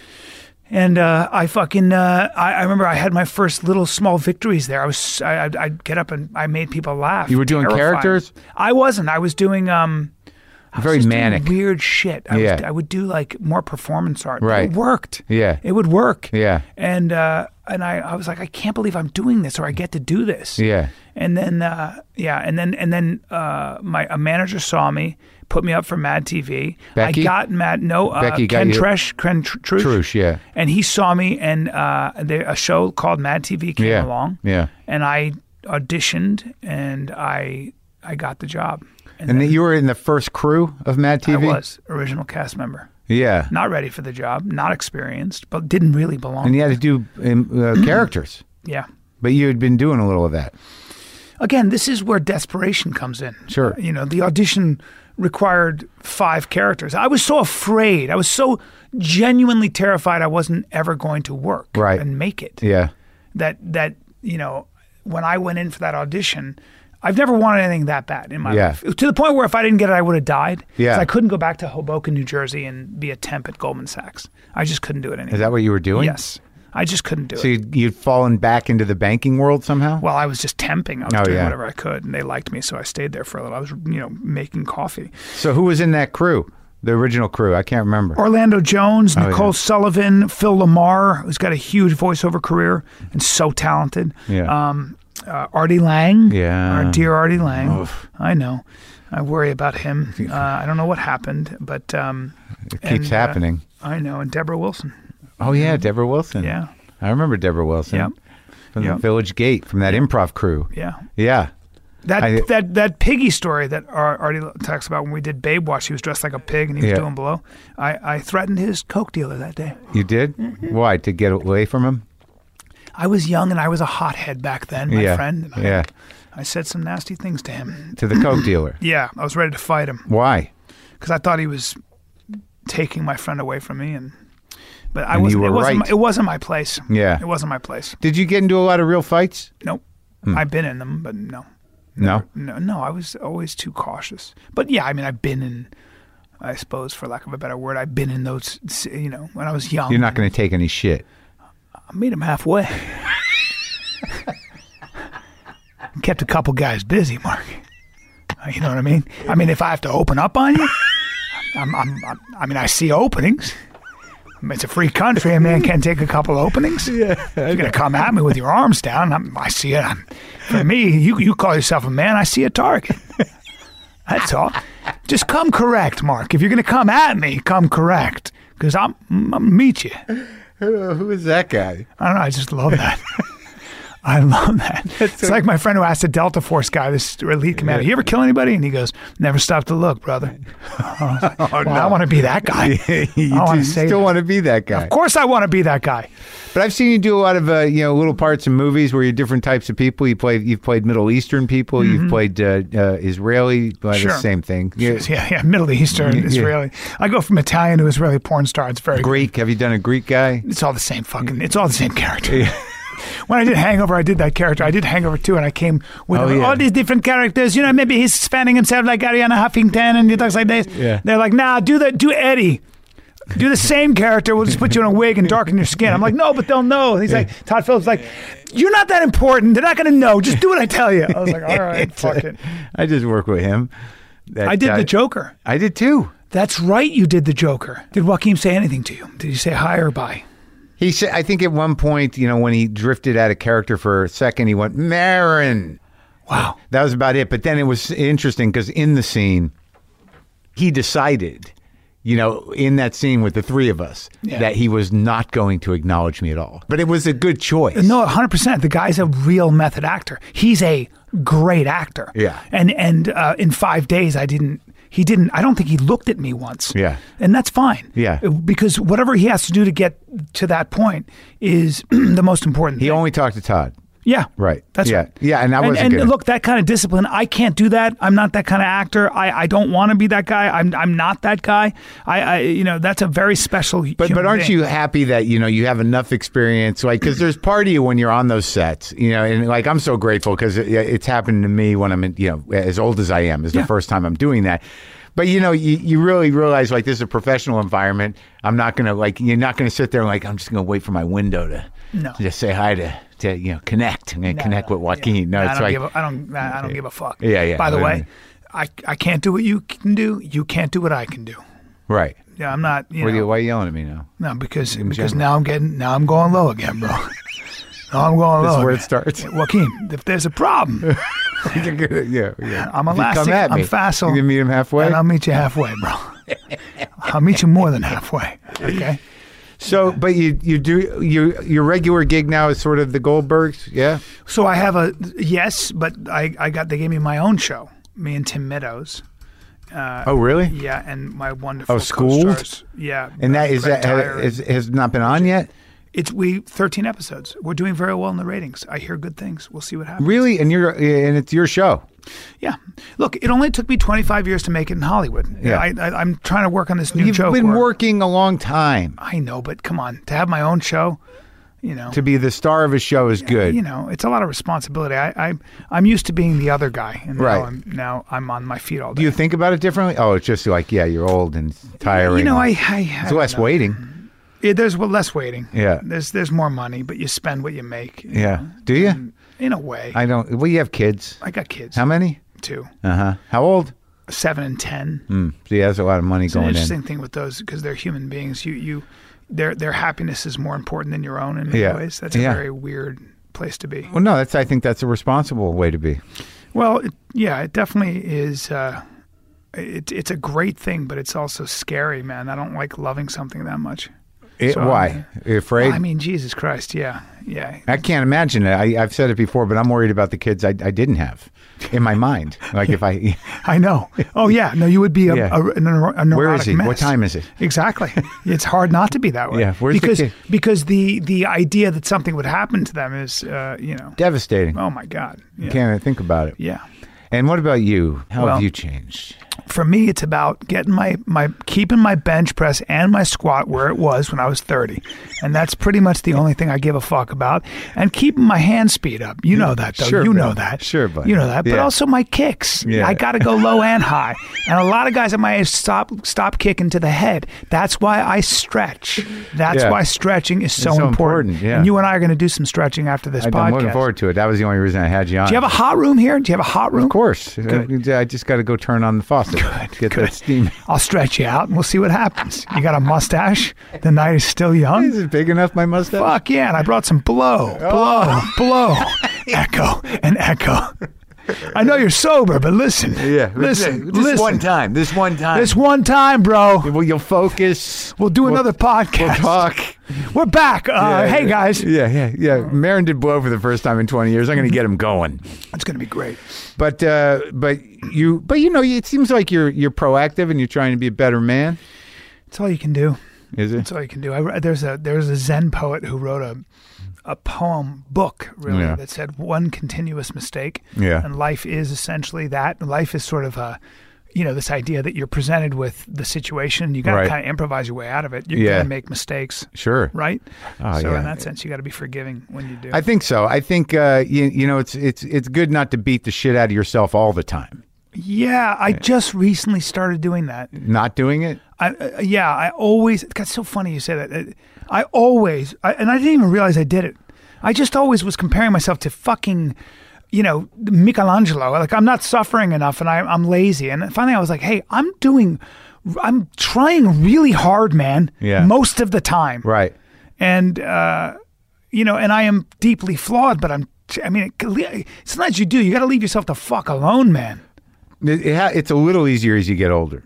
Speaker 2: And uh, I fucking, uh, I, I remember I had my first little small victories there. I was, I, I'd, I'd get up and I made people laugh.
Speaker 1: You were doing
Speaker 2: Terrifying.
Speaker 1: characters?
Speaker 2: I wasn't. I was doing, um, I was
Speaker 1: Very
Speaker 2: just doing
Speaker 1: manic.
Speaker 2: weird shit. I,
Speaker 1: Yeah.
Speaker 2: was, I would do like more performance art.
Speaker 1: Right.
Speaker 2: It worked.
Speaker 1: Yeah.
Speaker 2: It would work.
Speaker 1: Yeah.
Speaker 2: And, uh, and I, I was like, I can't believe I'm doing this or I get to do this.
Speaker 1: Yeah.
Speaker 2: And then, uh, yeah, and then, and then, uh, my a manager saw me, put me up for Mad T V.
Speaker 1: Becky?
Speaker 2: I got Mad, no, uh,
Speaker 1: Becky got
Speaker 2: Ken
Speaker 1: you-
Speaker 2: Tresh, Ken Tr- Trush.
Speaker 1: Trush, yeah.
Speaker 2: And he saw me, and uh, there, a show called Mad T V came
Speaker 1: Yeah.
Speaker 2: along.
Speaker 1: Yeah.
Speaker 2: And I auditioned, and I, I got the job. And,
Speaker 1: And
Speaker 2: then
Speaker 1: then you were in the first crew of Mad T V?
Speaker 2: I was original cast member.
Speaker 1: Yeah.
Speaker 2: Not ready for the job, not experienced, but didn't really belong.
Speaker 1: And you had to do um, uh, characters.
Speaker 2: Yeah.
Speaker 1: But you had been doing a little of that.
Speaker 2: Again, this is where desperation comes in.
Speaker 1: Sure.
Speaker 2: Uh, you know, the audition required five characters. I was so afraid. I was so genuinely terrified I wasn't ever going to work
Speaker 1: Right.
Speaker 2: and make it.
Speaker 1: Yeah.
Speaker 2: That that you know, when I went in for that audition, I've never wanted anything that bad in my
Speaker 1: Yeah.
Speaker 2: life. To the point where if I didn't get it, I would have died. 'Cause
Speaker 1: Yeah.
Speaker 2: I couldn't go back to Hoboken, New Jersey, and be a temp at Goldman Sachs. I just couldn't do it anymore.
Speaker 1: Is that what you were doing?
Speaker 2: Yes. I just couldn't do
Speaker 1: So
Speaker 2: it.
Speaker 1: you'd, you'd fallen back into the banking world somehow?
Speaker 2: Well, I was just temping. I was
Speaker 1: Oh,
Speaker 2: doing
Speaker 1: yeah.
Speaker 2: whatever I could, and they liked me, so I stayed there for a little. I was, you know, making coffee.
Speaker 1: So who was in that crew? The original crew? I can't remember.
Speaker 2: Orlando Jones,
Speaker 1: Oh,
Speaker 2: Nicole
Speaker 1: yeah.
Speaker 2: Sullivan, Phil Lamar, who's got a huge voiceover career and so talented.
Speaker 1: Yeah.
Speaker 2: Um, uh, Artie Lang.
Speaker 1: Yeah.
Speaker 2: Our dear Artie Lang.
Speaker 1: Oof.
Speaker 2: I know. I worry about him. Uh, I don't know what happened, but um,
Speaker 1: It keeps
Speaker 2: and, uh,
Speaker 1: happening.
Speaker 2: I know. And Deborah Wilson.
Speaker 1: Oh, yeah, Deborah Wilson.
Speaker 2: Yeah.
Speaker 1: I remember Deborah Wilson.
Speaker 2: Yep.
Speaker 1: From
Speaker 2: Yep.
Speaker 1: the Village Gate, from that improv crew.
Speaker 2: Yeah.
Speaker 1: Yeah.
Speaker 2: That
Speaker 1: I-
Speaker 2: that that piggy story that Ar- Artie talks about when we did Babe Watch, he was dressed like a pig and he was
Speaker 1: Yeah.
Speaker 2: doing below. I, I threatened his coke dealer that day.
Speaker 1: You did?
Speaker 2: Mm-hmm.
Speaker 1: Why? To get away from him?
Speaker 2: I was young and I was a hothead back then, my
Speaker 1: Yeah.
Speaker 2: friend. And I,
Speaker 1: Yeah.
Speaker 2: I said some nasty things to him.
Speaker 1: To the coke dealer?
Speaker 2: Yeah, I was ready to fight him
Speaker 1: Why?
Speaker 2: because I thought he was taking my friend away from me, and but I
Speaker 1: And
Speaker 2: wasn't.
Speaker 1: you
Speaker 2: It
Speaker 1: were
Speaker 2: wasn't.
Speaker 1: right.
Speaker 2: My, it wasn't my place.
Speaker 1: Yeah.
Speaker 2: It wasn't my place.
Speaker 1: Did you get into a lot of real fights?
Speaker 2: Nope. I've been in them, but no,
Speaker 1: No?
Speaker 2: no, no. I was always too cautious. But yeah, I mean, I've been in. I suppose, for lack of a better word, I've been in those. You know, when I was young.
Speaker 1: You're not going to take any shit.
Speaker 2: I meet him halfway. Kept a couple guys busy, Mark. You know what I mean? I mean, if I have to open up on you, I'm, I'm, I'm, I mean, I see openings. I mean, it's a free country. A man can't take a couple openings. Yeah, you're gonna come at me with your arms down. I'm, I see it. I'm, for me, you you call yourself a man. I see a target. That's all. Just come correct, Mark. If you're gonna come at me, come correct, because I'm, I'm gonna meet you.
Speaker 1: Who, who is that guy?
Speaker 2: I don't know. I just love that. I love that. It's like my friend who asked the Delta Force guy, this elite commander, you ever kill anybody? And he goes, never stop to look, brother. I was like, well, I want to be that guy.
Speaker 1: you
Speaker 2: I want
Speaker 1: do-
Speaker 2: to say
Speaker 1: still
Speaker 2: that.
Speaker 1: want to be that guy.
Speaker 2: Of course I want to be that guy.
Speaker 1: But I've seen you do a lot of uh, you know little parts in movies where you're different types of people. You play you've played Middle Eastern people. You've played uh, uh, Israeli. Well,
Speaker 2: Mm-hmm. Sure.
Speaker 1: the same thing. Yeah.
Speaker 2: Yeah, yeah, Middle Eastern,
Speaker 1: Yeah.
Speaker 2: Israeli. I go from Italian to Israeli porn star. It's very
Speaker 1: Greek. Have you done a Greek guy?
Speaker 2: It's all the same fucking, it's all the same character. When I did Hangover, I did that character. I did Hangover too, and I came with
Speaker 1: Oh, yeah.
Speaker 2: all these different characters. You know, maybe he's fanning himself like Ariana Huffington, and he talks like this.
Speaker 1: Yeah.
Speaker 2: They're like, nah, do the do Eddie. Do the same character. We'll just put you in a wig and darken your skin. I'm like, no, but they'll know. And he's like, Todd Phillips, like, you're not that important. They're not going to know. Just do what I tell you. I was like, all right, fuck it.
Speaker 1: I just work with him. That
Speaker 2: I did
Speaker 1: guy-
Speaker 2: the Joker.
Speaker 1: I did too.
Speaker 2: That's right. You did the Joker. Did Joaquin say anything to you? Did you say hi or bye?
Speaker 1: He said, I think at one point, you know, when he drifted out of character for a second, he went, Marin.
Speaker 2: Wow.
Speaker 1: That was about it. But then it was interesting because in the scene, he decided you know, in that scene with the three of us,
Speaker 2: Yeah.
Speaker 1: that he was not going to acknowledge me at all. But it was a good choice.
Speaker 2: No, one hundred percent. The guy's a real method actor. He's a great actor.
Speaker 1: Yeah.
Speaker 2: And and uh, in five days, I didn't. He didn't. I don't think he looked at me once.
Speaker 1: Yeah.
Speaker 2: And that's fine.
Speaker 1: Yeah.
Speaker 2: Because whatever he has to do to get to that point is the most important
Speaker 1: He
Speaker 2: thing.
Speaker 1: only talked to Todd.
Speaker 2: Yeah.
Speaker 1: Right.
Speaker 2: That's
Speaker 1: yeah.
Speaker 2: right.
Speaker 1: Yeah, and I
Speaker 2: And,
Speaker 1: wasn't
Speaker 2: and
Speaker 1: gonna-
Speaker 2: look, that kind of discipline, I can't do that. I'm not that kind of actor. I, I don't want to be that guy. I'm I'm not that guy. I, I you know, that's a very special
Speaker 1: But
Speaker 2: human
Speaker 1: but aren't
Speaker 2: being.
Speaker 1: you happy that you know you have enough experience, like because there's part of you when you're on those sets, you know, and like I'm so grateful because it, it's happened to me when I'm in, you know as old as I am is the
Speaker 2: Yeah.
Speaker 1: first time I'm doing that. But you know you, you really realize like this is a professional environment. I'm not gonna like you're not gonna sit there and like I'm just gonna wait for my window to
Speaker 2: No.
Speaker 1: to just say hi to to you know connect and
Speaker 2: No,
Speaker 1: connect
Speaker 2: no,
Speaker 1: with Joaquin. No,
Speaker 2: I
Speaker 1: it's
Speaker 2: don't
Speaker 1: like
Speaker 2: give a, I don't I don't give a fuck.
Speaker 1: Yeah, yeah.
Speaker 2: By the
Speaker 1: I
Speaker 2: way,
Speaker 1: mean-
Speaker 2: I I can't do what you can do. You can't do what I can do.
Speaker 1: right.
Speaker 2: Yeah, I'm not. You
Speaker 1: What are
Speaker 2: know,
Speaker 1: you, why are you yelling at me now?
Speaker 2: no, because
Speaker 1: in
Speaker 2: because
Speaker 1: general?
Speaker 2: now I'm getting now I'm going low again, bro. now I'm going
Speaker 1: This
Speaker 2: low.
Speaker 1: is where it
Speaker 2: again.
Speaker 1: starts.
Speaker 2: Joaquin, if there's a problem,
Speaker 1: yeah, yeah.
Speaker 2: I'm
Speaker 1: If you
Speaker 2: elastic,
Speaker 1: Come at
Speaker 2: I'm
Speaker 1: me.
Speaker 2: facile,
Speaker 1: You can meet him halfway.
Speaker 2: and I'll meet you halfway, bro. I'll meet you more than halfway. Okay.
Speaker 1: So, but you you do your your regular gig now is sort of the Goldbergs, yeah?
Speaker 2: So I have a yes, but I I got they gave me my own show. Me and Tim Meadows. Uh,
Speaker 1: Oh, really?
Speaker 2: Yeah, and my wonderful
Speaker 1: Oh, Schooled?
Speaker 2: co-stars. Yeah,
Speaker 1: And that is
Speaker 2: Greg
Speaker 1: that
Speaker 2: Tyre
Speaker 1: has,
Speaker 2: and-
Speaker 1: has not been on yet.
Speaker 2: It's we thirteen episodes. We're doing very well in the ratings. I hear good things. We'll see what happens.
Speaker 1: Really, and you're and it's your show.
Speaker 2: Yeah. Look, it only took me twenty-five years to make it in Hollywood.
Speaker 1: Yeah.
Speaker 2: I, I, I'm trying to work on this new
Speaker 1: You've
Speaker 2: joke.
Speaker 1: been
Speaker 2: where-
Speaker 1: working a long time.
Speaker 2: I know, but come on, to have my own show, you know,
Speaker 1: To be the star of a show is good.
Speaker 2: you know, it's a lot of responsibility. I, I I'm used to being the other guy, and
Speaker 1: Right.
Speaker 2: now I'm now I'm on my feet all day.
Speaker 1: Do you think about it differently? Oh, it's just like yeah, you're old and tiring.
Speaker 2: You know, I, I, I
Speaker 1: It's
Speaker 2: don't
Speaker 1: less
Speaker 2: know.
Speaker 1: waiting.
Speaker 2: Yeah, there's well, less waiting.
Speaker 1: Yeah.
Speaker 2: There's there's more money, but you spend what you make. you
Speaker 1: Yeah.
Speaker 2: know,
Speaker 1: Do you?
Speaker 2: and in a way, I,
Speaker 1: I don't. Well, you have kids.
Speaker 2: got kids.
Speaker 1: How many?
Speaker 2: Two,
Speaker 1: Uh huh. How old?
Speaker 2: seven and ten.
Speaker 1: Mm. So he has a lot of money
Speaker 2: It's an
Speaker 1: going
Speaker 2: interesting
Speaker 1: in.
Speaker 2: thing with those because they're human beings. You you their their happiness is more important than your own in many
Speaker 1: Yeah.
Speaker 2: ways. That's a
Speaker 1: Yeah.
Speaker 2: very weird place to be.
Speaker 1: Well, no, that's. I think that's a responsible way to be.
Speaker 2: Well, it, yeah, it definitely is. Uh, it, it's a great thing, but it's also scary, man. I don't like loving something that much.
Speaker 1: It,
Speaker 2: So,
Speaker 1: why? Are you afraid?
Speaker 2: I mean, Jesus Christ, yeah, yeah.
Speaker 1: I can't imagine it. I, I've said it before, but I'm worried about the kids I, I didn't have in my mind. Like if I,
Speaker 2: I know. Oh yeah, no, you would be a,
Speaker 1: Yeah.
Speaker 2: a, a, neuro- a neurotic
Speaker 1: where is he?
Speaker 2: mess.
Speaker 1: What time is it?
Speaker 2: Exactly. It's hard not to be that way.
Speaker 1: Yeah, where's the
Speaker 2: because
Speaker 1: kid?
Speaker 2: because the the idea that something would happen to them is, uh, you know,
Speaker 1: Devastating.
Speaker 2: oh my God. Yeah.
Speaker 1: Can't even think about it.
Speaker 2: Yeah.
Speaker 1: And what about you? How
Speaker 2: Well-
Speaker 1: have you changed?
Speaker 2: For me, it's about getting my, my keeping my bench press and my squat where it was when I was thirty, and that's pretty much the only thing I give a fuck about. And keeping my hand speed up. You know that, though.
Speaker 1: Sure,
Speaker 2: you
Speaker 1: bud.
Speaker 2: know that.
Speaker 1: Sure, bud.
Speaker 2: You know that. But
Speaker 1: Yeah.
Speaker 2: also my kicks.
Speaker 1: Yeah.
Speaker 2: I got to go low and high. And a lot of guys at my age stop stop kicking to the head. That's why I stretch. That's
Speaker 1: Yeah.
Speaker 2: why stretching is so,
Speaker 1: so
Speaker 2: important.
Speaker 1: important, yeah.
Speaker 2: And you and I are going to do some stretching after this
Speaker 1: I,
Speaker 2: podcast.
Speaker 1: I'm looking forward to it. That was the only reason I had you on.
Speaker 2: Do you have a hot room here? Do you have a hot room?
Speaker 1: Of course.
Speaker 2: Good.
Speaker 1: I just got to go turn on the faucet. Get
Speaker 2: good.
Speaker 1: that steam.
Speaker 2: I'll stretch you out and we'll see what happens. You got a mustache? The night is still young?
Speaker 1: Is it big enough, my mustache?
Speaker 2: Fuck yeah, and I brought some blow, blow, blow, echo, and echo. I know you're sober, but listen.
Speaker 1: Yeah.
Speaker 2: Listen,
Speaker 1: This
Speaker 2: listen.
Speaker 1: one time. This one time.
Speaker 2: This one time, bro.
Speaker 1: Well, you'll focus.
Speaker 2: We'll do
Speaker 1: We'll-
Speaker 2: another podcast.
Speaker 1: We'll talk.
Speaker 2: We're back. Uh,
Speaker 1: Yeah,
Speaker 2: hey,
Speaker 1: yeah.
Speaker 2: guys.
Speaker 1: Yeah, yeah, yeah. Marin did blow for the first time in twenty years. I'm going to get him going.
Speaker 2: It's going to be great.
Speaker 1: But uh, but you but you know it seems like you're you're proactive and you're trying to be a better man.
Speaker 2: That's all you can do.
Speaker 1: Is it?
Speaker 2: That's all you can do. I, there's a there's a Zen poet who wrote a a poem book really
Speaker 1: Yeah.
Speaker 2: that said one continuous mistake.
Speaker 1: Yeah.
Speaker 2: And life is essentially that. Life is sort of a you know, this idea that you're presented with the situation, you got to
Speaker 1: Right.
Speaker 2: kind of improvise your way out of it. You're
Speaker 1: Yeah.
Speaker 2: going to make mistakes,
Speaker 1: Sure.
Speaker 2: right?
Speaker 1: Oh,
Speaker 2: so
Speaker 1: yeah.
Speaker 2: in that sense, you got to be forgiving when you do.
Speaker 1: I think so. I think uh, you you know it's it's it's good not to beat the shit out of yourself all the time.
Speaker 2: yeah, I just recently started doing that.
Speaker 1: Not doing it.
Speaker 2: I, uh, yeah, I always. It's so funny you say that. Uh, I always, I, and I didn't even realize I did it. I just always was comparing myself to fucking, you know, Michelangelo. Like I'm not suffering enough, and I, I'm lazy. And finally, I was like, hey, I'm doing, I'm trying really hard, man.
Speaker 1: Yeah.
Speaker 2: Most of the time.
Speaker 1: Right.
Speaker 2: And uh, you know, and I am deeply flawed, but I'm. I mean, it, sometimes you do. You got to leave yourself the fuck alone, man.
Speaker 1: It, it ha- it's a little easier as you get older.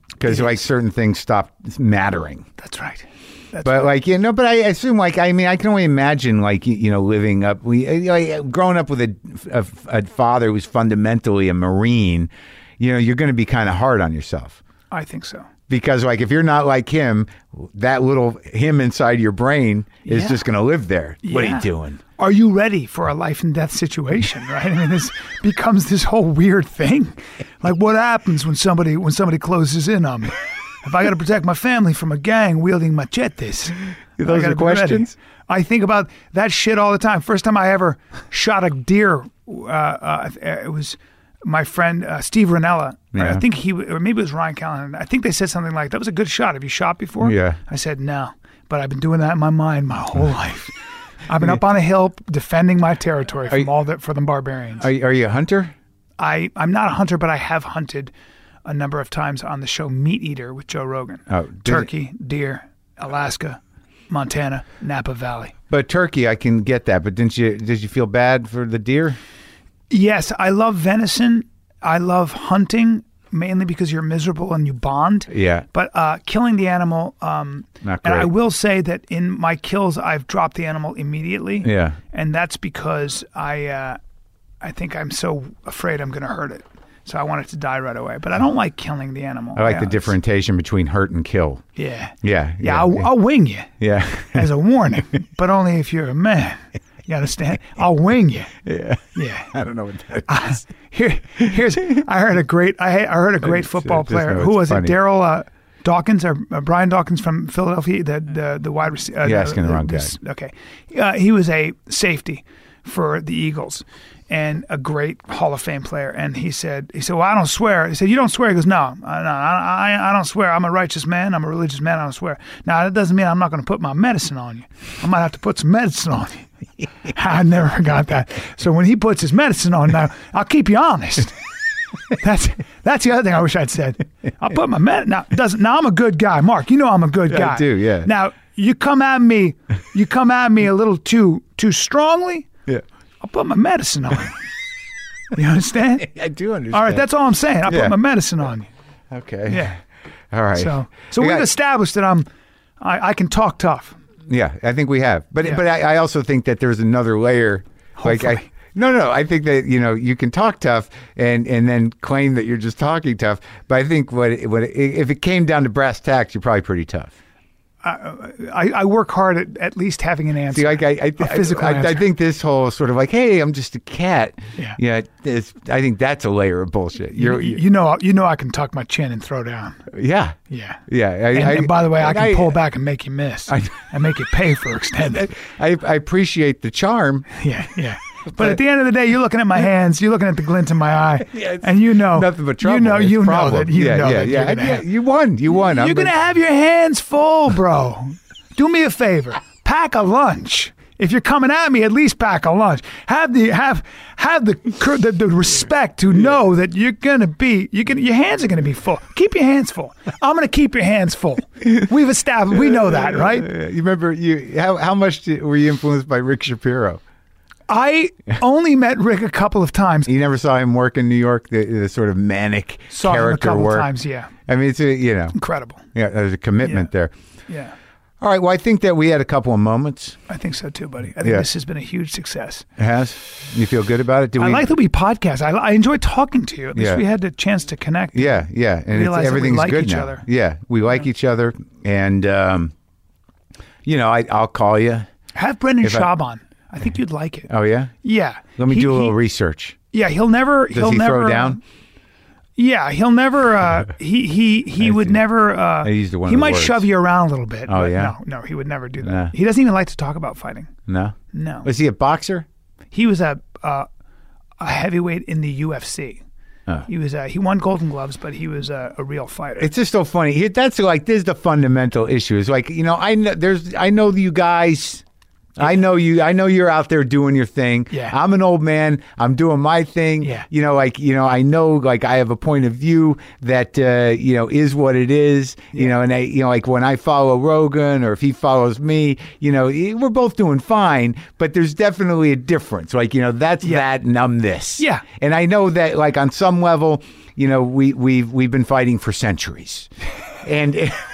Speaker 1: because
Speaker 2: It
Speaker 1: like
Speaker 2: is.
Speaker 1: certain things stop mattering.
Speaker 2: That's right. That's
Speaker 1: But
Speaker 2: right.
Speaker 1: like you know, but I assume like I mean I can only imagine like you, you know living up we like, growing up with a, a a father who's fundamentally a Marine. You know, you're going to be kind of hard on yourself.
Speaker 2: I think so.
Speaker 1: Because, like, if you're not like him, that little him inside your brain is
Speaker 2: Yeah.
Speaker 1: just going to live there. What are
Speaker 2: Yeah.
Speaker 1: you doing?
Speaker 2: Are you ready for a life and death situation? Right? I mean, this becomes this whole weird thing. Like, what happens when somebody when somebody closes in on me? If I got to protect my family from a gang wielding machetes, I
Speaker 1: Those
Speaker 2: gotta
Speaker 1: are
Speaker 2: be ready.
Speaker 1: questions?
Speaker 2: I think about that shit all the time. First time I ever shot a deer, uh, uh, it was my friend uh, Steve Ranella.
Speaker 1: Yeah.
Speaker 2: I think he, or maybe it was Ryan Callahan. I think they said something like, "That was a good shot. Have you shot before?"
Speaker 1: Yeah.
Speaker 2: I said no, but I've been doing that in my mind my whole life. I've been up on a hill defending my territory from
Speaker 1: you-
Speaker 2: all the for the barbarians.
Speaker 1: Are, you- are you a hunter?
Speaker 2: I I'm not a hunter, but I have hunted a number of times on the show Meat Eater with Joe Rogan.
Speaker 1: Oh, did
Speaker 2: Turkey, deer, Alaska, Montana, Napa Valley.
Speaker 1: But turkey, I can get that. But didn't you? Did you feel bad for the deer?
Speaker 2: Yes, I love venison. I love hunting mainly because you're miserable and you bond.
Speaker 1: Yeah.
Speaker 2: But uh, killing the animal, um,
Speaker 1: Not
Speaker 2: and I
Speaker 1: great.
Speaker 2: will say that in my kills, I've dropped the animal immediately.
Speaker 1: Yeah.
Speaker 2: And that's because I, uh, I think I'm so afraid I'm going to hurt it. So I want it to die right away. But I don't like killing the animal.
Speaker 1: I like
Speaker 2: Yeah,
Speaker 1: the
Speaker 2: it's-
Speaker 1: differentiation between hurt and kill.
Speaker 2: Yeah.
Speaker 1: Yeah.
Speaker 2: Yeah, I'll, I'll wing you
Speaker 1: yeah.
Speaker 2: as a warning, but only if you're a man. You understand? I'll wing you.
Speaker 1: yeah.
Speaker 2: Yeah.
Speaker 1: I don't know what that is.
Speaker 2: Here, here's. I heard a great. I, I heard a great football
Speaker 1: just know
Speaker 2: player.
Speaker 1: it's
Speaker 2: Who was
Speaker 1: funny.
Speaker 2: it? Daryl uh, Dawkins or uh, Brian Dawkins from Philadelphia, the the the wide receiver. Uh,
Speaker 1: You're asking the wrong guy.
Speaker 2: Okay, uh, he was a safety for the Eagles and a great Hall of Fame player. And he said, he said, well, I don't swear. He said, you don't swear? He goes, no, I, no, I, I, I don't swear. I'm a righteous man. I'm a religious man. I don't swear. Now, that doesn't mean I'm not going to put my medicine on you. I might have to put some medicine on you. I never forgot that. So when he puts his medicine on now, I'll keep you honest. That's that's the other thing I wish I'd said. I'll put my med now. Doesn't now I'm a good guy, Mark. You know I'm a good
Speaker 1: Yeah,
Speaker 2: guy.
Speaker 1: I do, yeah.
Speaker 2: Now you come at me, you come at me a little too too strongly.
Speaker 1: Yeah.
Speaker 2: I'll put my medicine on you. You understand?
Speaker 1: I do understand.
Speaker 2: All right, that's all I'm saying. I'll
Speaker 1: Yeah.
Speaker 2: put my medicine on you.
Speaker 1: okay.
Speaker 2: Yeah.
Speaker 1: All right.
Speaker 2: So so
Speaker 1: We
Speaker 2: we've
Speaker 1: got-
Speaker 2: established that I'm I, I can talk tough.
Speaker 1: Yeah, I think we have, but
Speaker 2: Yeah.
Speaker 1: but I, I also think that there's another layer. Like I,
Speaker 2: Hopefully.
Speaker 1: no, no, I think that you know you can talk tough and and then claim that you're just talking tough. But I think what it- what it, if it came down to brass tacks, you're probably pretty tough.
Speaker 2: I, I work hard at at least having an answer.
Speaker 1: See, like I, I,
Speaker 2: A physical
Speaker 1: I, I, I
Speaker 2: answer.
Speaker 1: think this whole sort of like, hey, I'm just a cat.
Speaker 2: Yeah.
Speaker 1: Yeah. This, I think that's a layer of bullshit. You're,
Speaker 2: you, you know you know I can tuck my chin and throw down.
Speaker 1: yeah.
Speaker 2: Yeah.
Speaker 1: Yeah. I,
Speaker 2: And,
Speaker 1: I,
Speaker 2: and by the way, I
Speaker 1: and
Speaker 2: can pull back and make you miss
Speaker 1: I-
Speaker 2: and make you pay for extended.
Speaker 1: I, I appreciate the charm.
Speaker 2: Yeah, yeah. But at the end of the day, you're looking at my hands, you're looking at the glint in my eye,
Speaker 1: Yeah, it's
Speaker 2: and you know
Speaker 1: Nothing but trouble.
Speaker 2: You know,
Speaker 1: It's
Speaker 2: you know
Speaker 1: problem.
Speaker 2: that you
Speaker 1: yeah,
Speaker 2: know
Speaker 1: yeah,
Speaker 2: that
Speaker 1: yeah.
Speaker 2: you're gonna
Speaker 1: yeah.
Speaker 2: have,
Speaker 1: You won. You won.
Speaker 2: you're
Speaker 1: I'm
Speaker 2: gonna have your hands full, bro. Do me a favor, pack a lunch. If you're coming at me, at least pack a lunch. Have the have have the cur- the, the respect to know that you're gonna be you can your hands are gonna be full. Keep your hands full. I'm gonna keep your hands full. We've established we know that, right?
Speaker 1: Uh, you remember you how how much did, were you influenced by Rick Shapiro?
Speaker 2: I only met Rick a couple of times.
Speaker 1: You never saw him work in New York, the, the sort of manic
Speaker 2: Saw him a
Speaker 1: character
Speaker 2: couple
Speaker 1: work.
Speaker 2: of times, yeah.
Speaker 1: I mean, it's a, you know,
Speaker 2: Incredible.
Speaker 1: yeah, there's a commitment
Speaker 2: Yeah.
Speaker 1: there.
Speaker 2: Yeah.
Speaker 1: All right, well, I think that we had a couple of moments.
Speaker 2: I think so too, buddy. I think
Speaker 1: Yeah.
Speaker 2: this has been a huge success.
Speaker 1: It has you feel good about it? Do
Speaker 2: I
Speaker 1: we?
Speaker 2: like that we podcast. I, I enjoy talking to you. At least
Speaker 1: Yeah.
Speaker 2: we had the chance to connect.
Speaker 1: Yeah, yeah, and it's,
Speaker 2: Realize that we
Speaker 1: everything's
Speaker 2: like
Speaker 1: good
Speaker 2: each
Speaker 1: now.
Speaker 2: other.
Speaker 1: Yeah, we like each other, and um, you know, I, I'll call you.
Speaker 2: Have Brendan
Speaker 1: If I-
Speaker 2: Schaub on. I think you'd like it.
Speaker 1: Oh yeah,
Speaker 2: Yeah.
Speaker 1: let me
Speaker 2: He-
Speaker 1: do a little
Speaker 2: he-
Speaker 1: research.
Speaker 2: Yeah, he'll never.
Speaker 1: Does
Speaker 2: he'll
Speaker 1: he
Speaker 2: never,
Speaker 1: throw down?
Speaker 2: Yeah, he'll never. Uh, he he he
Speaker 1: I
Speaker 2: would
Speaker 1: see.
Speaker 2: never. Uh,
Speaker 1: I used one
Speaker 2: he
Speaker 1: of the
Speaker 2: might
Speaker 1: words.
Speaker 2: shove you around a little bit.
Speaker 1: Oh,
Speaker 2: but
Speaker 1: yeah?
Speaker 2: No, no, he would never do that.
Speaker 1: Nah.
Speaker 2: He doesn't even like to talk about fighting.
Speaker 1: No,
Speaker 2: No.
Speaker 1: was he a boxer?
Speaker 2: He was a uh, a heavyweight in the U F C.
Speaker 1: Oh.
Speaker 2: He was. Uh, he won Golden Gloves, but he was a, a real fighter.
Speaker 1: It's just so funny. Here- That's like this is the fundamental issue. It's like you know I know there's I know you guys. I know you. I know you're out there doing your thing.
Speaker 2: Yeah.
Speaker 1: I'm an old man. I'm doing my thing.
Speaker 2: Yeah.
Speaker 1: You know, like you know, I know, like I have a point of view that uh, you know is what it is. Yeah. You know, and I, you know, like when I follow Rogan or if he follows me, you know, we're both doing fine. But there's definitely a difference. Like you know, that's
Speaker 2: Yeah.
Speaker 1: that, and I'm this.
Speaker 2: Yeah.
Speaker 1: And I know that, like on some level, you know, we we've we've been fighting for centuries, and.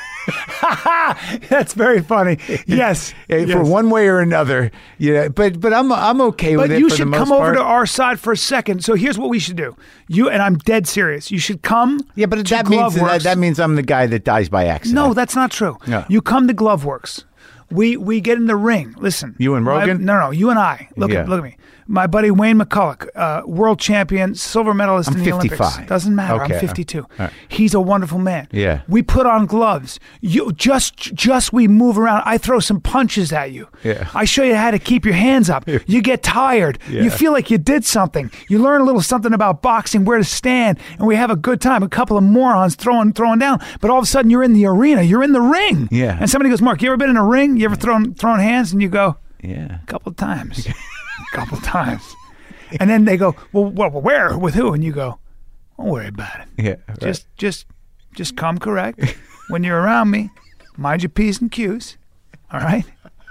Speaker 2: That's very funny. Yes,
Speaker 1: for
Speaker 2: yes.
Speaker 1: one way or another, yeah. But but I'm I'm okay with
Speaker 2: But
Speaker 1: it.
Speaker 2: you
Speaker 1: for
Speaker 2: should
Speaker 1: the most
Speaker 2: come over
Speaker 1: part.
Speaker 2: to our side for a second. So here's what we should do. You and I'm dead serious. You should come.
Speaker 1: Yeah, but
Speaker 2: to
Speaker 1: that means that,
Speaker 2: Gloveworks.
Speaker 1: that means I'm the guy that dies by accident.
Speaker 2: No, that's not true.
Speaker 1: No.
Speaker 2: You come to Gloveworks. We we get in the ring. Listen.
Speaker 1: You and
Speaker 2: my-
Speaker 1: Rogan?
Speaker 2: no, no, you and I. Look
Speaker 1: Yeah.
Speaker 2: at look at me. My buddy Wayne McCulloch, uh, world champion, silver medalist
Speaker 1: I'm
Speaker 2: in the
Speaker 1: fifty-five.
Speaker 2: Olympics. Doesn't matter.
Speaker 1: Okay.
Speaker 2: I'm fifty-two.
Speaker 1: All right.
Speaker 2: He's a wonderful man.
Speaker 1: Yeah.
Speaker 2: We put on gloves. You just just we move around. I throw some punches at you.
Speaker 1: Yeah.
Speaker 2: I show you how to keep your hands up. You get tired.
Speaker 1: Yeah.
Speaker 2: You feel like you did something. You learn a little something about boxing, where to stand, and we have a good time. A couple of morons throwing throwing down, but all of a sudden you're in the arena. You're in the ring.
Speaker 1: Yeah.
Speaker 2: And somebody goes, "Mark, you ever been in a ring? You ever thrown thrown hands?" And you go,
Speaker 1: Yeah.
Speaker 2: "A couple of times, a couple of times." And then they go, well, well, where, with who? And you go, don't worry about it.
Speaker 1: Yeah. Right.
Speaker 2: Just, just, just come correct when you're around me. Mind your p's and q's. All right.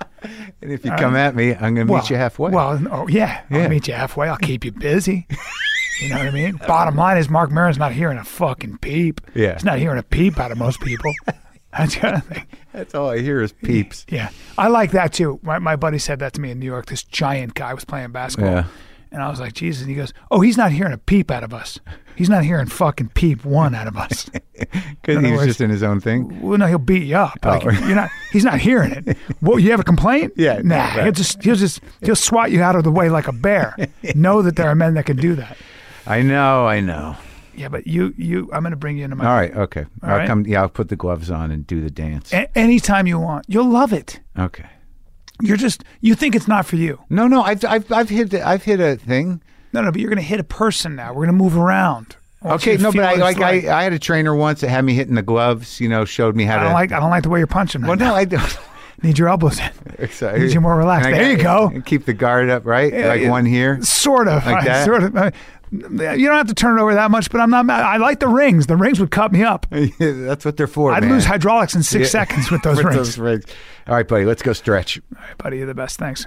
Speaker 1: And if you
Speaker 2: All
Speaker 1: come
Speaker 2: right.
Speaker 1: at me, I'm going to
Speaker 2: Well,
Speaker 1: meet you halfway.
Speaker 2: Well, oh yeah,
Speaker 1: Yeah.
Speaker 2: I'll meet you halfway. I'll keep you busy. You know what I mean? Bottom line is, Mark Maron's not hearing a fucking peep.
Speaker 1: Yeah.
Speaker 2: He's not hearing a peep out of most people. That's the other thing.
Speaker 1: That's all I hear is peeps.
Speaker 2: Yeah, I like that too. My my buddy said that to me in New York. This giant guy was playing basketball.
Speaker 1: Yeah.
Speaker 2: And I was like, Jesus. And he goes, oh, he's not hearing a peep out of us. He's not hearing fucking peep one out of us.
Speaker 1: Because
Speaker 2: In
Speaker 1: he
Speaker 2: other
Speaker 1: was
Speaker 2: words-
Speaker 1: just in his own thing.
Speaker 2: Well, no, he'll beat you up. Like,
Speaker 1: Oh.
Speaker 2: you're not. He's not hearing it. Well, you have a complaint?
Speaker 1: Yeah,
Speaker 2: Nah.
Speaker 1: right.
Speaker 2: He'll just he'll just he'll swat you out of the way like a bear. Know that there are men that can do that.
Speaker 1: I know, I know.
Speaker 2: Yeah, but you you I'm gonna bring you into my.
Speaker 1: All right, okay.
Speaker 2: All
Speaker 1: I'll
Speaker 2: right.
Speaker 1: come. Yeah, I'll put the gloves on and do the dance.
Speaker 2: A- anytime you want, you'll love it.
Speaker 1: Okay.
Speaker 2: You're just you think it's not for you.
Speaker 1: No, no. I've I've I've hit I've hit a thing.
Speaker 2: No, no, but you're gonna hit a person now. We're gonna move around. I want
Speaker 1: Okay,
Speaker 2: you to
Speaker 1: no,
Speaker 2: feel
Speaker 1: but I
Speaker 2: what
Speaker 1: like,
Speaker 2: it's
Speaker 1: I, I had a trainer once that had me hitting the gloves. You know, showed me how
Speaker 2: I
Speaker 1: to.
Speaker 2: don't like I don't like the way you're punching. Right
Speaker 1: Well,
Speaker 2: now.
Speaker 1: no, I don't.
Speaker 2: Need your elbows in.
Speaker 1: So-
Speaker 2: Need you more relaxed.
Speaker 1: and I
Speaker 2: There you
Speaker 1: got-
Speaker 2: go.
Speaker 1: Keep the guard up, right?
Speaker 2: Yeah,
Speaker 1: like
Speaker 2: yeah.
Speaker 1: one here.
Speaker 2: Sort of.
Speaker 1: Like
Speaker 2: right,
Speaker 1: that?
Speaker 2: Sort of. Uh, You don't have to turn it over that much, but I'm not mad. I like the rings. The rings would cut me up.
Speaker 1: That's what they're for,
Speaker 2: I'd
Speaker 1: man.
Speaker 2: lose hydraulics in six
Speaker 1: Yeah.
Speaker 2: seconds with those
Speaker 1: With
Speaker 2: rings.
Speaker 1: those rings. All right, buddy, let's go stretch.
Speaker 2: All right, buddy, you're the best. Thanks.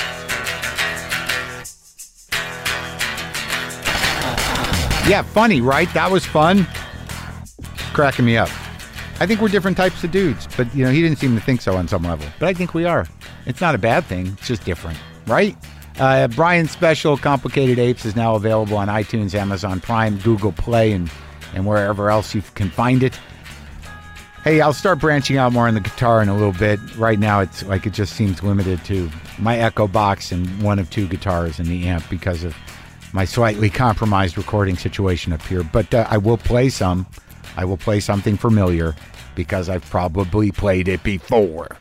Speaker 1: Yeah, funny, right? That was fun. Cracking me up. I think we're different types of dudes, but you know, he didn't seem to think so on some level. But I think we are. It's not a bad thing. It's just different, right? Uh, Brian's special, Complicated Apes, is now available on iTunes, Amazon Prime, Google Play, and, and wherever else you can find it. Hey, I'll start branching out more on the guitar in a little bit. Right now, it's like it just seems limited to my Echo Box and one of two guitars in the amp because of my slightly compromised recording situation up here. But uh, I will play some. I will play something familiar because I've probably played it before.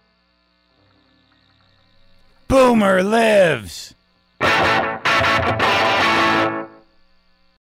Speaker 1: Boomer lives.